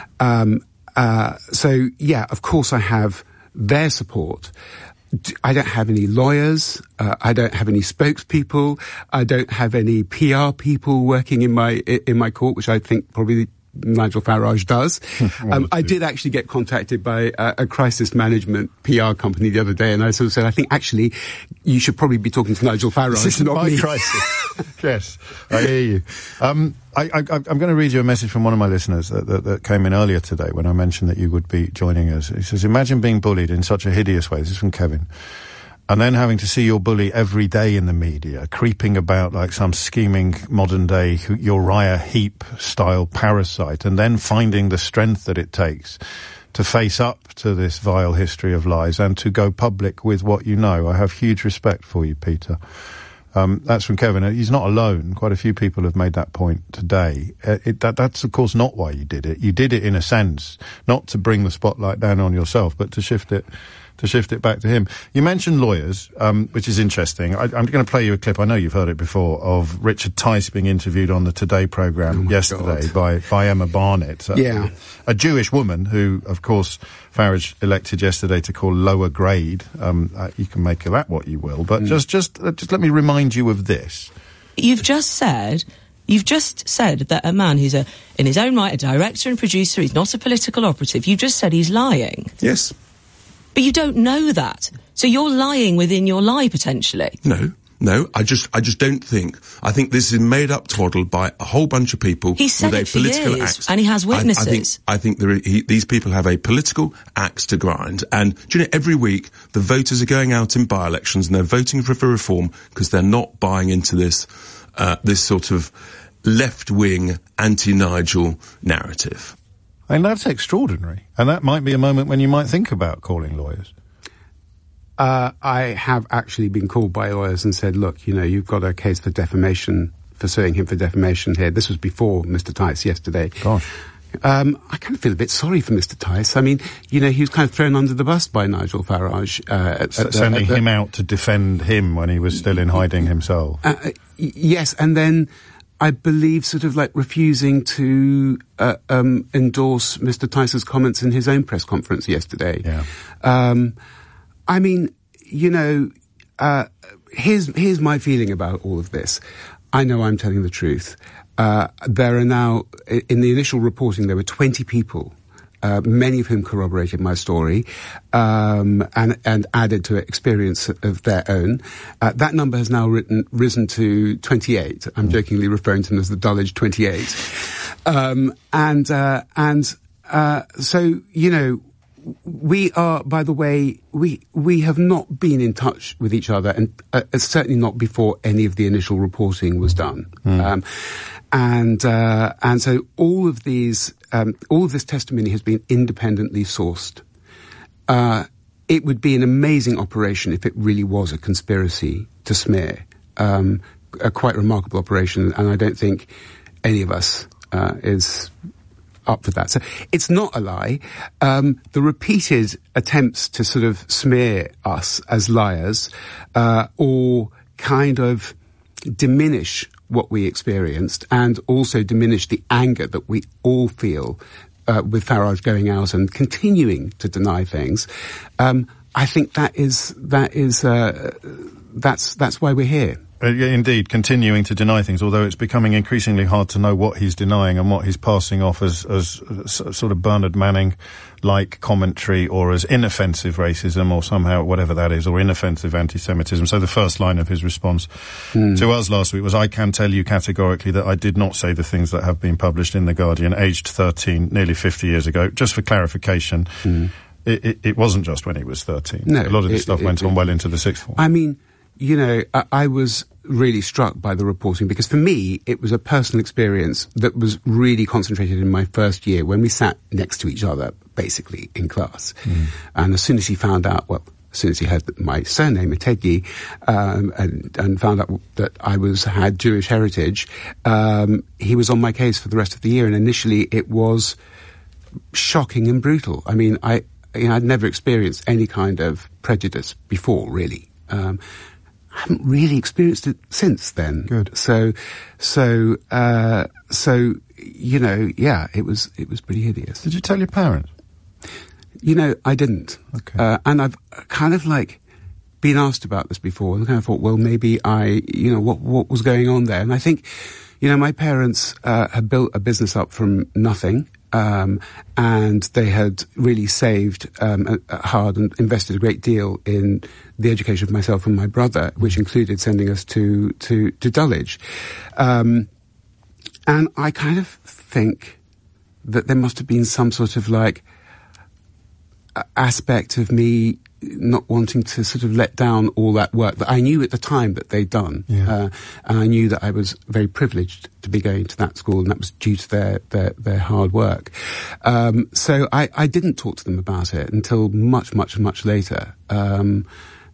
So yeah, of course I have their support. I don't have any lawyers. I don't have any spokespeople. I don't have any PR people working in my court, which I think probably Nigel Farage does. I did actually get contacted by a crisis management PR company the other day, and I sort of said, I think actually you should probably be talking to Nigel Farage. This is not my me. crisis. Yes, I hear you. I'm going to read you a message from one of my listeners that came in earlier today when I mentioned that you would be joining us. He says, imagine being bullied in such a hideous way. This is from Kevin. And then having to see your bully every day in the media, creeping about like some scheming modern-day Uriah Heep-style parasite, and then finding the strength that it takes to face up to this vile history of lies and to go public with what you know. I have huge respect for you, Peter. That's from Kevin. He's not alone. Quite a few people have made that point today. That's, of course, not why you did it. You did it, in a sense, not to bring the spotlight down on yourself, but to shift it back to him. You mentioned lawyers, which is interesting. I'm going to play you a clip, I know you've heard it before, of Richard Tice being interviewed on the Today programme yesterday by Emma Barnett. A Jewish woman who, of course, Farage elected yesterday to call lower grade. You can make of that what you will, but just let me remind you of this. You've just said that a man who's in his own right, a director and producer, he's not a political operative, you just said he's lying. Yes. But you don't know that. So you're lying within your lie, potentially. No, I just don't think. I think this is made up twaddle by a whole bunch of people with a political axe. And he has witnesses. I think these people have a political axe to grind. And, do you know, every week the voters are going out in by-elections and they're voting for reform because they're not buying into this sort of left-wing anti-Nigel narrative. And that's extraordinary. And that might be a moment when you might think about calling lawyers. I have actually been called by lawyers and said, look, you've got a case for defamation, for suing him for defamation here. This was before Mr. Tice yesterday. Gosh. I kind of feel a bit sorry for Mr. Tice. I mean, he was kind of thrown under the bus by Nigel Farage. Sending him out to defend him when he was still in hiding himself. Yes, and then I believe sort of like refusing to endorse Mr. Tice's comments in his own press conference yesterday. Yeah. I mean, here's my feeling about all of this. I know I'm telling the truth. There are now, in the initial reporting, there were 20 people many of whom corroborated my story, and added to experience of their own. That number has now risen to 28. I'm jokingly referring to them as the Dulwich 28. So, we are, by the way, we have not been in touch with each other, and certainly not before any of the initial reporting was done. And so all of this testimony has been independently sourced. It would be an amazing operation if it really was a conspiracy to smear. A quite remarkable operation, and I don't think any of us is up for that. So it's not a lie. The repeated attempts to sort of smear us as liars, or kind of diminish what we experienced, and also diminish the anger that we all feel with Farage going out and continuing to deny things. I think that's why we're here. Yeah, indeed, continuing to deny things, although it's becoming increasingly hard to know what he's denying and what he's passing off as sort of Bernard Manning-like commentary, or as inoffensive racism, or somehow whatever that is, or inoffensive anti-Semitism. So the first line of his response to us last week was, "I can tell you categorically that I did not say the things that have been published in The Guardian, aged 13, nearly 50 years ago." Just for clarification, it wasn't just when he was 13. No, a lot of this stuff went on well into the sixth form. I mean, I was really struck by the reporting, because for me, it was a personal experience that was really concentrated in my first year, when we sat next to each other, basically, in class. And as soon as he found out, as soon as he heard my surname, Etegi, and found out that I had Jewish heritage, he was on my case for the rest of the year. And initially, it was shocking and brutal. I mean, I'd never experienced any kind of prejudice before, really. I haven't really experienced it since then. Good. So, yeah, it was pretty hideous. Did you tell your parents? I didn't. Okay. And I've kind of been asked about this before, and kind of thought, well, maybe what was going on there? And I think, my parents had built a business up from nothing. And they had really saved hard and invested a great deal in the education of myself and my brother, which included sending us to Dulwich. And I kind of think that there must have been some sort of aspect of me not wanting to sort of let down all that work that I knew at the time that they'd done. Yeah. And I knew that I was very privileged to be going to that school, and that was due to their hard work. So I didn't talk to them about it until much, much, much later. So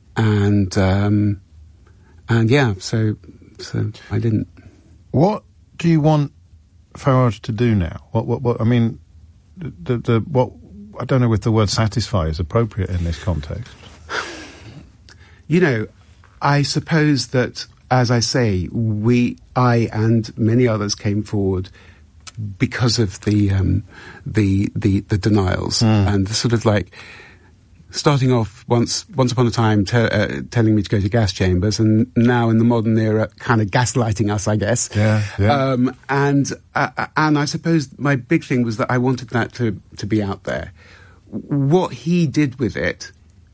I didn't. What do you want Farage to do now? What I mean, what I don't know if the word satisfy is appropriate in this context. I suppose that, as I say, I and many others came forward because of the denials and the sort of starting off once upon a time telling me to go to gas chambers, and now in the modern era kind of gaslighting us, I guess. Yeah. And I suppose my big thing was that I wanted that to be out there. What he did with it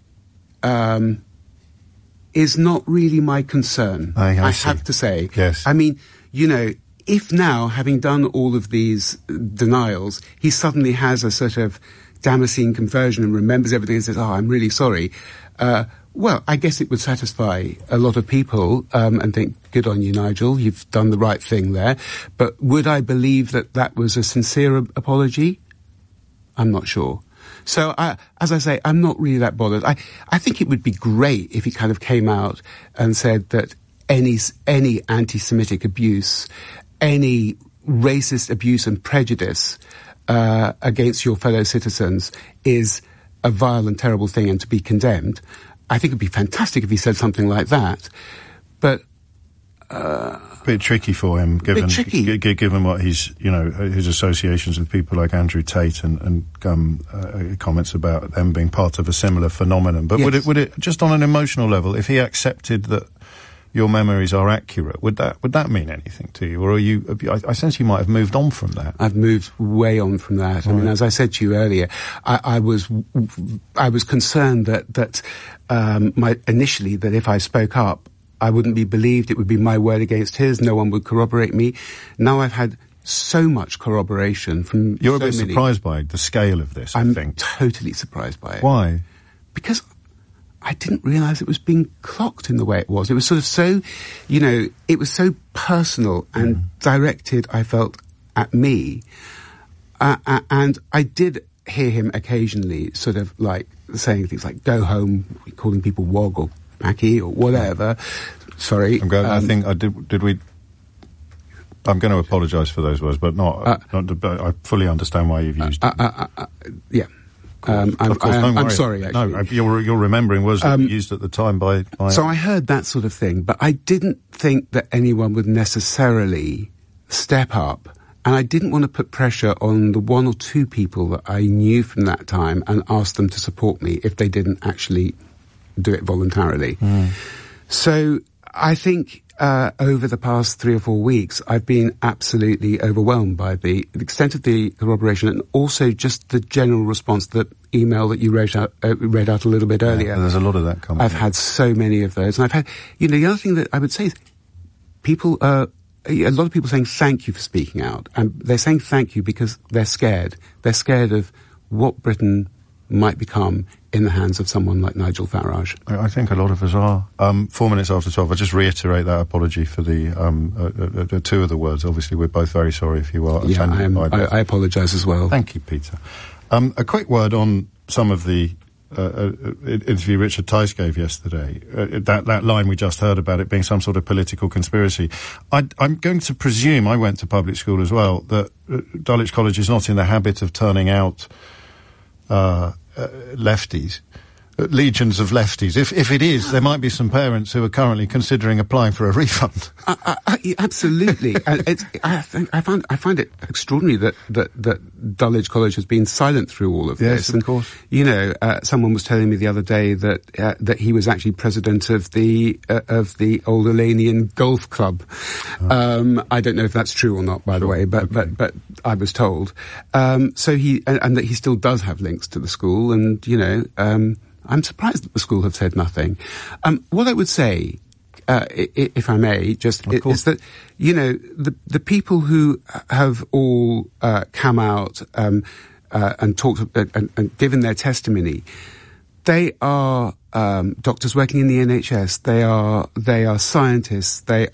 is not really my concern. I have to say. Yes. I mean, if now, having done all of these denials, he suddenly has a sort of Damascene conversion and remembers everything and says, "Oh, I'm really sorry." Well, I guess it would satisfy a lot of people and think, "Good on you, Nigel, you've done the right thing there." But would I believe that was a sincere apology? I'm not sure. So, as I say, I'm not really that bothered. I think it would be great if he kind of came out and said that any anti-Semitic abuse, any racist abuse and prejudice against your fellow citizens is a vile and terrible thing and to be condemned. I think it would be fantastic if he said something like that. But a bit tricky for him, given what he's, his associations with people like Andrew Tate and comments about them being part of a similar phenomenon. But yes. would it just on an emotional level, if he accepted that your memories are accurate, would that mean anything to you? Or I sense you might have moved on from that. I've moved way on from that. Right. I mean, as I said to you earlier, I was concerned that initially that if I spoke up, I wouldn't be believed. It would be my word against his. No one would corroborate me. Now I've had so much corroboration from You're a bit surprised by the scale of this, I think. I'm totally surprised by it. Why? Because I didn't realise it was being clocked in the way it was. It was sort of so, it was so personal and directed, I felt, at me. And I did hear him occasionally sort of like saying things like, go home, calling people wog or Mackie or whatever. Sorry. Did we... I'm going to apologise for those words, but but I fully understand why you've used them. Yeah. I'm sorry, actually. No, you're remembering words that were used at the time by... So I heard that sort of thing, but I didn't think that anyone would necessarily step up, and I didn't want to put pressure on the one or two people that I knew from that time and ask them to support me if they didn't actually do it voluntarily. So I think... over the past 3 or 4 weeks, I've been absolutely overwhelmed by the extent of the corroboration and also just the general response, the email that you read out a little bit earlier. There's a lot of that coming. I've had so many of those. And I've had, the other thing that I would say is a lot of people saying thank you for speaking out. And they're saying thank you because they're scared. They're scared of what Britain might become in the hands of someone like Nigel Farage. I think a lot of us are. 4 minutes after 12, I'll just reiterate that apology for the two of the words. Obviously, we're both very sorry if you are offended by that. I apologise as well. Thank you, Peter. A quick word on some of the interview Richard Tice gave yesterday. That line we just heard about it being some sort of political conspiracy. I'm going to presume, I went to public school as well, that Dulwich College is not in the habit of turning out lefties, legions of lefties. If it is, there might be some parents who are currently considering applying for a refund. Absolutely. I find it extraordinary that Dulwich College has been silent through all of this. Yes, of course. Someone was telling me the other day that he was actually president of the Old Elanian Golf Club. I don't know if that's true or not, by the way, but I was told. So that he still does have links to the school, and I'm surprised that the school have said nothing. What I would say, if I may, just is that, the people who have all come out and talked and given their testimony, they are doctors working in the NHS. They are scientists. They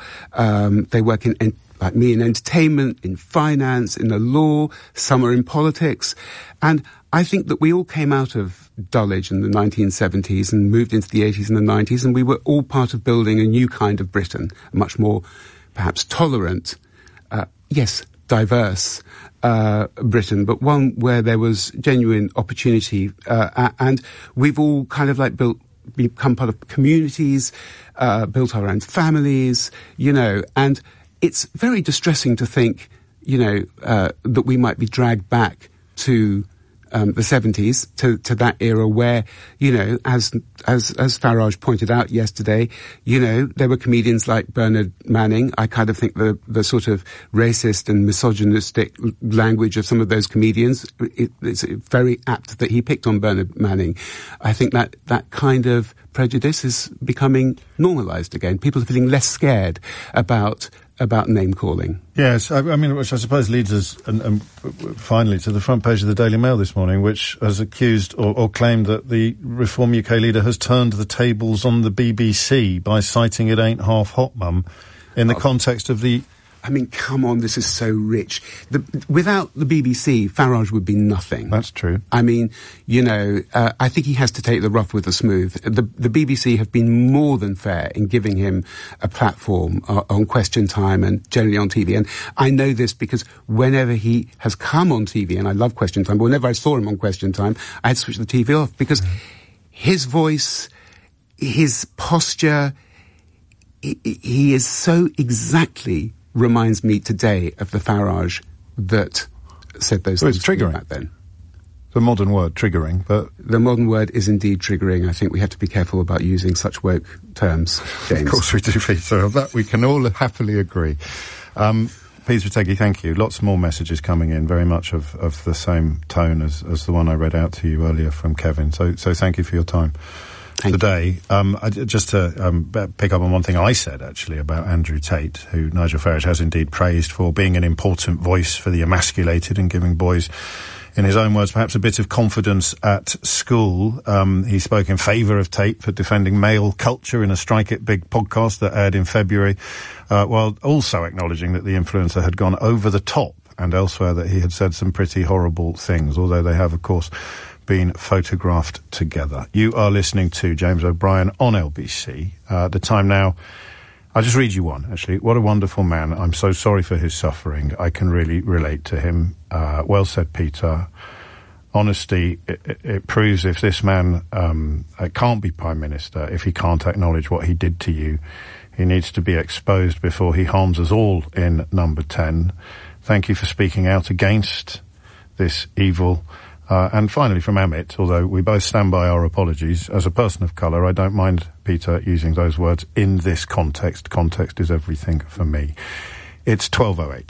work like me, in entertainment, in finance, in the law. Some are in politics, and I think that we all came out of Dulwich in the 1970s and moved into the 80s and the 90s, and we were all part of building a new kind of Britain, a much more, perhaps, tolerant, diverse Britain, but one where there was genuine opportunity, and we've all kind of like become part of communities, built our own families, and it's very distressing to think, that we might be dragged back to the 70s, to that era where, as Farage pointed out yesterday, there were comedians like Bernard Manning. I kind of think the sort of racist and misogynistic language of some of those comedians, it's very apt that he picked on Bernard Manning. I think that kind of prejudice is becoming normalised again. People are feeling less scared about name-calling. Yes, I mean, which I suppose leads us, and finally, to the front page of the Daily Mail this morning, which has accused or claimed that the Reform UK leader has turned the tables on the BBC by citing It Ain't Half Hot, Mum, in the context of the... I mean, come on, this is so rich. Without the BBC, Farage would be nothing. That's true. I mean, I think he has to take the rough with the smooth. The BBC have been more than fair in giving him a platform on Question Time and generally on TV. And I know this because whenever he has come on TV, and I love Question Time, but whenever I saw him on Question Time, I had to switch the TV off because his voice, his posture, he is so exactly... reminds me today of the Farage that said those things it's triggering back then. The modern word, triggering, but... The modern word is indeed triggering. I think we have to be careful about using such woke terms, James. Of course we do, Peter. Of that we can all happily agree. Peter Teggy, thank you. Lots more messages coming in, very much of the same tone as the one I read out to you earlier from Kevin. So thank you for your time today. Just to pick up on one thing I said, actually, about Andrew Tate, who Nigel Farage has indeed praised for being an important voice for the emasculated and giving boys, in his own words, perhaps a bit of confidence at school. He spoke in favour of Tate for defending male culture in a Strike It Big podcast that aired in February, while also acknowledging that the influencer had gone over the top, and elsewhere that he had said some pretty horrible things, although they have, of course, been photographed together. You are listening to James O'Brien on LBC. The time now... I'll just read you one, actually. What a wonderful man. I'm so sorry for his suffering. I can really relate to him. Well said, Peter. Honesty, it proves if this man can't be Prime Minister, if he can't acknowledge what he did to you, he needs to be exposed before he harms us all in Number 10. Thank you for speaking out against this evil. And finally, from Amit, although we both stand by our apologies, as a person of colour, I don't mind Peter using those words in this context. Context is everything for me. It's 12:08.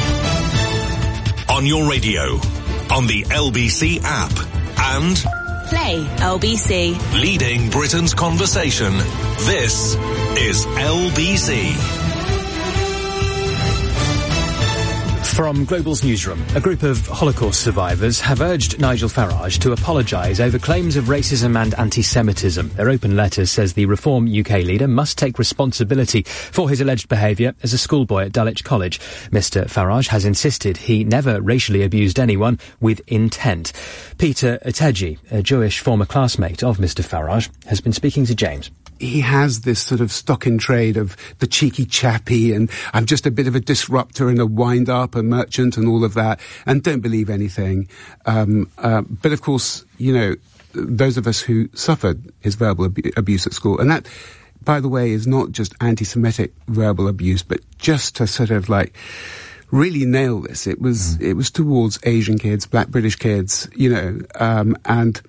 On your radio, on the LBC app, and... Play LBC. Leading Britain's conversation. This is LBC. From Global's newsroom, a group of Holocaust survivors have urged Nigel Farage to apologise over claims of racism and anti-Semitism. Their open letter says the Reform UK leader must take responsibility for his alleged behaviour as a schoolboy at Dulwich College. Mr Farage has insisted he never racially abused anyone with intent. Peter Otegyi, a Jewish former classmate of Mr Farage, has been speaking to James. He has this sort of stock in trade of the cheeky chappy and I'm just a bit of a disruptor and a wind-up, a merchant and all of that, and don't believe anything. But of course, you know, those of us who suffered his verbal abuse at school, and that, by the way, is not just anti-Semitic verbal abuse, but just to sort of like really nail this. It was towards Asian kids, black British kids, you know, and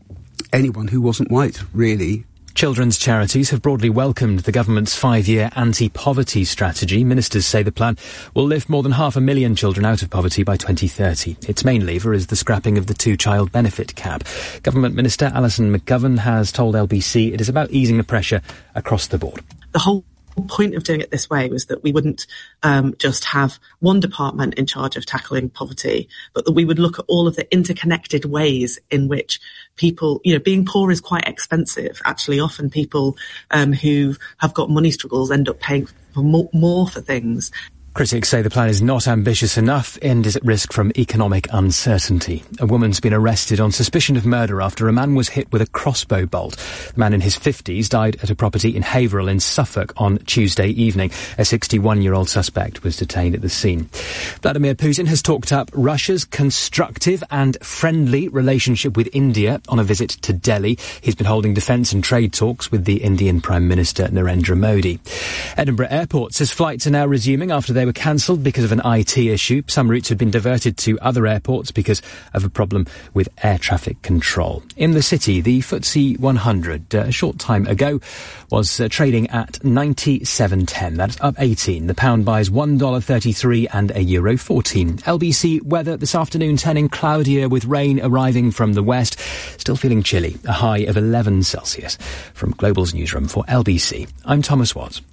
anyone who wasn't white, really. Children's charities have broadly welcomed the government's 5-year anti-poverty strategy. Ministers say the plan will lift more than 500,000 children out of poverty by 2030. Its main lever is the scrapping of the 2-child benefit cap. Government Minister Alison McGovern has told LBC it is about easing the pressure across the board. The whole point of doing it this way was that we wouldn't just have one department in charge of tackling poverty, but that we would look at all of the interconnected ways in which people, you know, being poor is quite expensive. Actually, often people who have got money struggles end up paying for more for things. Critics say the plan is not ambitious enough and is at risk from economic uncertainty. A woman's been arrested on suspicion of murder after a man was hit with a crossbow bolt. The man in his 50s died at a property in Haverhill in Suffolk on Tuesday evening. A 61-year-old suspect was detained at the scene. Vladimir Putin has talked up Russia's constructive and friendly relationship with India on a visit to Delhi. He's been holding defence and trade talks with the Indian Prime Minister Narendra Modi. Edinburgh Airport says flights are now resuming after they were cancelled because of an IT issue. Some routes had been diverted to other airports because of a problem with air traffic control. In the city, the FTSE 100 a short time ago was trading at 97.10. That's up 18. The pound buys $1.33 and a euro 14. LBC weather this afternoon turning cloudier with rain arriving from the west. Still feeling chilly. A high of 11 Celsius. From Global's newsroom for LBC, I'm Thomas Watts.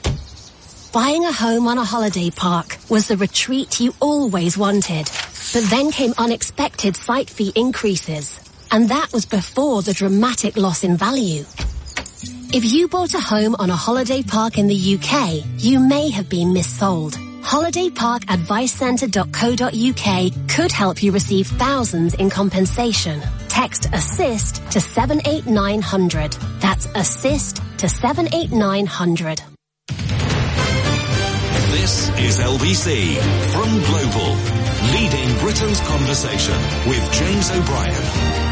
Buying a home on a holiday park was the retreat you always wanted. But then came unexpected site fee increases. And that was before the dramatic loss in value. If you bought a home on a holiday park in the UK, you may have been missold. holidayparkadvicecentre.co.uk could help you receive thousands in compensation. Text ASSIST to 78900. That's ASSIST to 78900. This is LBC from Global, leading Britain's conversation with James O'Brien.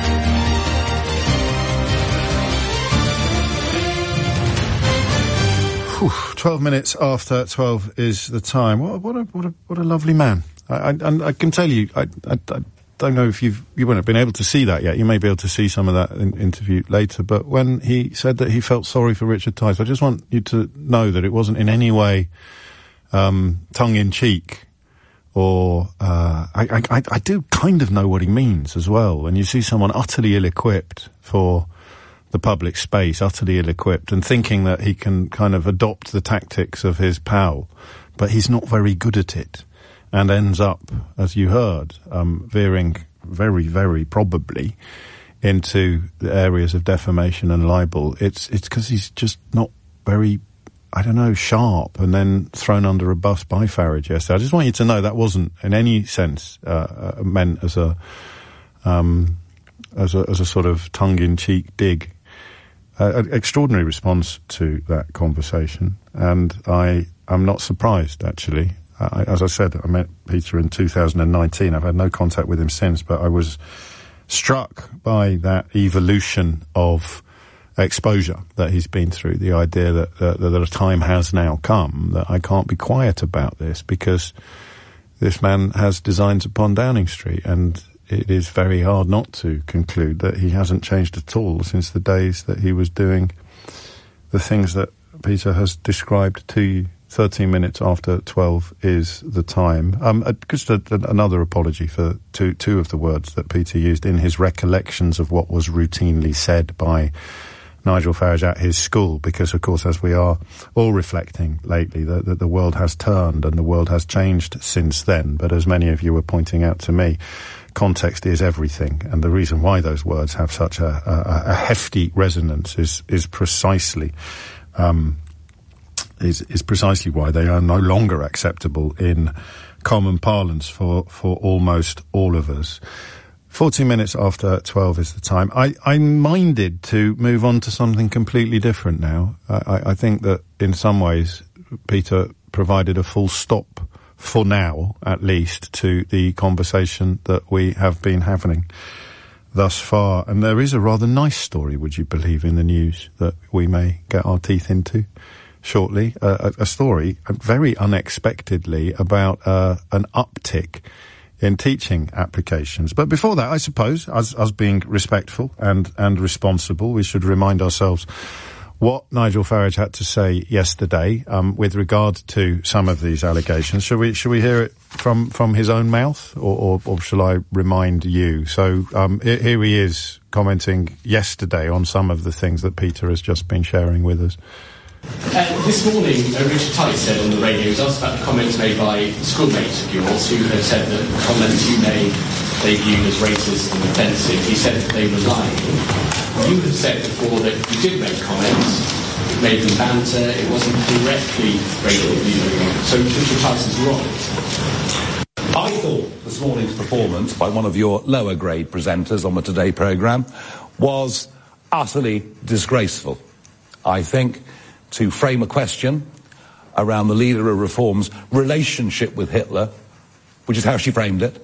Whew, 12 minutes after 12 is the time. What a lovely man. I can tell you, don't know if you won't have been able to see that yet. You may be able to see some of that interview later. But when he said that he felt sorry for Richard Tice, I just want you to know that it wasn't in any way tongue-in-cheek. Or I do kind of know what he means as well. When you see someone utterly ill-equipped for the public space, utterly ill-equipped, and thinking that he can kind of adopt the tactics of his pal, but he's not very good at it, and ends up, as you heard, veering very, very probably into the areas of defamation and libel. It's because he's just not very, I don't know, sharp, and then thrown under a bus by Farage yesterday. I just want you to know that wasn't in any sense meant as a sort of tongue-in-cheek dig. An extraordinary response to that conversation, and I'm not surprised, actually. As I said, I met Peter in 2019. I've had no contact with him since, but I was struck by that evolution of exposure that he's been through, the idea that a time has now come that I can't be quiet about this, because this man has designs upon Downing Street, and it is very hard not to conclude that he hasn't changed at all since the days that he was doing the things that Peter has described to you. 13 minutes after 12 is the time. Just another apology for two of the words that Peter used in his recollections of what was routinely said by Nigel Farage at his school, because, of course, as we are all reflecting lately, that the world has turned and the world has changed since then. But as many of you were pointing out to me, context is everything, and the reason why those words have such a hefty resonance is precisely why they are no longer acceptable in common parlance for almost all of us. 40 minutes after 12 is the time. I'm minded to move on to something completely different now. I think that in some ways Peter provided a full stop, for now at least, to the conversation that we have been having thus far. And there is a rather nice story, would you believe, in the news that we may get our teeth into shortly. A story, very unexpectedly, about an uptick in teaching applications. But before that, I suppose, as being respectful and responsible, we should remind ourselves what Nigel Farage had to say yesterday with regard to some of these allegations. Should we hear it from his own mouth, or shall I remind you? So here he is commenting yesterday on some of the things that Peter has just been sharing with us. This morning, Richard Tice said on the radio, he was asked about the comments made by schoolmates of yours who had said that the comments you made they viewed as racist and offensive. He said that they were lying. You have said before that you did make comments, made them banter, it wasn't directly racist. So Richard Tice is wrong. I thought this morning's performance by one of your lower grade presenters on the Today programme was utterly disgraceful. I think to frame a question around the leader of Reform's relationship with Hitler, which is how she framed it,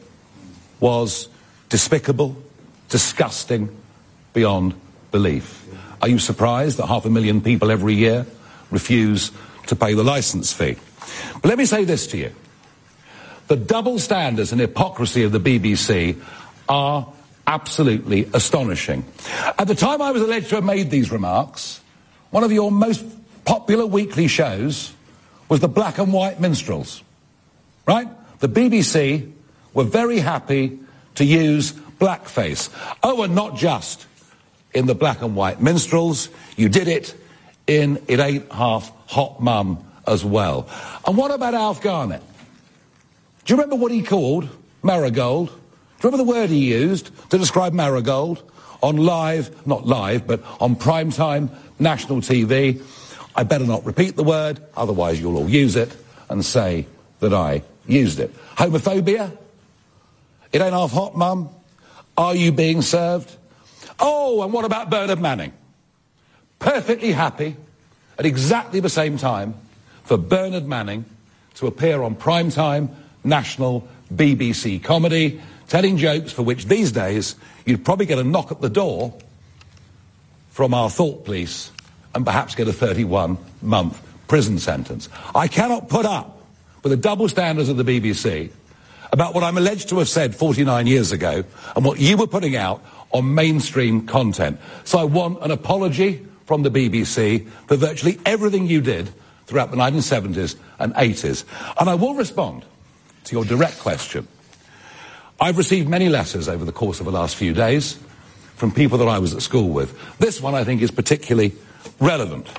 was despicable, disgusting, beyond belief. Are you surprised that 500,000 people every year refuse to pay the licence fee? But let me say this to you. The double standards and hypocrisy of the BBC are absolutely astonishing. At the time I was alleged to have made these remarks, one of your most popular weekly shows was the Black and White Minstrels, right? The BBC were very happy to use blackface. Oh, and not just in the Black and White Minstrels, you did it in It Ain't Half Hot Mum as well. And what about Alf Garnett? Do you remember what he called Marigold? Do you remember the word he used to describe Marigold on not live, but on primetime national TV? I better not repeat the word, otherwise you'll all use it and say that I used it. Homophobia? It ain't half hot, Mum. Are you being served? Oh, and what about Bernard Manning? Perfectly happy at exactly the same time for Bernard Manning to appear on primetime national BBC comedy, telling jokes for which these days you'd probably get a knock at the door from our thought police and perhaps get a 31-month prison sentence. I cannot put up with the double standards of the BBC about what I'm alleged to have said 49 years ago and what you were putting out on mainstream content. So I want an apology from the BBC for virtually everything you did throughout the 1970s and 80s. And I will respond to your direct question. I've received many letters over the course of the last few days from people that I was at school with. This one I think is particularly relevant.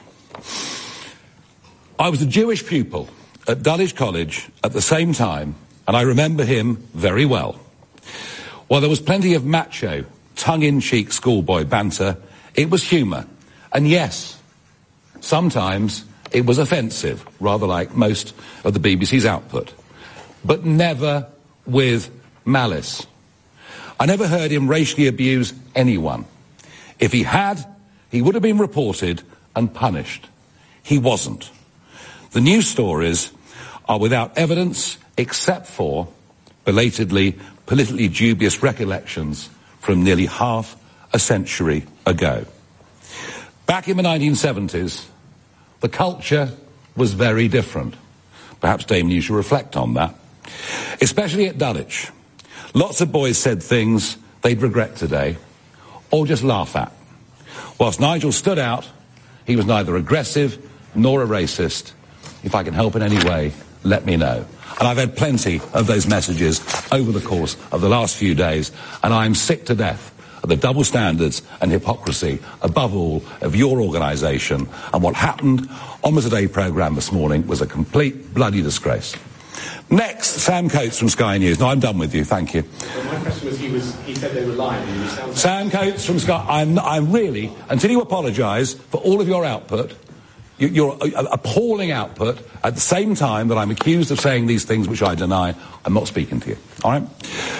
I was a Jewish pupil at Dulwich College at the same time, and I remember him very well. While there was plenty of macho, tongue-in-cheek schoolboy banter, it was humour. And yes, sometimes it was offensive, rather like most of the BBC's output. But never with malice. I never heard him racially abuse anyone. If he had, he would have been reported and punished. He wasn't. The news stories are without evidence except for belatedly politically dubious recollections from nearly half a century ago. Back in the 1970s, the culture was very different. Perhaps, Damon, you should reflect on that. Especially at Dulwich. Lots of boys said things they'd regret today, or just laugh at. Whilst Nigel stood out, he was neither aggressive nor a racist. If I can help in any way, let me know. And I've had plenty of those messages over the course of the last few days, and I'm sick to death of the double standards and hypocrisy, above all, of your organisation. And what happened on the Today programme this morning was a complete bloody disgrace. Next, Sam Coates from Sky News. No, I'm done with you, thank you. Well, my question was, he said they were lying. Sam Coates from Sky. I'm really, until you apologise for all of your output, your appalling output, at the same time that I'm accused of saying these things which I deny, I'm not speaking to you. All right?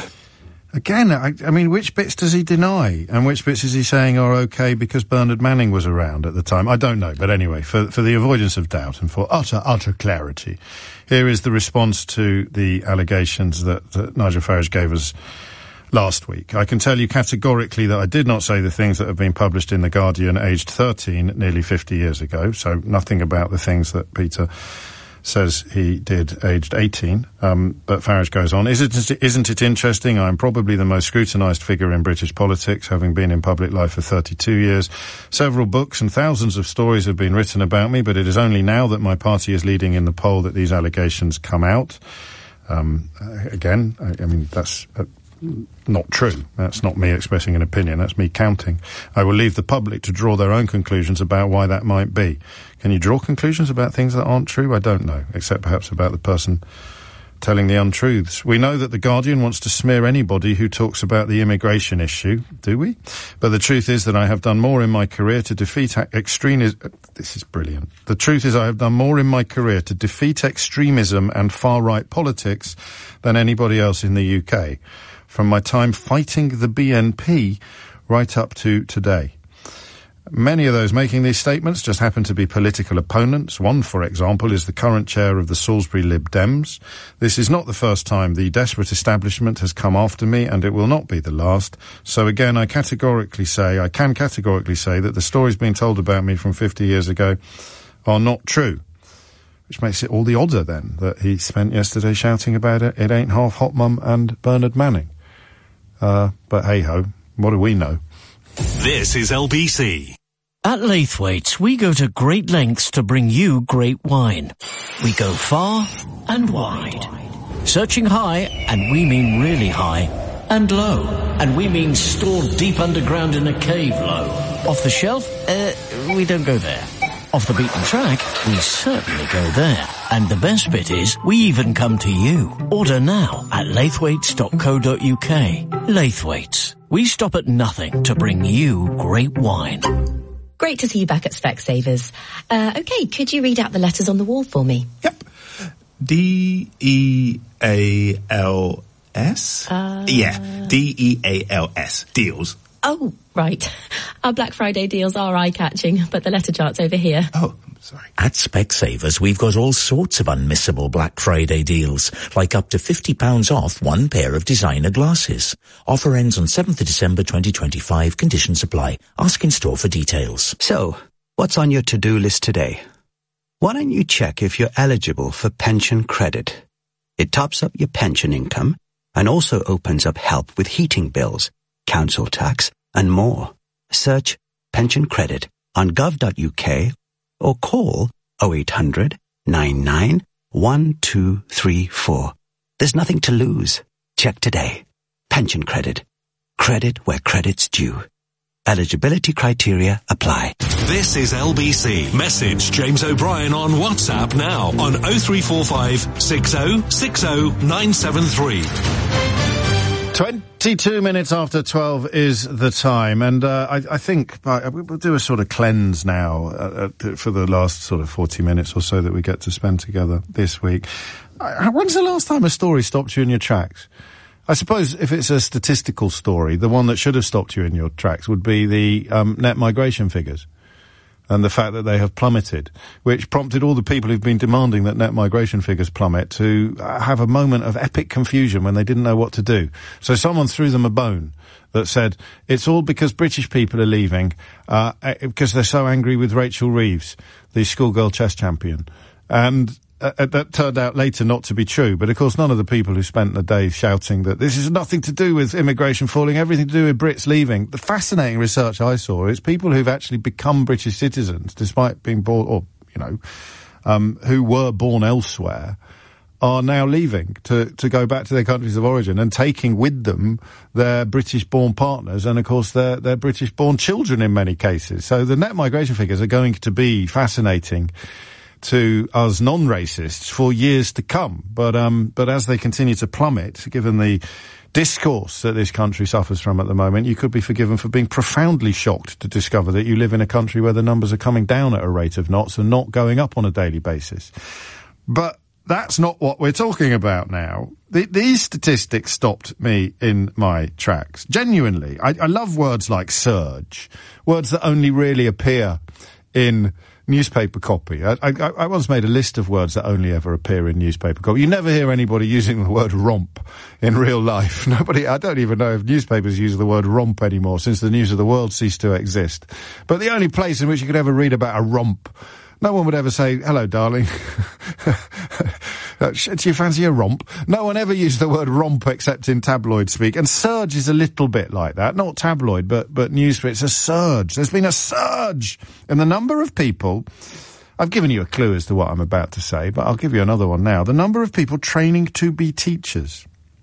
Again, I mean, which bits does he deny? And which bits is he saying are okay because Bernard Manning was around at the time? I don't know. But anyway, for the avoidance of doubt and for utter clarity, here is the response to the allegations that Nigel Farage gave us last week. I can tell you categorically that I did not say the things that have been published in The Guardian aged 13 nearly 50 years ago. So nothing about the things that Peter says he did aged 18. But Farage goes on. Isn't it interesting? I'm probably the most scrutinised figure in British politics, having been in public life for 32 years. Several books and thousands of stories have been written about me, but it is only now that my party is leading in the poll that these allegations come out. Again, I mean, that's not true. That's not me expressing an opinion. That's me counting. I will leave the public to draw their own conclusions about why that might be. Can you draw conclusions about things that aren't true? I don't know, except perhaps about the person telling the untruths. We know that The Guardian wants to smear anybody who talks about the immigration issue, do we? But the truth is that I have done more in my career to defeat extremism. This is brilliant. The truth is I have done more in my career to defeat extremism and far-right politics than anybody else in the UK, from my time fighting the BNP right up to today. Many of those making these statements just happen to be political opponents. One, for example, is the current chair of the Salisbury Lib Dems. This is not the first time the desperate establishment has come after me, and it will not be the last. So again, I can categorically say that the stories being told about me from 50 years ago are not true. Which makes it all the odder, then, that he spent yesterday shouting about it ain't half Hot Mum and Bernard Manning. But hey-ho, what do we know? This is LBC. At Laithwaite's, we go to great lengths to bring you great wine. We go far and wide. Searching high, and we mean really high. And low, and we mean stored deep underground in a cave low. Off the shelf? We don't go there. Off the beaten track, we certainly go there. And the best bit is, we even come to you. Order now at laithwaites.co.uk. Laithwaites. We stop at nothing to bring you great wine. Great to see you back at Specsavers. Okay, could you read out the letters on the wall for me? Yep. D-E-A-L-S? Yeah, D-E-A-L-S. Deals. Oh, right. Our Black Friday deals are eye-catching, but the letter chart's over here. Oh, sorry. At Specsavers, we've got all sorts of unmissable Black Friday deals, like up to £50 off one pair of designer glasses. Offer ends on 7th of December 2025. Conditions apply. Ask in store for details. So, what's on your to-do list today? Why don't you check if you're eligible for pension credit? It tops up your pension income and also opens up help with heating bills, council tax, and more. Search Pension Credit on gov.uk or call 0800 99 1234. There's nothing to lose. Check today. Pension Credit. Credit where credit's due. Eligibility criteria apply. This is LBC. Message James O'Brien on WhatsApp now on 0345 60 60 973. 22 minutes after 12 is the time, and I think we'll do a sort of cleanse now for the last sort of 40 minutes or so that we get to spend together this week. When's the last time a story stopped you in your tracks? I suppose if it's a statistical story, the one that should have stopped you in your tracks would be the net migration figures and the fact that they have plummeted, which prompted all the people who've been demanding that net migration figures plummet to have a moment of epic confusion when they didn't know what to do. So someone threw them a bone that said, it's all because British people are leaving, because they're so angry with Rachel Reeves, the schoolgirl chess champion. And that turned out later not to be true, but of course none of the people who spent the day shouting that this is nothing to do with immigration falling, everything to do with Brits leaving. The fascinating research I saw is people who've actually become British citizens despite being born, or, you know, who were born elsewhere, are now leaving to go back to their countries of origin and taking with them their British-born partners and, of course, their British-born children in many cases. So the net migration figures are going to be fascinating to us non-racists for years to come. But as they continue to plummet, given the discourse that this country suffers from at the moment, you could be forgiven for being profoundly shocked to discover that you live in a country where the numbers are coming down at a rate of knots and not going up on a daily basis. But that's not what we're talking about now. These statistics stopped me in my tracks. Genuinely. I love words like surge, words that only really appear in newspaper copy. I once made a list of words that only ever appear in newspaper copy. You never hear anybody using the word romp in real life. I don't even know if newspapers use the word romp anymore since the News of the World ceased to exist. But the only place in which you could ever read about a romp, no one would ever say, hello, darling. Do you fancy a romp? No one ever used the word romp except in tabloid speak. And surge is a little bit like that. Not tabloid, but newspaper. It's a surge. There's been a surge in the number of people. I've given you a clue as to what I'm about to say, but I'll give you another one now. The number of people training to be teachers.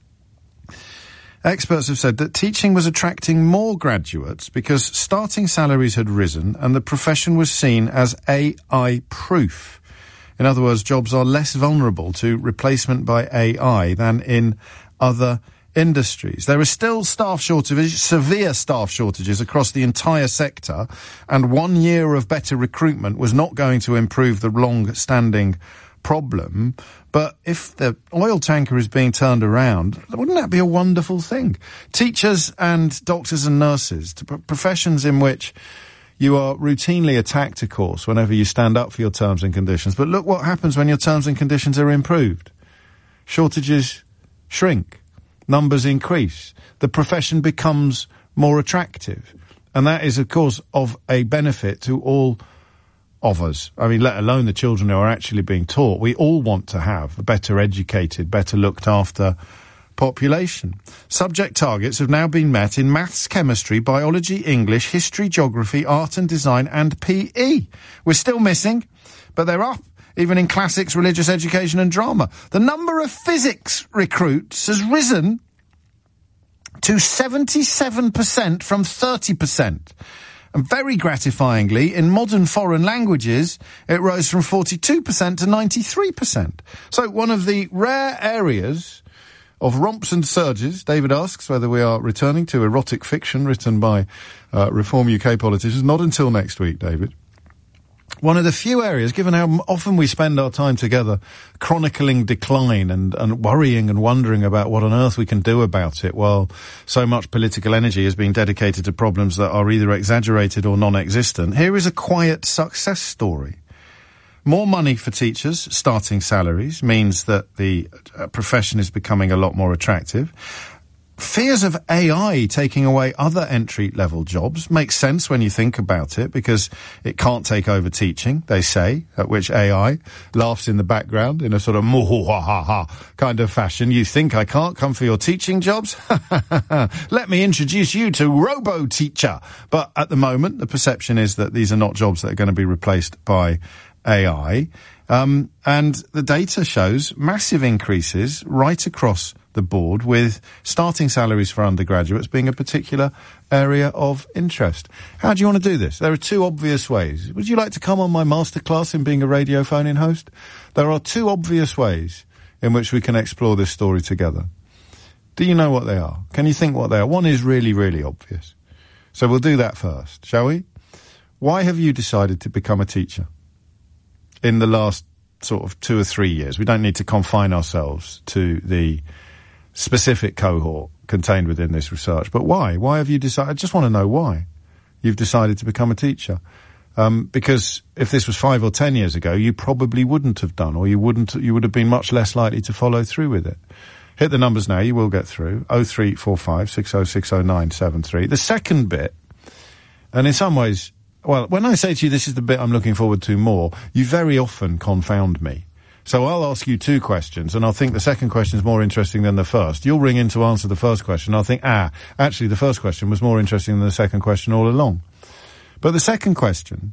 Experts have said that teaching was attracting more graduates because starting salaries had risen and the profession was seen as AI-proof. In other words, jobs are less vulnerable to replacement by AI than in other industries. There are still staff shortages, severe staff shortages across the entire sector, and 1 year of better recruitment was not going to improve the long-standing problem. But if the oil tanker is being turned around, wouldn't that be a wonderful thing? Teachers and doctors and nurses, professions in which you are routinely attacked, of course, whenever you stand up for your terms and conditions. But look what happens when your terms and conditions are improved. Shortages shrink. Numbers increase. The profession becomes more attractive. And that is, of course, of a benefit to all of us. I mean, let alone the children who are actually being taught. We all want to have a better educated, better looked after population. Subject targets have now been met in maths, chemistry, biology, English, history, geography, art and design, and PE. We're still missing, but they're up, even in classics, religious education and drama. The number of physics recruits has risen to 77% from 30%. And very gratifyingly, in modern foreign languages, it rose from 42% to 93%. So one of the rare areas of romps and surges. David asks whether we are returning to erotic fiction written by Reform UK politicians. Not until next week, David. One of the few areas, given how often we spend our time together chronicling decline and worrying and wondering about what on earth we can do about it, while so much political energy has been dedicated to problems that are either exaggerated or non-existent, here is a quiet success story. More money for teachers, starting salaries, means that the profession is becoming a lot more attractive. fears of AI taking away other entry-level jobs makes sense when you think about it, because it can't take over teaching, they say, at which AI laughs in the background in a sort of moo-ha-ha-ha kind of fashion. You think I can't come for your teaching jobs? Let me introduce you to Robo-Teacher. But at the moment, the perception is that these are not jobs that are going to be replaced by AI. And the data shows massive increases right across the board, with starting salaries for undergraduates being a particular area of interest. How do you want to do this? There are two obvious ways. Would you like to come on my masterclass in being a radio phone-in host? There are two obvious ways in which we can explore this story together. Do you know what they are? Can you think what they are? One is really, really obvious. So we'll do that first, shall we? Why have you decided to become a teacher in the last sort of 2 or 3 years? We don't need to confine ourselves to the specific cohort contained within this research. But why? Why have you decided? I just want to know why you've decided to become a teacher. Because if this was 5 or 10 years ago, you probably wouldn't have done, or you would have been much less likely to follow through with it. Hit the numbers now, you will get through. 0345 6060 973. The second bit, and in some ways, well, when I say to you this is the bit I'm looking forward to more, you very often confound me. So I'll ask you 2 questions, and I'll think the second question is more interesting than the first. You'll ring in to answer the first question. I'll think, actually the first question was more interesting than the second question all along. But the second question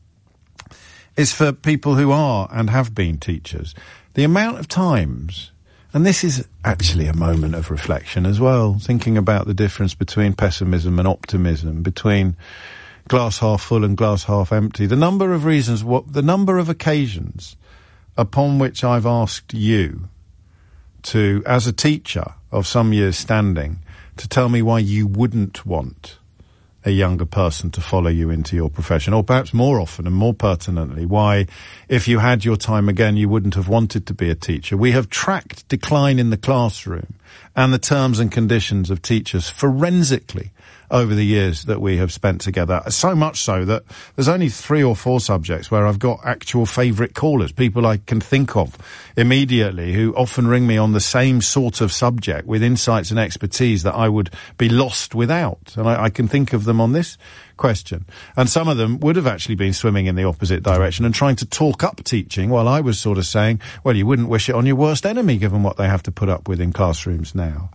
is for people who are and have been teachers. The amount of times, and this is actually a moment of reflection as well, thinking about the difference between pessimism and optimism, between glass half full and glass half empty. The number of reasons, the number of occasions upon which I've asked you to, as a teacher of some years standing, to tell me why you wouldn't want a younger person to follow you into your profession, or perhaps more often and more pertinently, why, if you had your time again, you wouldn't have wanted to be a teacher. We have tracked decline in the classroom and the terms and conditions of teachers forensically over the years that we have spent together. So much so that there's only 3 or 4 subjects where I've got actual favourite callers, people I can think of immediately who often ring me on the same sort of subject with insights and expertise that I would be lost without. And I can think of them on this question. And some of them would have actually been swimming in the opposite direction and trying to talk up teaching, while I was sort of saying, well, you wouldn't wish it on your worst enemy given what they have to put up with in classrooms now.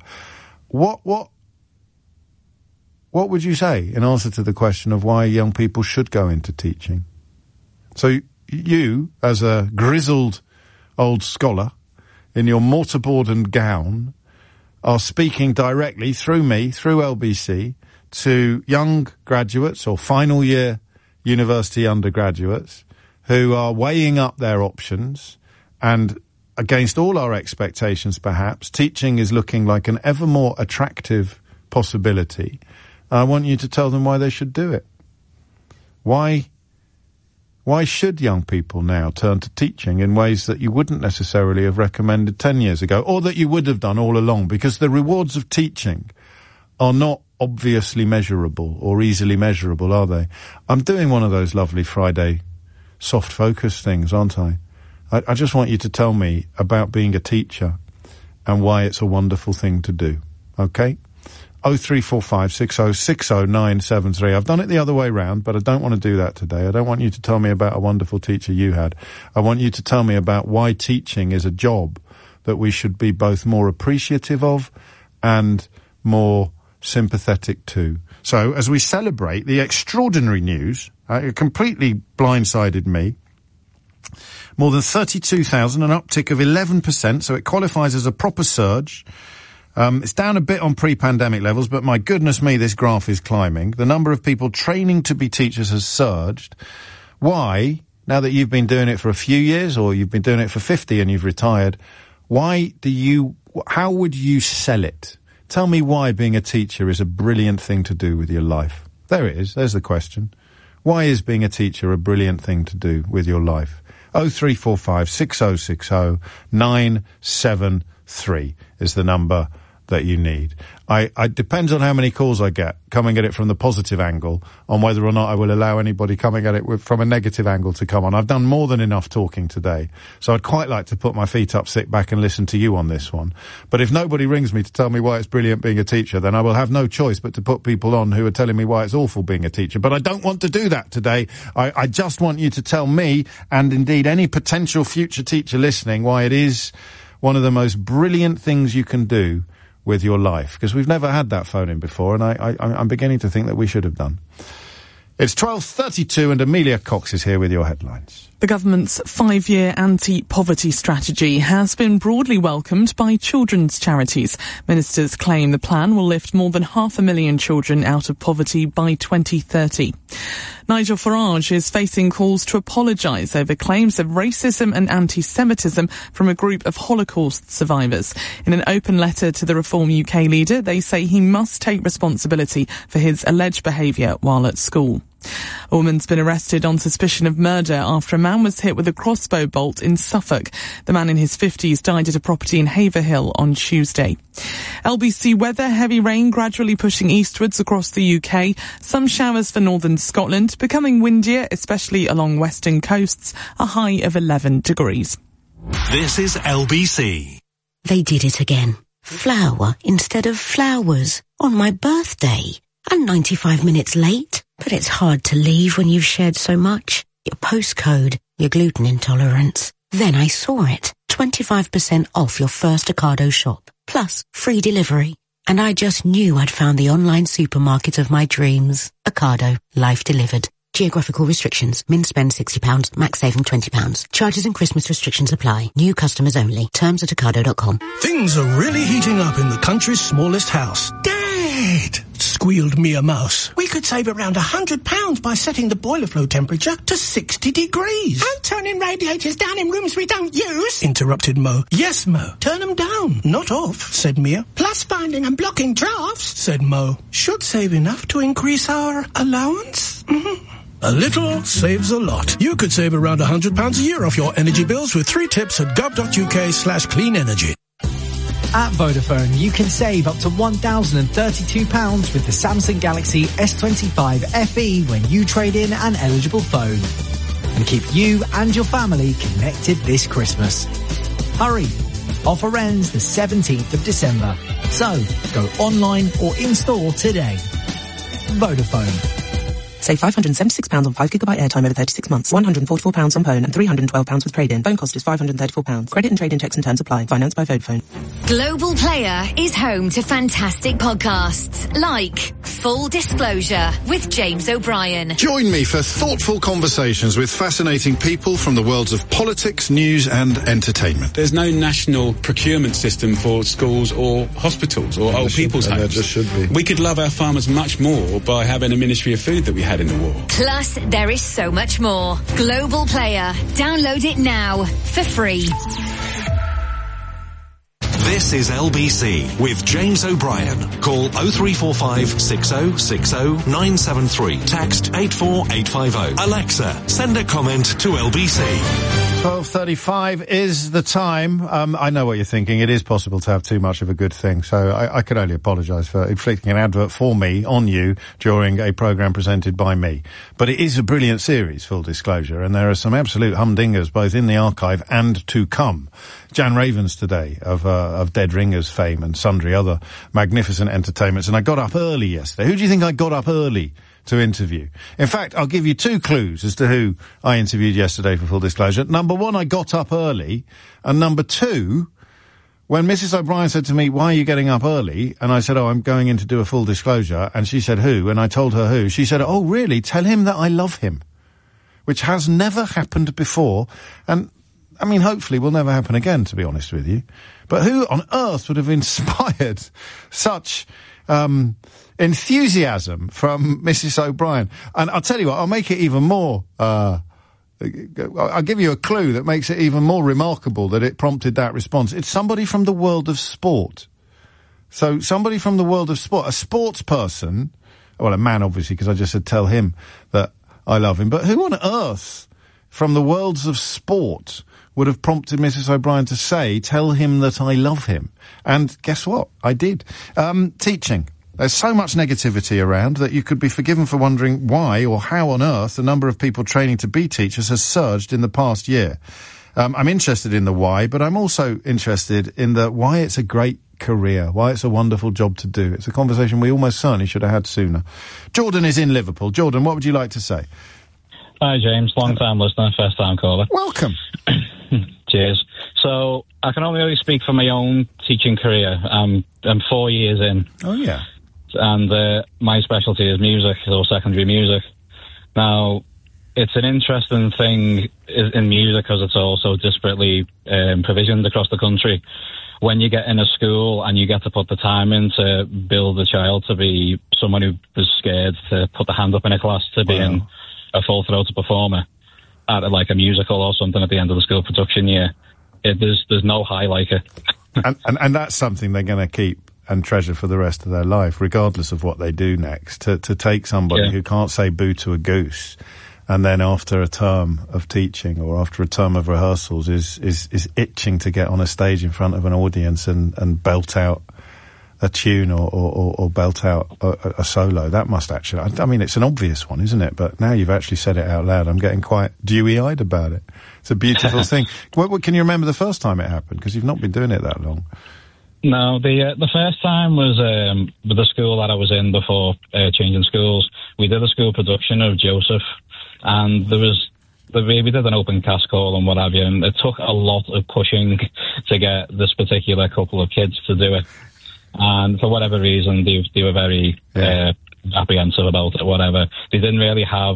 What would you say in answer to the question of why young people should go into teaching? So you, as a grizzled old scholar, in your mortarboard and gown, are speaking directly through me, through LBC, to young graduates or final year university undergraduates who are weighing up their options, and against all our expectations perhaps, teaching is looking like an ever more attractive possibility. I want you to tell them why they should do it. Why should young people now turn to teaching in ways that you wouldn't necessarily have recommended 10 years ago, or that you would have done all along? Because the rewards of teaching are not obviously measurable or easily measurable, are they? I'm doing one of those lovely Friday soft focus things, aren't I? I just want you to tell me about being a teacher and why it's a wonderful thing to do. Okay? 0345 6060 973. I've done it the other way round, but I don't want to do that today. I don't want you to tell me about a wonderful teacher you had. I want you to tell me about why teaching is a job that we should be both more appreciative of and more sympathetic to. So, as we celebrate the extraordinary news, it completely blindsided me. More than 32,000, an uptick of 11%, so it qualifies as a proper surge. It's down a bit on pre-pandemic levels, but my goodness me, this graph is climbing. The number of people training to be teachers has surged. Why, now that you've been doing it for a few years, or you've been doing it for 50 and you've retired, how would you sell it? Tell me why being a teacher is a brilliant thing to do with your life. There it is, there's the question. Why is being a teacher a brilliant thing to do with your life? 0345 6060 973 is the number that you need. It depends on how many calls I get. Come and get it from the positive angle on whether or not I will allow anybody coming at it from a negative angle to come on. I've done more than enough talking today, so I'd quite like to put my feet up, sit back and listen to you on this one. But if nobody rings me to tell me why it's brilliant being a teacher, then I will have no choice but to put people on who are telling me why it's awful being a teacher. But I don't want to do that today. I just want you to tell me, and indeed any potential future teacher listening, why it is one of the most brilliant things you can do with your life, because we've never had that phone in before, and I'm beginning to think that we should have done. It's 12:32 and Amelia Cox is here with your headlines. The government's 5-year anti-poverty strategy has been broadly welcomed by children's charities. Ministers claim the plan will lift more than 500,000 children out of poverty by 2030. Nigel Farage is facing calls to apologise over claims of racism and anti-Semitism from a group of Holocaust survivors. In an open letter to the Reform UK leader, they say he must take responsibility for his alleged behaviour while at school. A woman's been arrested on suspicion of murder after a man was hit with a crossbow bolt in Suffolk. The man in his 50s died at a property in Haverhill on Tuesday. LBC weather, heavy rain gradually pushing eastwards across the UK. Some showers for northern Scotland, becoming windier, especially along western coasts, a high of 11 degrees. This is LBC. They did it again. Flour instead of flowers on my birthday. And 95 minutes late. But it's hard to leave when you've shared so much. Your postcode, your gluten intolerance. Then I saw it. 25% off your first Ocado shop. Plus free delivery. And I just knew I'd found the online supermarket of my dreams. Ocado. Life delivered. Geographical restrictions. Min spend £60. Max saving £20. Charges and Christmas restrictions apply. New customers only. Terms at ocado.com. Things are really heating up in the country's smallest house. Dad! Squealed Mia Mouse. We could save around £100 by setting the boiler flow temperature to 60 degrees. And turning radiators down in rooms we don't use. Interrupted Mo. Yes, Mo. Turn them down, not off, said Mia. Plus finding and blocking drafts, said Mo. Should save enough to increase our allowance? A little saves a lot. You could save around £100 a year off your energy bills with 3 tips at gov.uk/clean energy. At Vodafone, you can save up to £1,032 with the Samsung Galaxy S25 FE when you trade in an eligible phone. And keep you and your family connected this Christmas. Hurry! Offer ends the 17th of December. So, go online or in-store today. Vodafone. Save £576 on 5GB airtime over 36 months, £144 on phone and £312 with trade-in. Phone cost is £534. Credit and trade-in checks and terms apply. Financed by Vodafone. Global Player is home to fantastic podcasts like Full Disclosure with James O'Brien. Join me for thoughtful conversations with fascinating people from the worlds of politics, news and entertainment. There's no national procurement system for schools or hospitals or old people's homes. There just should be. We could love our farmers much more by having a Ministry of Food that we had in the war. Plus, there is so much more. Global Player. Download it now for free. This is LBC with James O'Brien. Call 0345 6060 973. Text 84850. Alexa, send a comment to LBC. 12:35 is the time. I know what you're thinking. It is possible to have too much of a good thing, so I can only apologise for inflicting an advert for me on you during a programme presented by me. But it is a brilliant series, full disclosure, and there are some absolute humdingers both in the archive and to come. Jan Ravens today of Dead Ringers fame and sundry other magnificent entertainments, and I got up early yesterday. Who do you think I got up early to interview? In fact, I'll give you 2 clues as to who I interviewed yesterday for full disclosure. Number 1, I got up early, and number 2, when Mrs. O'Brien said to me, why are you getting up early? And I said, oh, I'm going in to do a full disclosure. And she said, who? And I told her who. She said, oh, really? Tell him that I love him. Which has never happened before. And, I mean, hopefully will never happen again, to be honest with you. But who on earth would have inspired such enthusiasm from Mrs. O'Brien? And I'll tell you what, I'll make it even more, I'll give you a clue that makes it even more remarkable that it prompted that response. It's somebody from the world of sport. So somebody from the world of sport, a sports person, well, a man obviously, because I just said tell him that I love him, but who on earth from the worlds of sport would have prompted Mrs. O'Brien to say, tell him that I love him. And guess what? I did. Teaching. There's so much negativity around that you could be forgiven for wondering why or how on earth the number of people training to be teachers has surged in the past year. I'm interested in the why, but I'm also interested in the why it's a great career, why it's a wonderful job to do. It's a conversation we almost certainly should have had sooner. Jordan is in Liverpool. Jordan, what would you like to say? Hi, James. Long-time listener, first-time caller. Welcome. Cheers. So, I can only really speak for my own teaching career. I'm 4 years in. Oh, yeah. And my specialty is music, or secondary music. Now, it's an interesting thing in music because it's also disparately provisioned across the country. When you get in a school and you get to put the time in to build a child to be someone who was scared to put the hand up in a class to being a full-throated performer at like a musical or something at the end of the school production year, there's no high like it. and that's something they're going to keep and treasure for the rest of their life, regardless of what they do next. To take somebody who can't say boo to a goose, and then after a term of teaching or after a term of rehearsals is itching to get on a stage in front of an audience and belt out a tune or belt out a solo. That must actually, I mean, it's an obvious one, isn't it? But now you've actually said it out loud, I'm getting quite dewy-eyed about it. It's a beautiful thing. What, can you remember the first time it happened? Because you've not been doing it that long. No, the first time was with the school that I was in before changing schools. We did a school production of Joseph, and we did an open cast call and what have you, and it took a lot of pushing to get this particular couple of kids to do it. And for whatever reason, they were very apprehensive about it, whatever. They didn't really have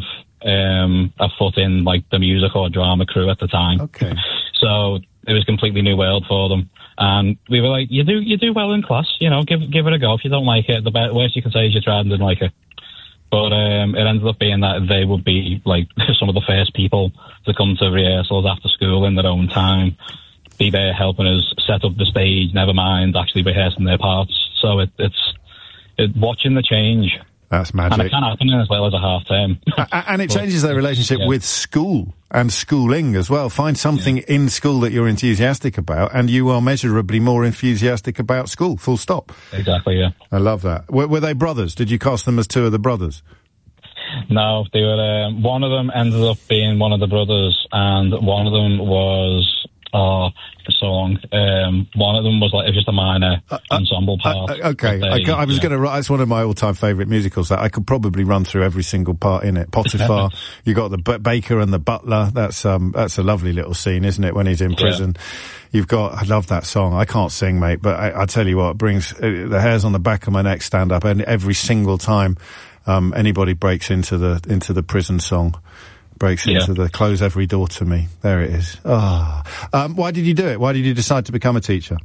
a foot in like the music or drama crew at the time. Okay. So it was a completely new world for them. And we were like, you do well in class, you know, give it a go. If you don't like it, the worst you can say is you tried and didn't like it. But it ended up being that they would be like some of the first people to come to rehearsals after school in their own time, be there helping us set up the stage, never mind actually rehearsing their parts. So it's watching the change. That's magic. And it can happen as well as a half term. And it changes their relationship with school and schooling as well. Find something in school that you're enthusiastic about, and you are measurably more enthusiastic about school, full stop. Exactly, yeah. I love that. Were they brothers? Did you cast them as two of the brothers? No, they were, one of them ended up being one of the brothers, and one of them was, for so long, one of them was like, it was just a minor ensemble part. Okay, I was going to write, it's one of my all-time favourite musicals that I could probably run through every single part in it. Potiphar, you got the baker and the butler, that's a lovely little scene, isn't it, when he's in prison. You've got, I love that song. I can't sing, mate, but I tell you what, it brings the hairs on the back of my neck stand up, and every single time anybody breaks into the prison song. Breaks into the close every door to me. There it is. Why did you do it? Why did you decide to become a teacher?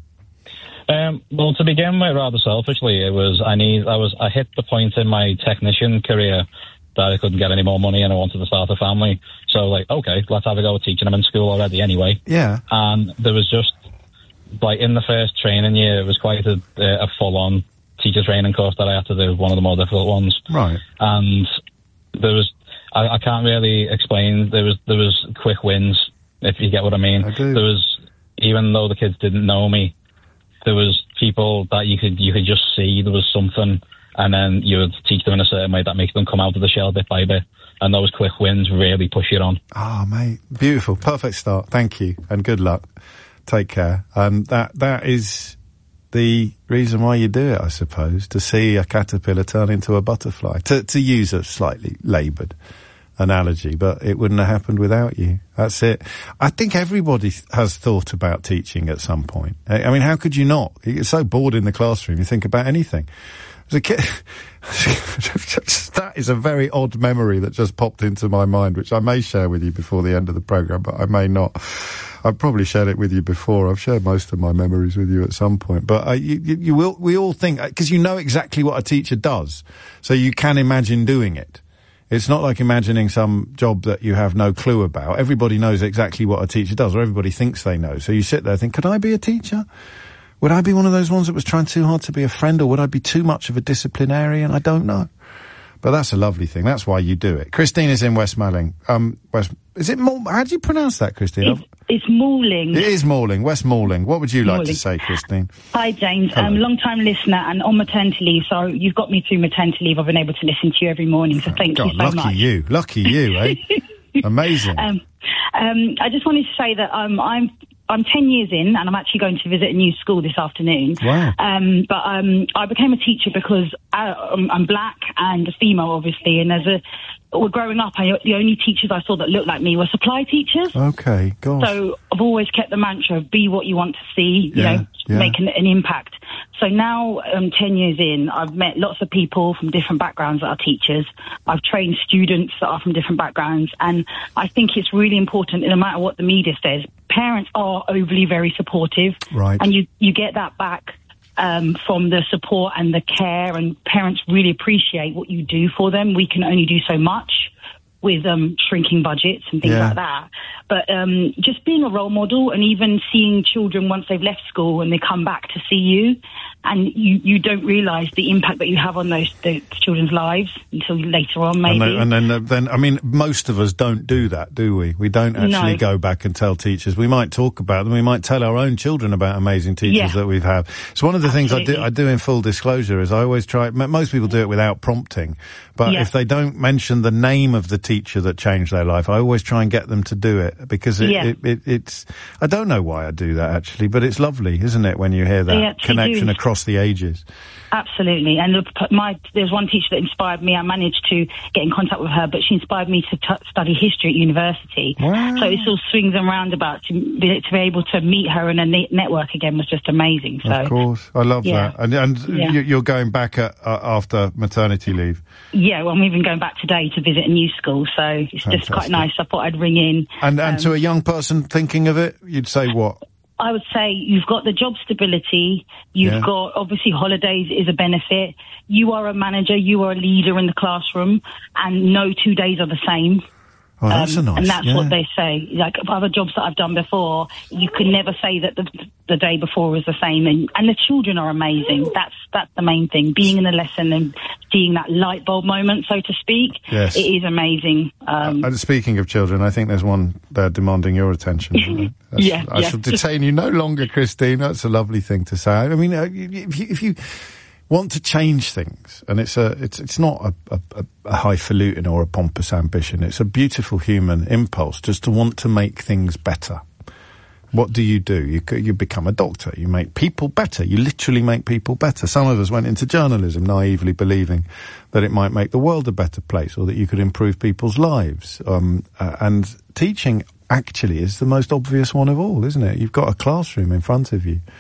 Well, to begin with, rather selfishly, it was I hit the point in my technician career that I couldn't get any more money and I wanted to start a family. So, like, okay, let's have a go at teaching. I'm in school already anyway. Yeah. And there was just, like, in the first training year, it was quite a full-on teacher training course that I had to do, one of the more difficult ones. Right. And there was, I can't really explain. There was quick wins, if you get what I mean. I do. There was, even though the kids didn't know me, there was people that you could just see there was something, and then you would teach them in a certain way that makes them come out of the shell bit by bit. And those quick wins really push you on. Oh, mate, beautiful, perfect start. Thank you, and good luck. Take care. And that is the reason why you do it, I suppose, to see a caterpillar turn into a butterfly, to use a slightly laboured analogy, but it wouldn't have happened without you. That's it. I think everybody has thought about teaching at some point. I mean, how could you not? You get so bored in the classroom, you think about anything. As a kid, that is a very odd memory that just popped into my mind, which I may share with you before the end of the programme, but I may not. I've probably shared it with you before. I've shared most of my memories with you at some point. But you will. We all think, because you know exactly what a teacher does, so you can imagine doing it. It's not like imagining some job that you have no clue about. Everybody knows exactly what a teacher does, or everybody thinks they know. So you sit there and think, could I be a teacher? Would I be one of those ones that was trying too hard to be a friend, or would I be too much of a disciplinarian? I don't know. But that's a lovely thing. That's why you do it. Christine is in West Malling. Is it how do you pronounce that, Christine? It's Malling. It is Malling, West Malling. What would you like to say, Christine? Hi, James. Long-time listener and on maternity leave, so you've got me through maternity leave. I've been able to listen to you every morning, so thank you so much. Lucky you, eh? Amazing. I just wanted to say that I'm 10 years in, and I'm actually going to visit a new school this afternoon. Wow. But I became a teacher because I'm black and a female, obviously, and growing up, the only teachers I saw that looked like me were supply teachers. Okay, gosh. So I've always kept the mantra of be what you want to see, make an impact. So now, 10 years in, I've met lots of people from different backgrounds that are teachers. I've trained students that are from different backgrounds. And I think it's really important, no matter what the media says, parents are overly very supportive. Right. And you get that back from the support and the care, and parents really appreciate what you do for them. We can only do so much with shrinking budgets and things like that. But just being a role model, and even seeing children once they've left school and they come back to see you, and you don't realise the impact that you have on those children's lives until later on, maybe. And then, I mean, most of us don't do that, do we? We don't actually go back and tell teachers. We might talk about them. We might tell our own children about amazing teachers that we've had. So one of the things I do in full disclosure is I always try, most people do it without prompting, but if they don't mention the name of the teacher that changed their life, I always try and get them to do it, because it's, I don't know why I do that actually, but it's lovely, isn't it, when you hear that connection across the ages. Absolutely. And there's one teacher that inspired me. I managed to get in contact with her, but she inspired me to study history at university. Wow. So it's all swings and roundabouts. To be able to meet her in a network again was just amazing. So, of course. I love that. And you're going back after maternity leave? Yeah, well, I'm even going back today to visit a new school, so it's just quite nice. I thought I'd ring in. And to a young person thinking of it, you'd say what? I would say you've got the job stability, you've got, obviously, holidays is a benefit, you are a manager, you are a leader in the classroom, and no 2 days are the same. Oh, that's nice. And that's what they say. Like other jobs that I've done before, you can never say that the day before is the same. And the children are amazing. That's the main thing. Being in a lesson and seeing that light bulb moment, so to speak, it is amazing. And speaking of children, I think there's one there demanding your attention. I shall detain you no longer, Christine. That's a lovely thing to say. I mean, if you want to change things, and it's not a highfalutin or a pompous ambition. It's a beautiful human impulse just to want to make things better. What do? You become a doctor. You make people better. You literally make people better. Some of us went into journalism naively believing that it might make the world a better place, or that you could improve people's lives. And teaching actually is the most obvious one of all, isn't it? You've got a classroom in front of you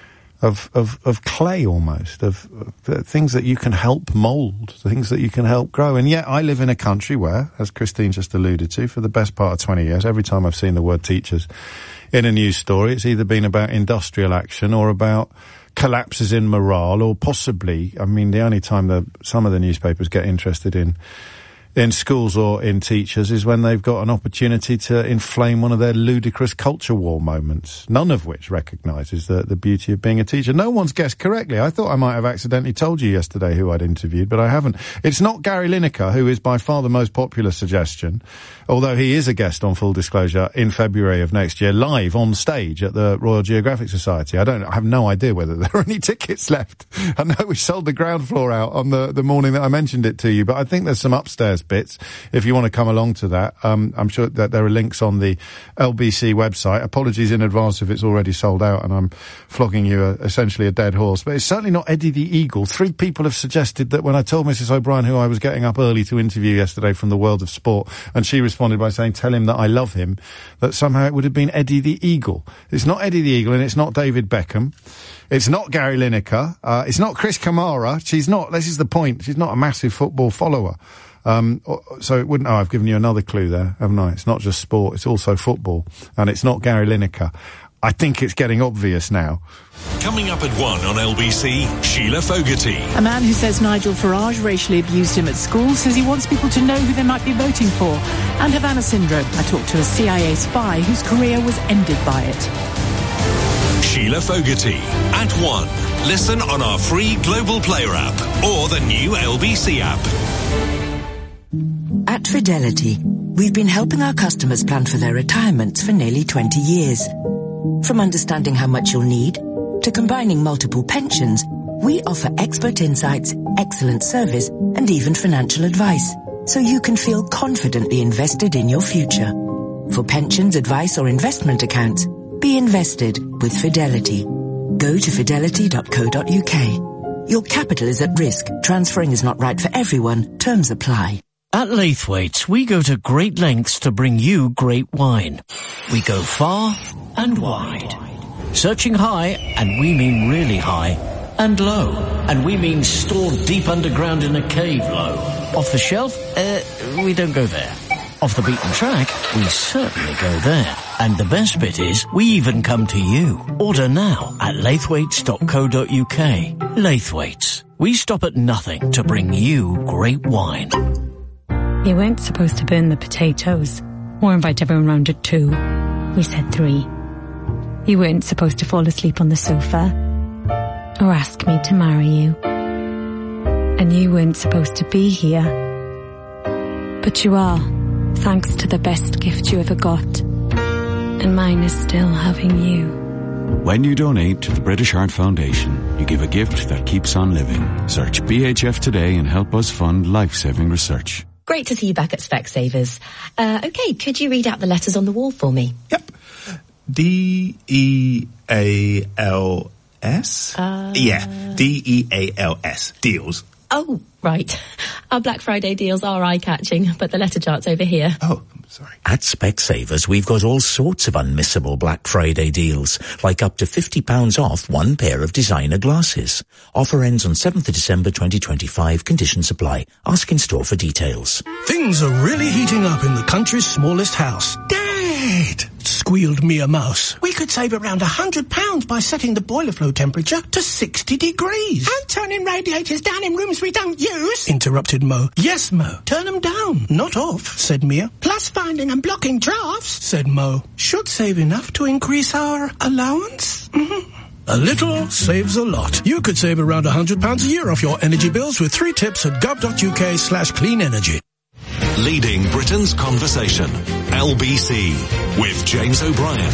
of clay almost, of things that you can help mould, things that you can help grow. And yet I live in a country where, as Christine just alluded to, for the best part of 20 years, every time I've seen the word teachers in a news story, it's either been about industrial action or about collapses in morale, or possibly, I mean, the only time some of the newspapers get interested in schools or in teachers is when they've got an opportunity to inflame one of their ludicrous culture war moments, none of which recognises the beauty of being a teacher. No one's guessed correctly. I thought I might have accidentally told you yesterday who I'd interviewed, but I haven't. It's not Gary Lineker, who is by far the most popular suggestion, although he is a guest on Full Disclosure in February of next year, live on stage at the Royal Geographic Society. I have no idea whether there are any tickets left. I know we sold the ground floor out on the morning that I mentioned it to you, but I think there's some upstairs bits if you want to come along to that. I'm sure that there are links on the LBC website. Apologies in advance if it's already sold out and I'm flogging you essentially a dead horse, but it's certainly not Eddie the Eagle. 3 people have suggested that when I told Mrs. O'Brien who I was getting up early to interview yesterday from the world of sport, and she responded by saying, tell him that I love him, that somehow it would have been Eddie the Eagle. It's not Eddie the Eagle, and it's not David Beckham. It's not Gary Lineker. It's not Chris Kamara. This is the point. She's not a massive football follower. So it wouldn't. I've given you another clue there, haven't I? It's not just sport, it's also football. And it's not Gary Lineker. I think it's getting obvious now. Coming up at 1 on LBC, Sheila Fogarty. A man who says Nigel Farage racially abused him at school says he wants people to know who they might be voting for. And Havana Syndrome. I talked to a CIA spy whose career was ended by it. Sheila Fogarty at 1. Listen on our free Global Player app or the new LBC app. At Fidelity, we've been helping our customers plan for their retirements for nearly 20 years. From understanding how much you'll need to combining multiple pensions, we offer expert insights, excellent service, and even financial advice, so you can feel confidently invested in your future. For pensions, advice, or investment accounts, be invested with Fidelity. Go to fidelity.co.uk. Your capital is at risk. Transferring is not right for everyone. Terms apply. At Laithwaite, we go to great lengths to bring you great wine. We go far and wide. Searching high, and we mean really high, and low, and we mean stored deep underground in a cave low. Off the shelf? We don't go there. Off the beaten track? We certainly go there. And the best bit is, we even come to you. Order now at laithwaites.co.uk. Laithwaites. We stop at nothing to bring you great wine. You weren't supposed to burn the potatoes, or invite everyone round at 2. We said 3. You weren't supposed to fall asleep on the sofa, or ask me to marry you. And you weren't supposed to be here. But you are, thanks to the best gift you ever got. And mine is still having you. When you donate to the British Heart Foundation, you give a gift that keeps on living. Search BHF today and help us fund life-saving research. Great to see you back at Specsavers. Okay, could you read out the letters on the wall for me? Yep. D-E-A-L-S? Yeah, D-E-A-L-S. Deals. Oh, right. Our Black Friday deals are eye-catching, but the letter chart's over here. Oh, sorry. At Specsavers, we've got all sorts of unmissable Black Friday deals, like up to £50 off one pair of designer glasses. Offer ends on 7th of December 2025. Conditions apply. Ask in store for details. Things are really heating up in the country's smallest house. Dad! Squealed Mia Mouse. We could save around £100 by setting the boiler flow temperature to 60 degrees. And turning radiators down in rooms we don't use. Interrupted Mo. Yes, Mo. Turn them down, not off, said Mia. Plus finding and blocking drafts, said Mo. Should save enough to increase our allowance? A little saves a lot. You could save around £100 a year off your energy bills with 3 tips at gov.uk/clean energy. Leading Britain's conversation. LBC with James O'Brien.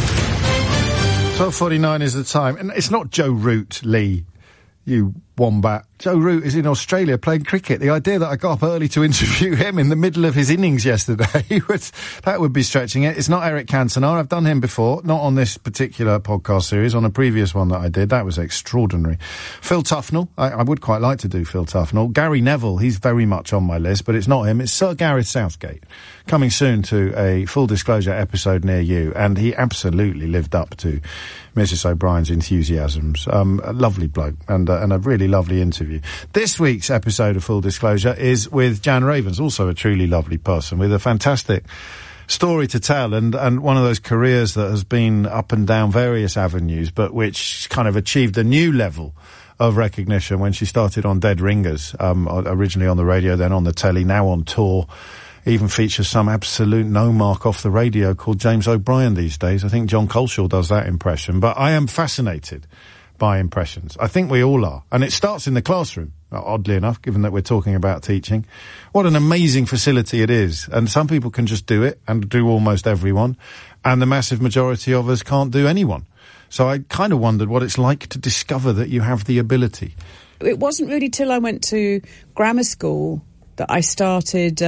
12:49 is the time. And it's not Joe Root, Lee, you wombat. Joe Root is in Australia playing cricket. The idea that I got up early to interview him in the middle of his innings yesterday, that would be stretching it. It's not Eric Cantona. I've done him before, not on this particular podcast series, on a previous one that I did. That was extraordinary. Phil Tufnell. I would quite like to do Phil Tufnell. Gary Neville, he's very much on my list, but it's not him. It's Sir Gareth Southgate, coming soon to a full disclosure episode near you, and he absolutely lived up to Mrs. O'Brien's enthusiasms. A lovely bloke and a really lovely interview. This week's episode of Full Disclosure is with Jan Ravens, also a truly lovely person with a fantastic story to tell and one of those careers that has been up and down various avenues, but which kind of achieved a new level of recognition when she started on Dead Ringers, originally on the radio, then on the telly, now on tour. Even features some absolute no mark off the radio called James O'Brien these days. I think John Coleshaw does that impression. But I am fascinated by impressions. I think we all are. And it starts in the classroom, oddly enough, given that we're talking about teaching. What an amazing facility it is. And some people can just do it and do almost everyone. And the massive majority of us can't do anyone. So I kind of wondered what it's like to discover that you have the ability. It wasn't really till I went to grammar school that I started,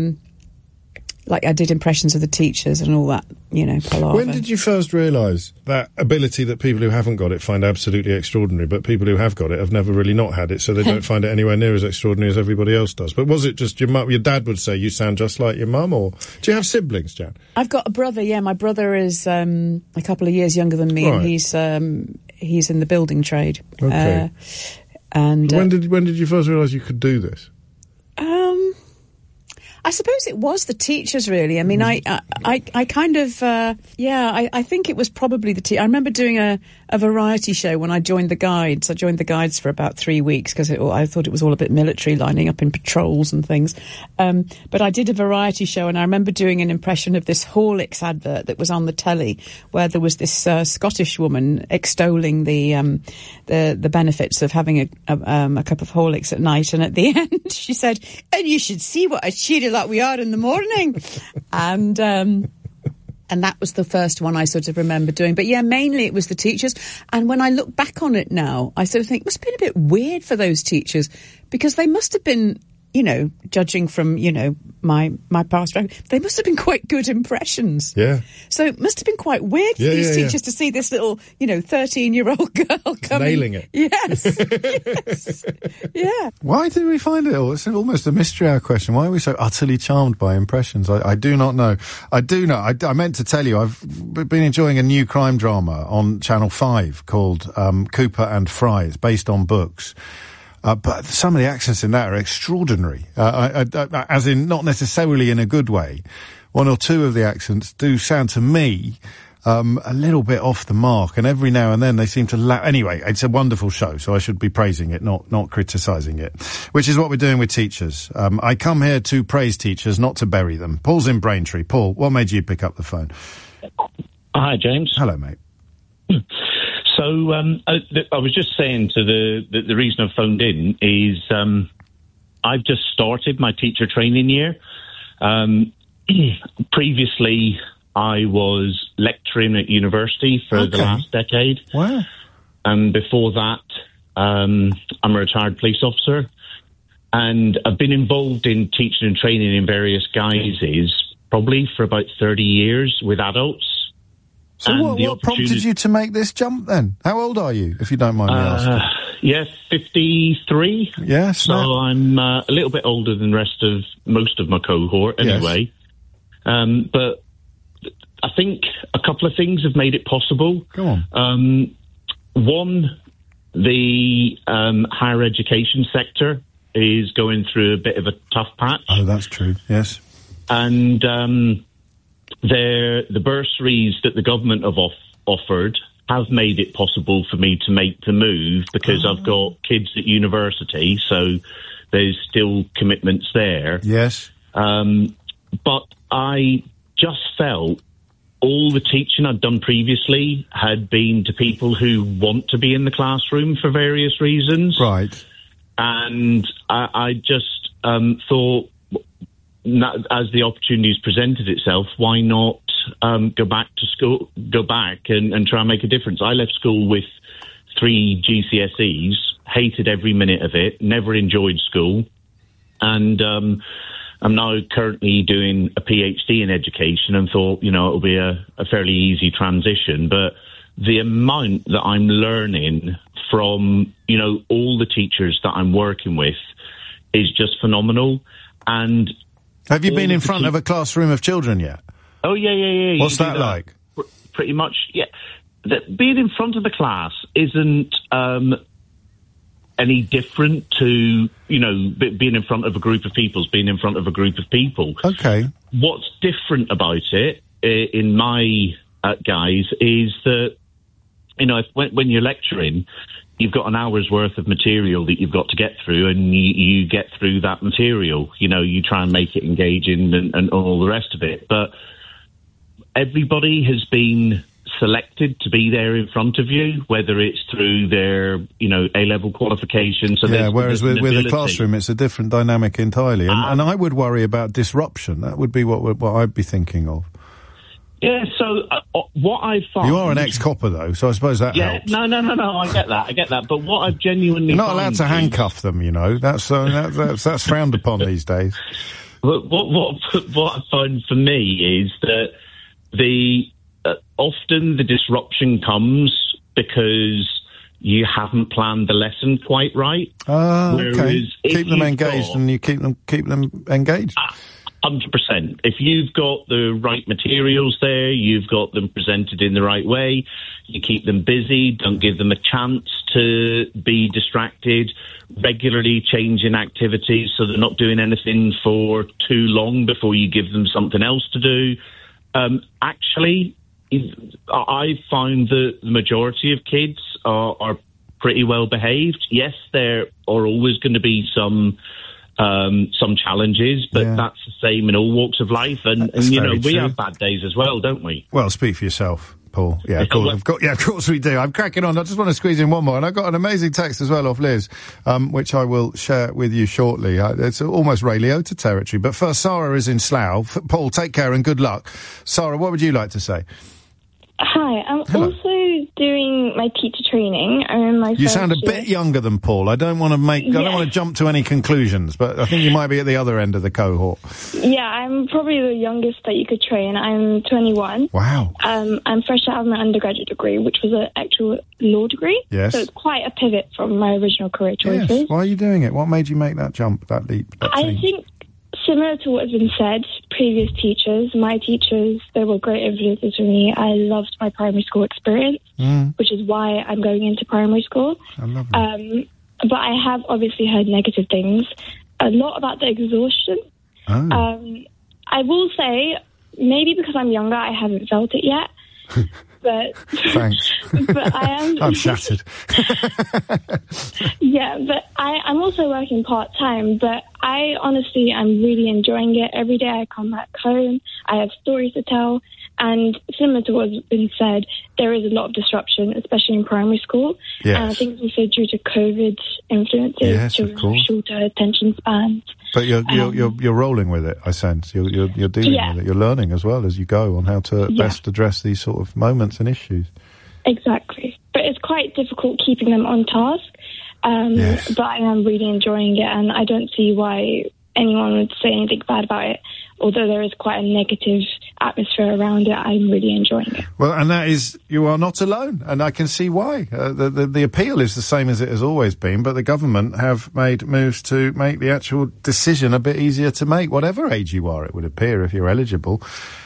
like I did impressions of the teachers and all that, you know, palaver. When did you first realise that ability that people who haven't got it find absolutely extraordinary, but people who have got it have never really not had it, so they don't find it anywhere near as extraordinary as everybody else does? But was it just your mum? Your dad would say you sound just like your mum, or do you have siblings, Jan? I've got a brother, yeah. My brother is a couple of years younger than me, right. And he's in the building trade. Okay. And when did you first realise you could do this? I suppose it was the teachers, really. I mean, I kind of, I think it was probably the teachers. I remember doing a variety show when I joined the Guides. I joined the Guides for about 3 weeks because I thought it was all a bit military, lining up in patrols and things. But I did a variety show, and I remember doing an impression of this Horlicks advert that was on the telly, where there was this Scottish woman extolling the benefits of having a cup of Horlicks at night, and at the end she said, "And you should see what a cheery lot we are in the morning." And that was the first one I sort of remember doing. But yeah, mainly it was the teachers. And when I look back on it now, I sort of think it must have been a bit weird for those teachers, because they must have been, you know, judging from, you know, my past record, they must have been quite good impressions. Yeah. So it must have been quite weird for these teachers to see this little, you know, 13-year-old girl coming. Nailing it. Yes. Yes. Yeah. Why do we find it all? It's almost a mystery, our question. Why are we so utterly charmed by impressions? I do not know. I do know. I meant to tell you, I've been enjoying a new crime drama on Channel 5 called Cooper and Fry. It's based on books. But some of the accents in that are extraordinary, as in not necessarily in a good way. One or two of the accents do sound to me a little bit off the mark, and every now and then they seem to Anyway, it's a wonderful show, so I should be praising it, not criticising it, which is what we're doing with teachers. I come here to praise teachers, not to bury them. Paul's in Braintree. Paul, what made you pick up the phone? Hi, James. Hello, mate. So I was just saying to the reason I phoned in is I've just started my teacher training year. Previously, I was lecturing at university for the last decade. Wow. And before that, I'm a retired police officer. And I've been involved in teaching and training in various guises probably for about 30 years with adults. So what prompted you to make this jump then? How old are you, if you don't mind me asking? Yeah, 53. Yes. So I'm a little bit older than most of my cohort anyway. Yes. But I think a couple of things have made it possible. Go on. One, the higher education sector is going through a bit of a tough patch. Oh, that's true, yes. And the bursaries that the government have offered have made it possible for me to make the move, because I've got kids at university, so there's still commitments there. Yes. But I just felt all the teaching I'd done previously had been to people who want to be in the classroom for various reasons. Right. And I just thought, as the opportunities presented itself, why not go back to school, and try and make a difference? I left school with 3 GCSEs, hated every minute of it, never enjoyed school, and I'm now currently doing a PhD in education, and thought, you know, it'll be a fairly easy transition. But the amount that I'm learning from, you know, all the teachers that I'm working with is just phenomenal. And have you been in front of a classroom of children yet? Oh, yeah. What's that like? Pretty much, yeah. Being in front of the class isn't any different to, you know, being in front of a group of people, being in front of a group of people. Okay. What's different about it, in my guise, is that, you know, when you're lecturing, you've got an hour's worth of material that you've got to get through, and you get through that material. You know, you try and make it engaging and all the rest of it. But everybody has been selected to be there in front of you, whether it's through their, you know, A-level qualifications. So yeah, whereas with a classroom, it's a different dynamic entirely. And I would worry about disruption. That would be what I'd be thinking of. Yeah, so what I find... You are an ex-copper, though, so I suppose that helps. No, I get that. But what I've genuinely... You're not allowed to handcuff them, you know. That's frowned upon these days. But what I find for me is that often the disruption comes because you haven't planned the lesson quite right. Okay. Keep them engaged, and you keep them engaged. 100%. If you've got the right materials there, you've got them presented in the right way, you keep them busy, don't give them a chance to be distracted, regularly changing activities so they're not doing anything for too long before you give them something else to do. Actually, I found that the majority of kids are pretty well behaved. Yes, there are always going to be some challenges, but that's the same in all walks of life. And you know, we have bad days as well, don't we? Well, speak for yourself, Paul. Yeah, of course, of course we do. I'm cracking on. I just want to squeeze in one more, and I got an amazing text as well off Liz, which I will share with you shortly. It's almost Ray Liotta territory. But first, Sarah is in Slough. Paul, take care and good luck. Sarah, what would you like to say? Hi, I'm also doing my teacher training. I'm in my You sound a bit younger than Paul. I don't want to I don't want to jump to any conclusions, but I think you might be at the other end of the cohort. Yeah, I'm probably the youngest that you could train. I'm 21. Wow. I'm fresh out of my undergraduate degree, which was an actual law degree. Yes. So it's quite a pivot from my original career choices. Yes. Why are you doing it? What made you make that jump, that leap? I think, similar to what has been said, previous teachers, my teachers, they were great influences for me. I loved my primary school experience, which is why I'm going into primary school. I love it. But I have obviously heard negative things, a lot about the exhaustion. I will say, maybe because I'm younger, I haven't felt it yet. But thanks. But I am. I'm shattered. Yeah, but I'm also working part-time, but I honestly am really enjoying it. Every day I come back home, I have stories to tell, and similar to what's been said, there is a lot of disruption, especially in primary school. Yes. And I think it's also due to COVID influences, yes, of course. Shorter attention spans. But you're rolling with it, I sense. You're dealing with it. You're learning as well as you go on how to best address these sort of moments and issues. Exactly. But it's quite difficult keeping them on task. But I am really enjoying it, and I don't see why anyone would say anything bad about it. Although there is quite a negative atmosphere around it, I'm really enjoying it. Well, and that is, you are not alone, and I can see why. The appeal is the same as it has always been, but the government have made moves to make the actual decision a bit easier to make, whatever age you are, it would appear, if you're eligible.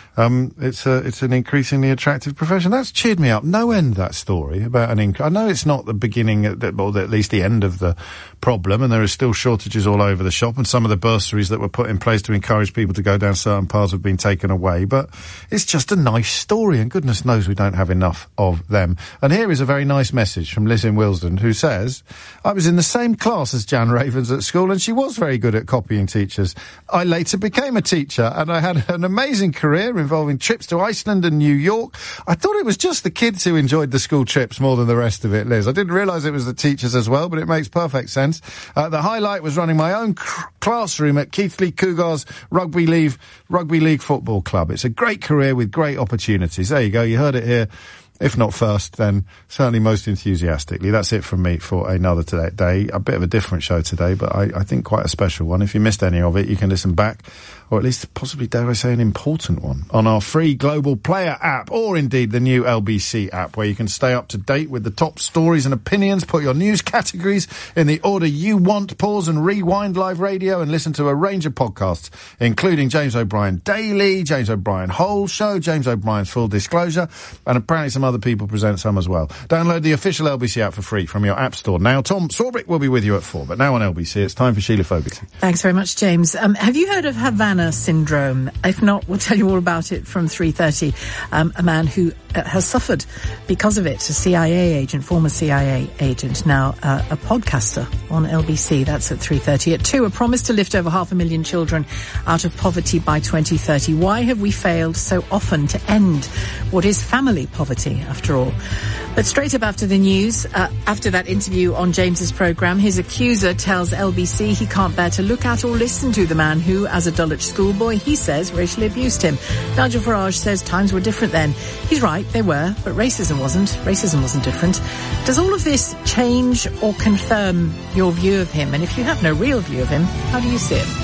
It's an increasingly attractive profession. That's cheered me up. No end, that story about an income. I know it's not the beginning, or at least the end of the problem, and there are still shortages all over the shop, and some of the bursaries that were put in place to encourage people to go down certain paths have been taken away, but it's just a nice story, and goodness knows we don't have enough of them. And here is a very nice message from Liz in Willesden, who says, I was in the same class as Jan Ravens at school, and she was very good at copying teachers. I later became a teacher, and I had an amazing career involving trips to Iceland and New York. I thought it was just the kids who enjoyed the school trips more than the rest of it, Liz. I didn't realise it was the teachers as well, but it makes perfect sense. The highlight was running my own classroom at Keighley Cougars Rugby League Football Club. It's a great career with great opportunities. There you go. You heard it here. If not first, then certainly most enthusiastically. That's it from me for another day. A bit of a different show today, but I think quite a special one. If you missed any of it, you can listen back, or at least possibly, dare I say, an important one, on our free Global Player app, or indeed the new LBC app, where you can stay up to date with the top stories and opinions, put your news categories in the order you want, pause and rewind live radio, and listen to a range of podcasts, including James O'Brien Daily, James O'Brien Whole Show, James O'Brien's Full Disclosure, and apparently some other people present some as well. Download the official LBC app for free from your app store now. Tom Swarbrick will be with you at 4, but now on LBC, it's time for Sheila Fogarty. Thanks very much, James. Have you heard of Havana syndrome? If not, we'll tell you all about it from 3:30. A man who has suffered because of it, a CIA agent, former CIA agent, now a podcaster on LBC. That's at 3:30. At 2, a promise to lift over 500,000 children out of poverty by 2030. Why have we failed so often to end what is family poverty, after all? But straight up after the news, after that interview on James's programme, his accuser tells LBC he can't bear to look at or listen to the man who, as a Dulwich schoolboy, he says racially abused him. Nigel Farage says times were different then. He's right, they were, but racism wasn't. Racism wasn't different. Does all of this change or confirm your view of him? And if you have no real view of him, how do you see it?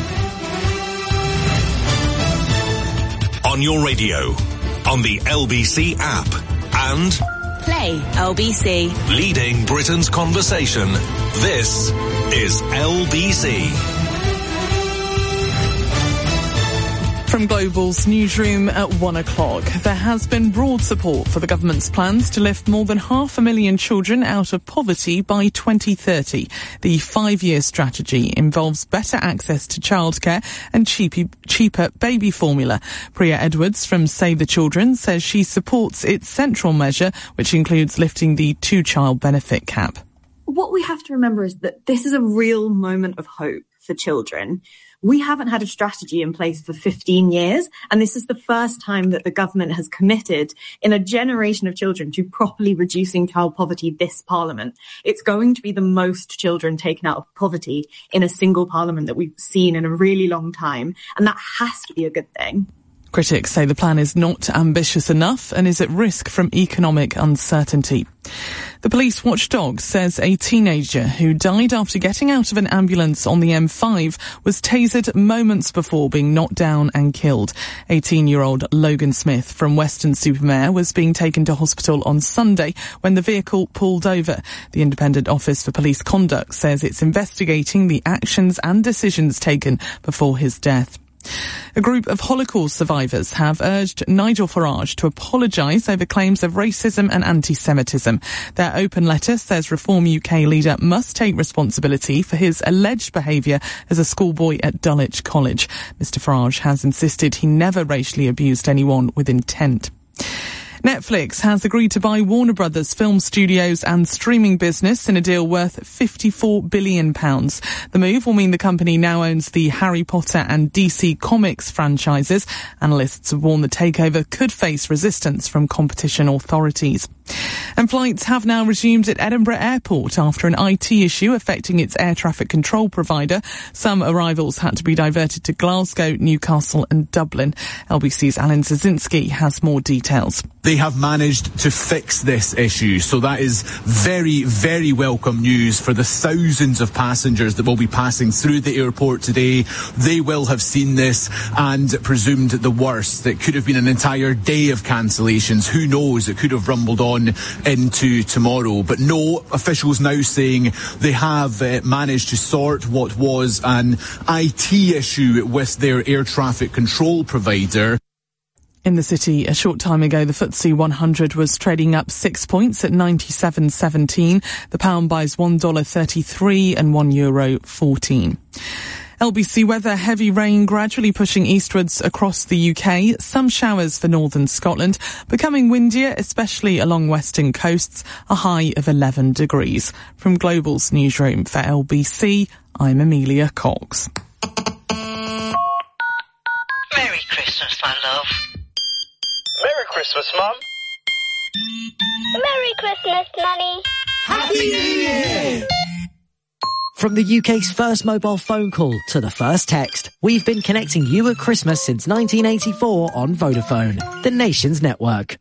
On your radio, on the LBC app, and Play LBC. Leading Britain's conversation. This is LBC. From Global's newsroom at 1 o'clock, there has been broad support for the government's plans to lift more than 500,000 children out of poverty by 2030. The 5-year strategy involves better access to childcare and cheaper baby formula. Priya Edwards from Save the Children says she supports its central measure, which includes lifting the 2-child benefit cap. What we have to remember is that this is a real moment of hope for children. We haven't had a strategy in place for 15 years, and this is the first time that the government has committed in a generation of children to properly reducing child poverty this parliament. It's going to be the most children taken out of poverty in a single parliament that we've seen in a really long time, and that has to be a good thing. Critics say the plan is not ambitious enough and is at risk from economic uncertainty. The police watchdog says a teenager who died after getting out of an ambulance on the M5 was tasered moments before being knocked down and killed. 18-year-old Logan Smith from Weston-super-Mare was being taken to hospital on Sunday when the vehicle pulled over. The Independent Office for Police Conduct says it's investigating the actions and decisions taken before his death. A group of Holocaust survivors have urged Nigel Farage to apologise over claims of racism and anti-Semitism. Their open letter says Reform UK leader must take responsibility for his alleged behaviour as a schoolboy at Dulwich College. Mr Farage has insisted he never racially abused anyone with intent. Netflix has agreed to buy Warner Brothers film studios and streaming business in a deal worth £54 billion. The move will mean the company now owns the Harry Potter and DC Comics franchises. Analysts have warned the takeover could face resistance from competition authorities. And flights have now resumed at Edinburgh Airport after an IT issue affecting its air traffic control provider. Some arrivals had to be diverted to Glasgow, Newcastle and Dublin. LBC's Alan Zazinski has more details. They have managed to fix this issue, so that is very, very welcome news for the thousands of passengers that will be passing through the airport today. They will have seen this and presumed the worst. It could have been an entire day of cancellations. Who knows? It could have rumbled on into tomorrow. But no, officials now saying they have managed to sort what was an IT issue with their air traffic control provider. In the city, a short time ago, the FTSE 100 was trading up 6 points at 97.17. The pound buys $1.33 and €1.14. LBC weather, heavy rain gradually pushing eastwards across the UK. Some showers for northern Scotland, becoming windier, especially along western coasts, a high of 11 degrees. From Global's newsroom for LBC, I'm Amelia Cox. Merry Christmas, my love. Merry Christmas, Mum. Merry Christmas, Nanny. Happy New Year! From the UK's first mobile phone call to the first text, we've been connecting you at Christmas since 1984 on Vodafone, the nation's network.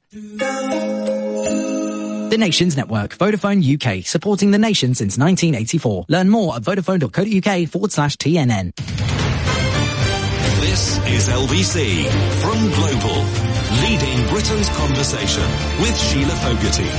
The Nations Network, Vodafone UK, supporting the nation since 1984. Learn more at vodafone.co.uk/TNN. This is LBC from Global, leading Britain's conversation with Sheila Fogarty.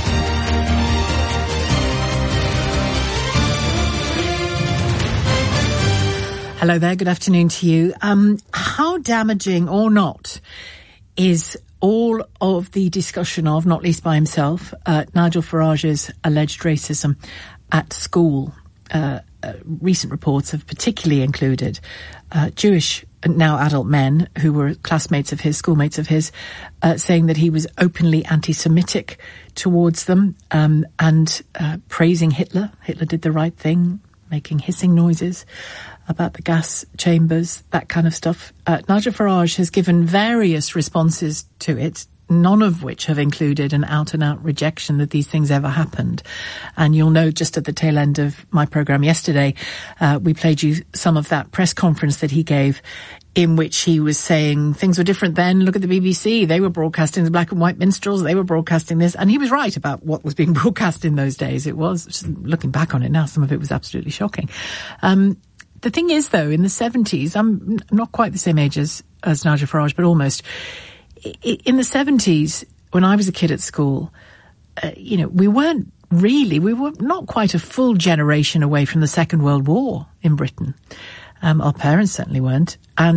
Hello there, good afternoon to you. How damaging or not is all of the discussion of, not least by himself, Nigel Farage's alleged racism at school? Recent reports have particularly included Jewish, now adult men who were classmates of his, schoolmates of his, saying that he was openly anti-Semitic towards them, and praising Hitler. Hitler did the right thing, making hissing noises about the gas chambers, that kind of stuff. Nigel Farage has given various responses to it, none of which have included an out-and-out rejection that these things ever happened. And you'll know just at the tail end of my programme yesterday, we played you some of that press conference that he gave, in which he was saying things were different then. Look at the BBC. They were broadcasting the black and white minstrels. They were broadcasting this. And he was right about what was being broadcast in those days. It was, just looking back on it now, some of it was absolutely shocking. The thing is, though, in the 70s, I'm not quite the same age as Nigel Farage, but almost. In the 70s, when I was a kid at school, we were not quite a full generation away from the Second World War in Britain. Our parents certainly weren't. And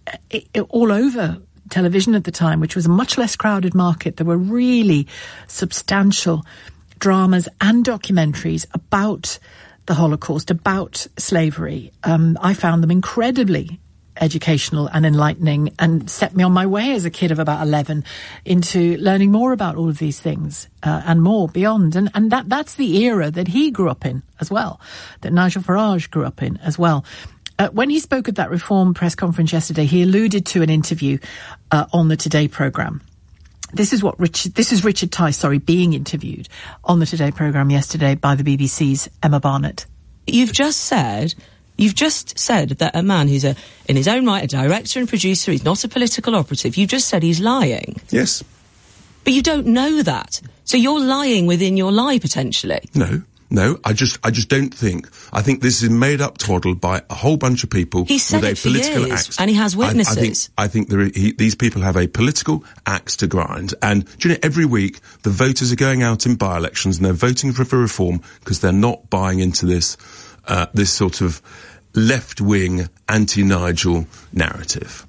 all over television at the time, which was a much less crowded market. There were really substantial dramas and documentaries about the Holocaust, about slavery. I found them incredibly educational and enlightening, and set me on my way as a kid of about 11 into learning more about all of these things and more beyond. And that's the era that he grew up in as well, that Nigel Farage grew up in as well. When he spoke at that Reform press conference yesterday, he alluded to an interview on the Today programme. This is Richard Tice, being interviewed on the Today programme yesterday by the BBC's Emma Barnett. You've just said that a man who's in his own right, a director and producer, he's not a political operative, you've just said he's lying. Yes. But you don't know that. So you're lying within your lie, potentially. No, I just don't think. I think this is made up twaddle by a whole bunch of people with a political axe. And he has witnesses. I think these people have a political axe to grind. And do you know, every week the voters are going out in by-elections and they're voting for reform because they're not buying into this sort of left-wing anti-Nigel narrative.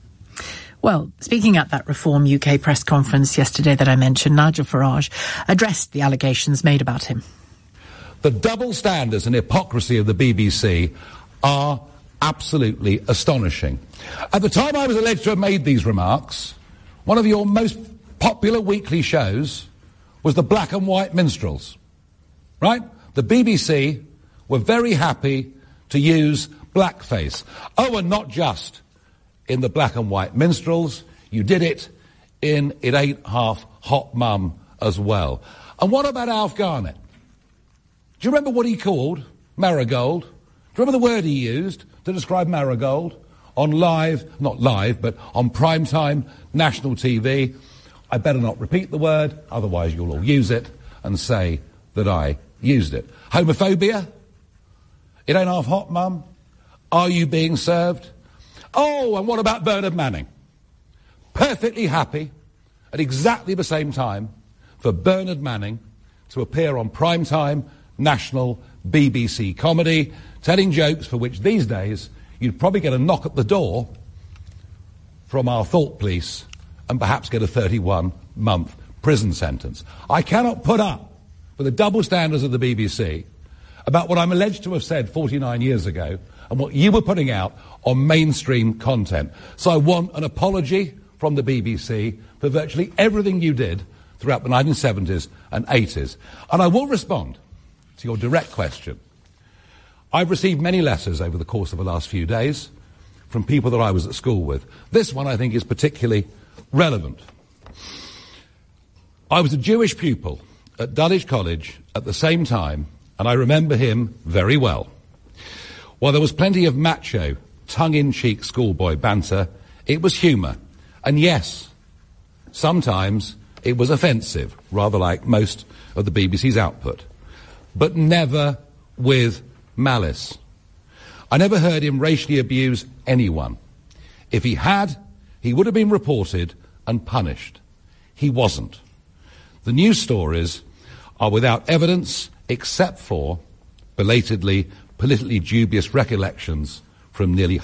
Well, speaking at that Reform UK press conference yesterday that I mentioned, Nigel Farage addressed the allegations made about him. The double standards and hypocrisy of the BBC are absolutely astonishing. At the time I was alleged to have made these remarks, one of your most popular weekly shows was the Black and White Minstrels. Right? The BBC were very happy to use blackface. Oh, and not just in the Black and White Minstrels, you did it in It Ain't Half Hot Mum as well. And what about Alf Garnett? Do you remember what he called Marigold? Do you remember the word he used to describe Marigold on not live, but on primetime national TV? I better not repeat the word, otherwise you'll all use it and say that I used it. Homophobia? It ain't half hot, Mum. Are you being served? Oh, and what about Bernard Manning? Perfectly happy at exactly the same time for Bernard Manning to appear on primetime national BBC comedy, telling jokes for which these days you'd probably get a knock at the door from our thought police and perhaps get a 31-month prison sentence. I cannot put up with the double standards of the BBC about what I'm alleged to have said 49 years ago and what you were putting out on mainstream content. So I want an apology from the BBC for virtually everything you did throughout the 1970s and 80s. And I will respond to your direct question. I've received many letters over the course of the last few days from people that I was at school with. This one I think is particularly relevant. I was a Jewish pupil at Dulwich College at the same time, and I remember him very well. While there was plenty of macho, tongue-in-cheek schoolboy banter, it was humour. And yes, sometimes it was offensive, rather like most of the BBC's output. But never with malice. I never heard him racially abuse anyone. If he had, he would have been reported and punished. He wasn't. The news stories are without evidence except for belatedly politically dubious recollections from nearly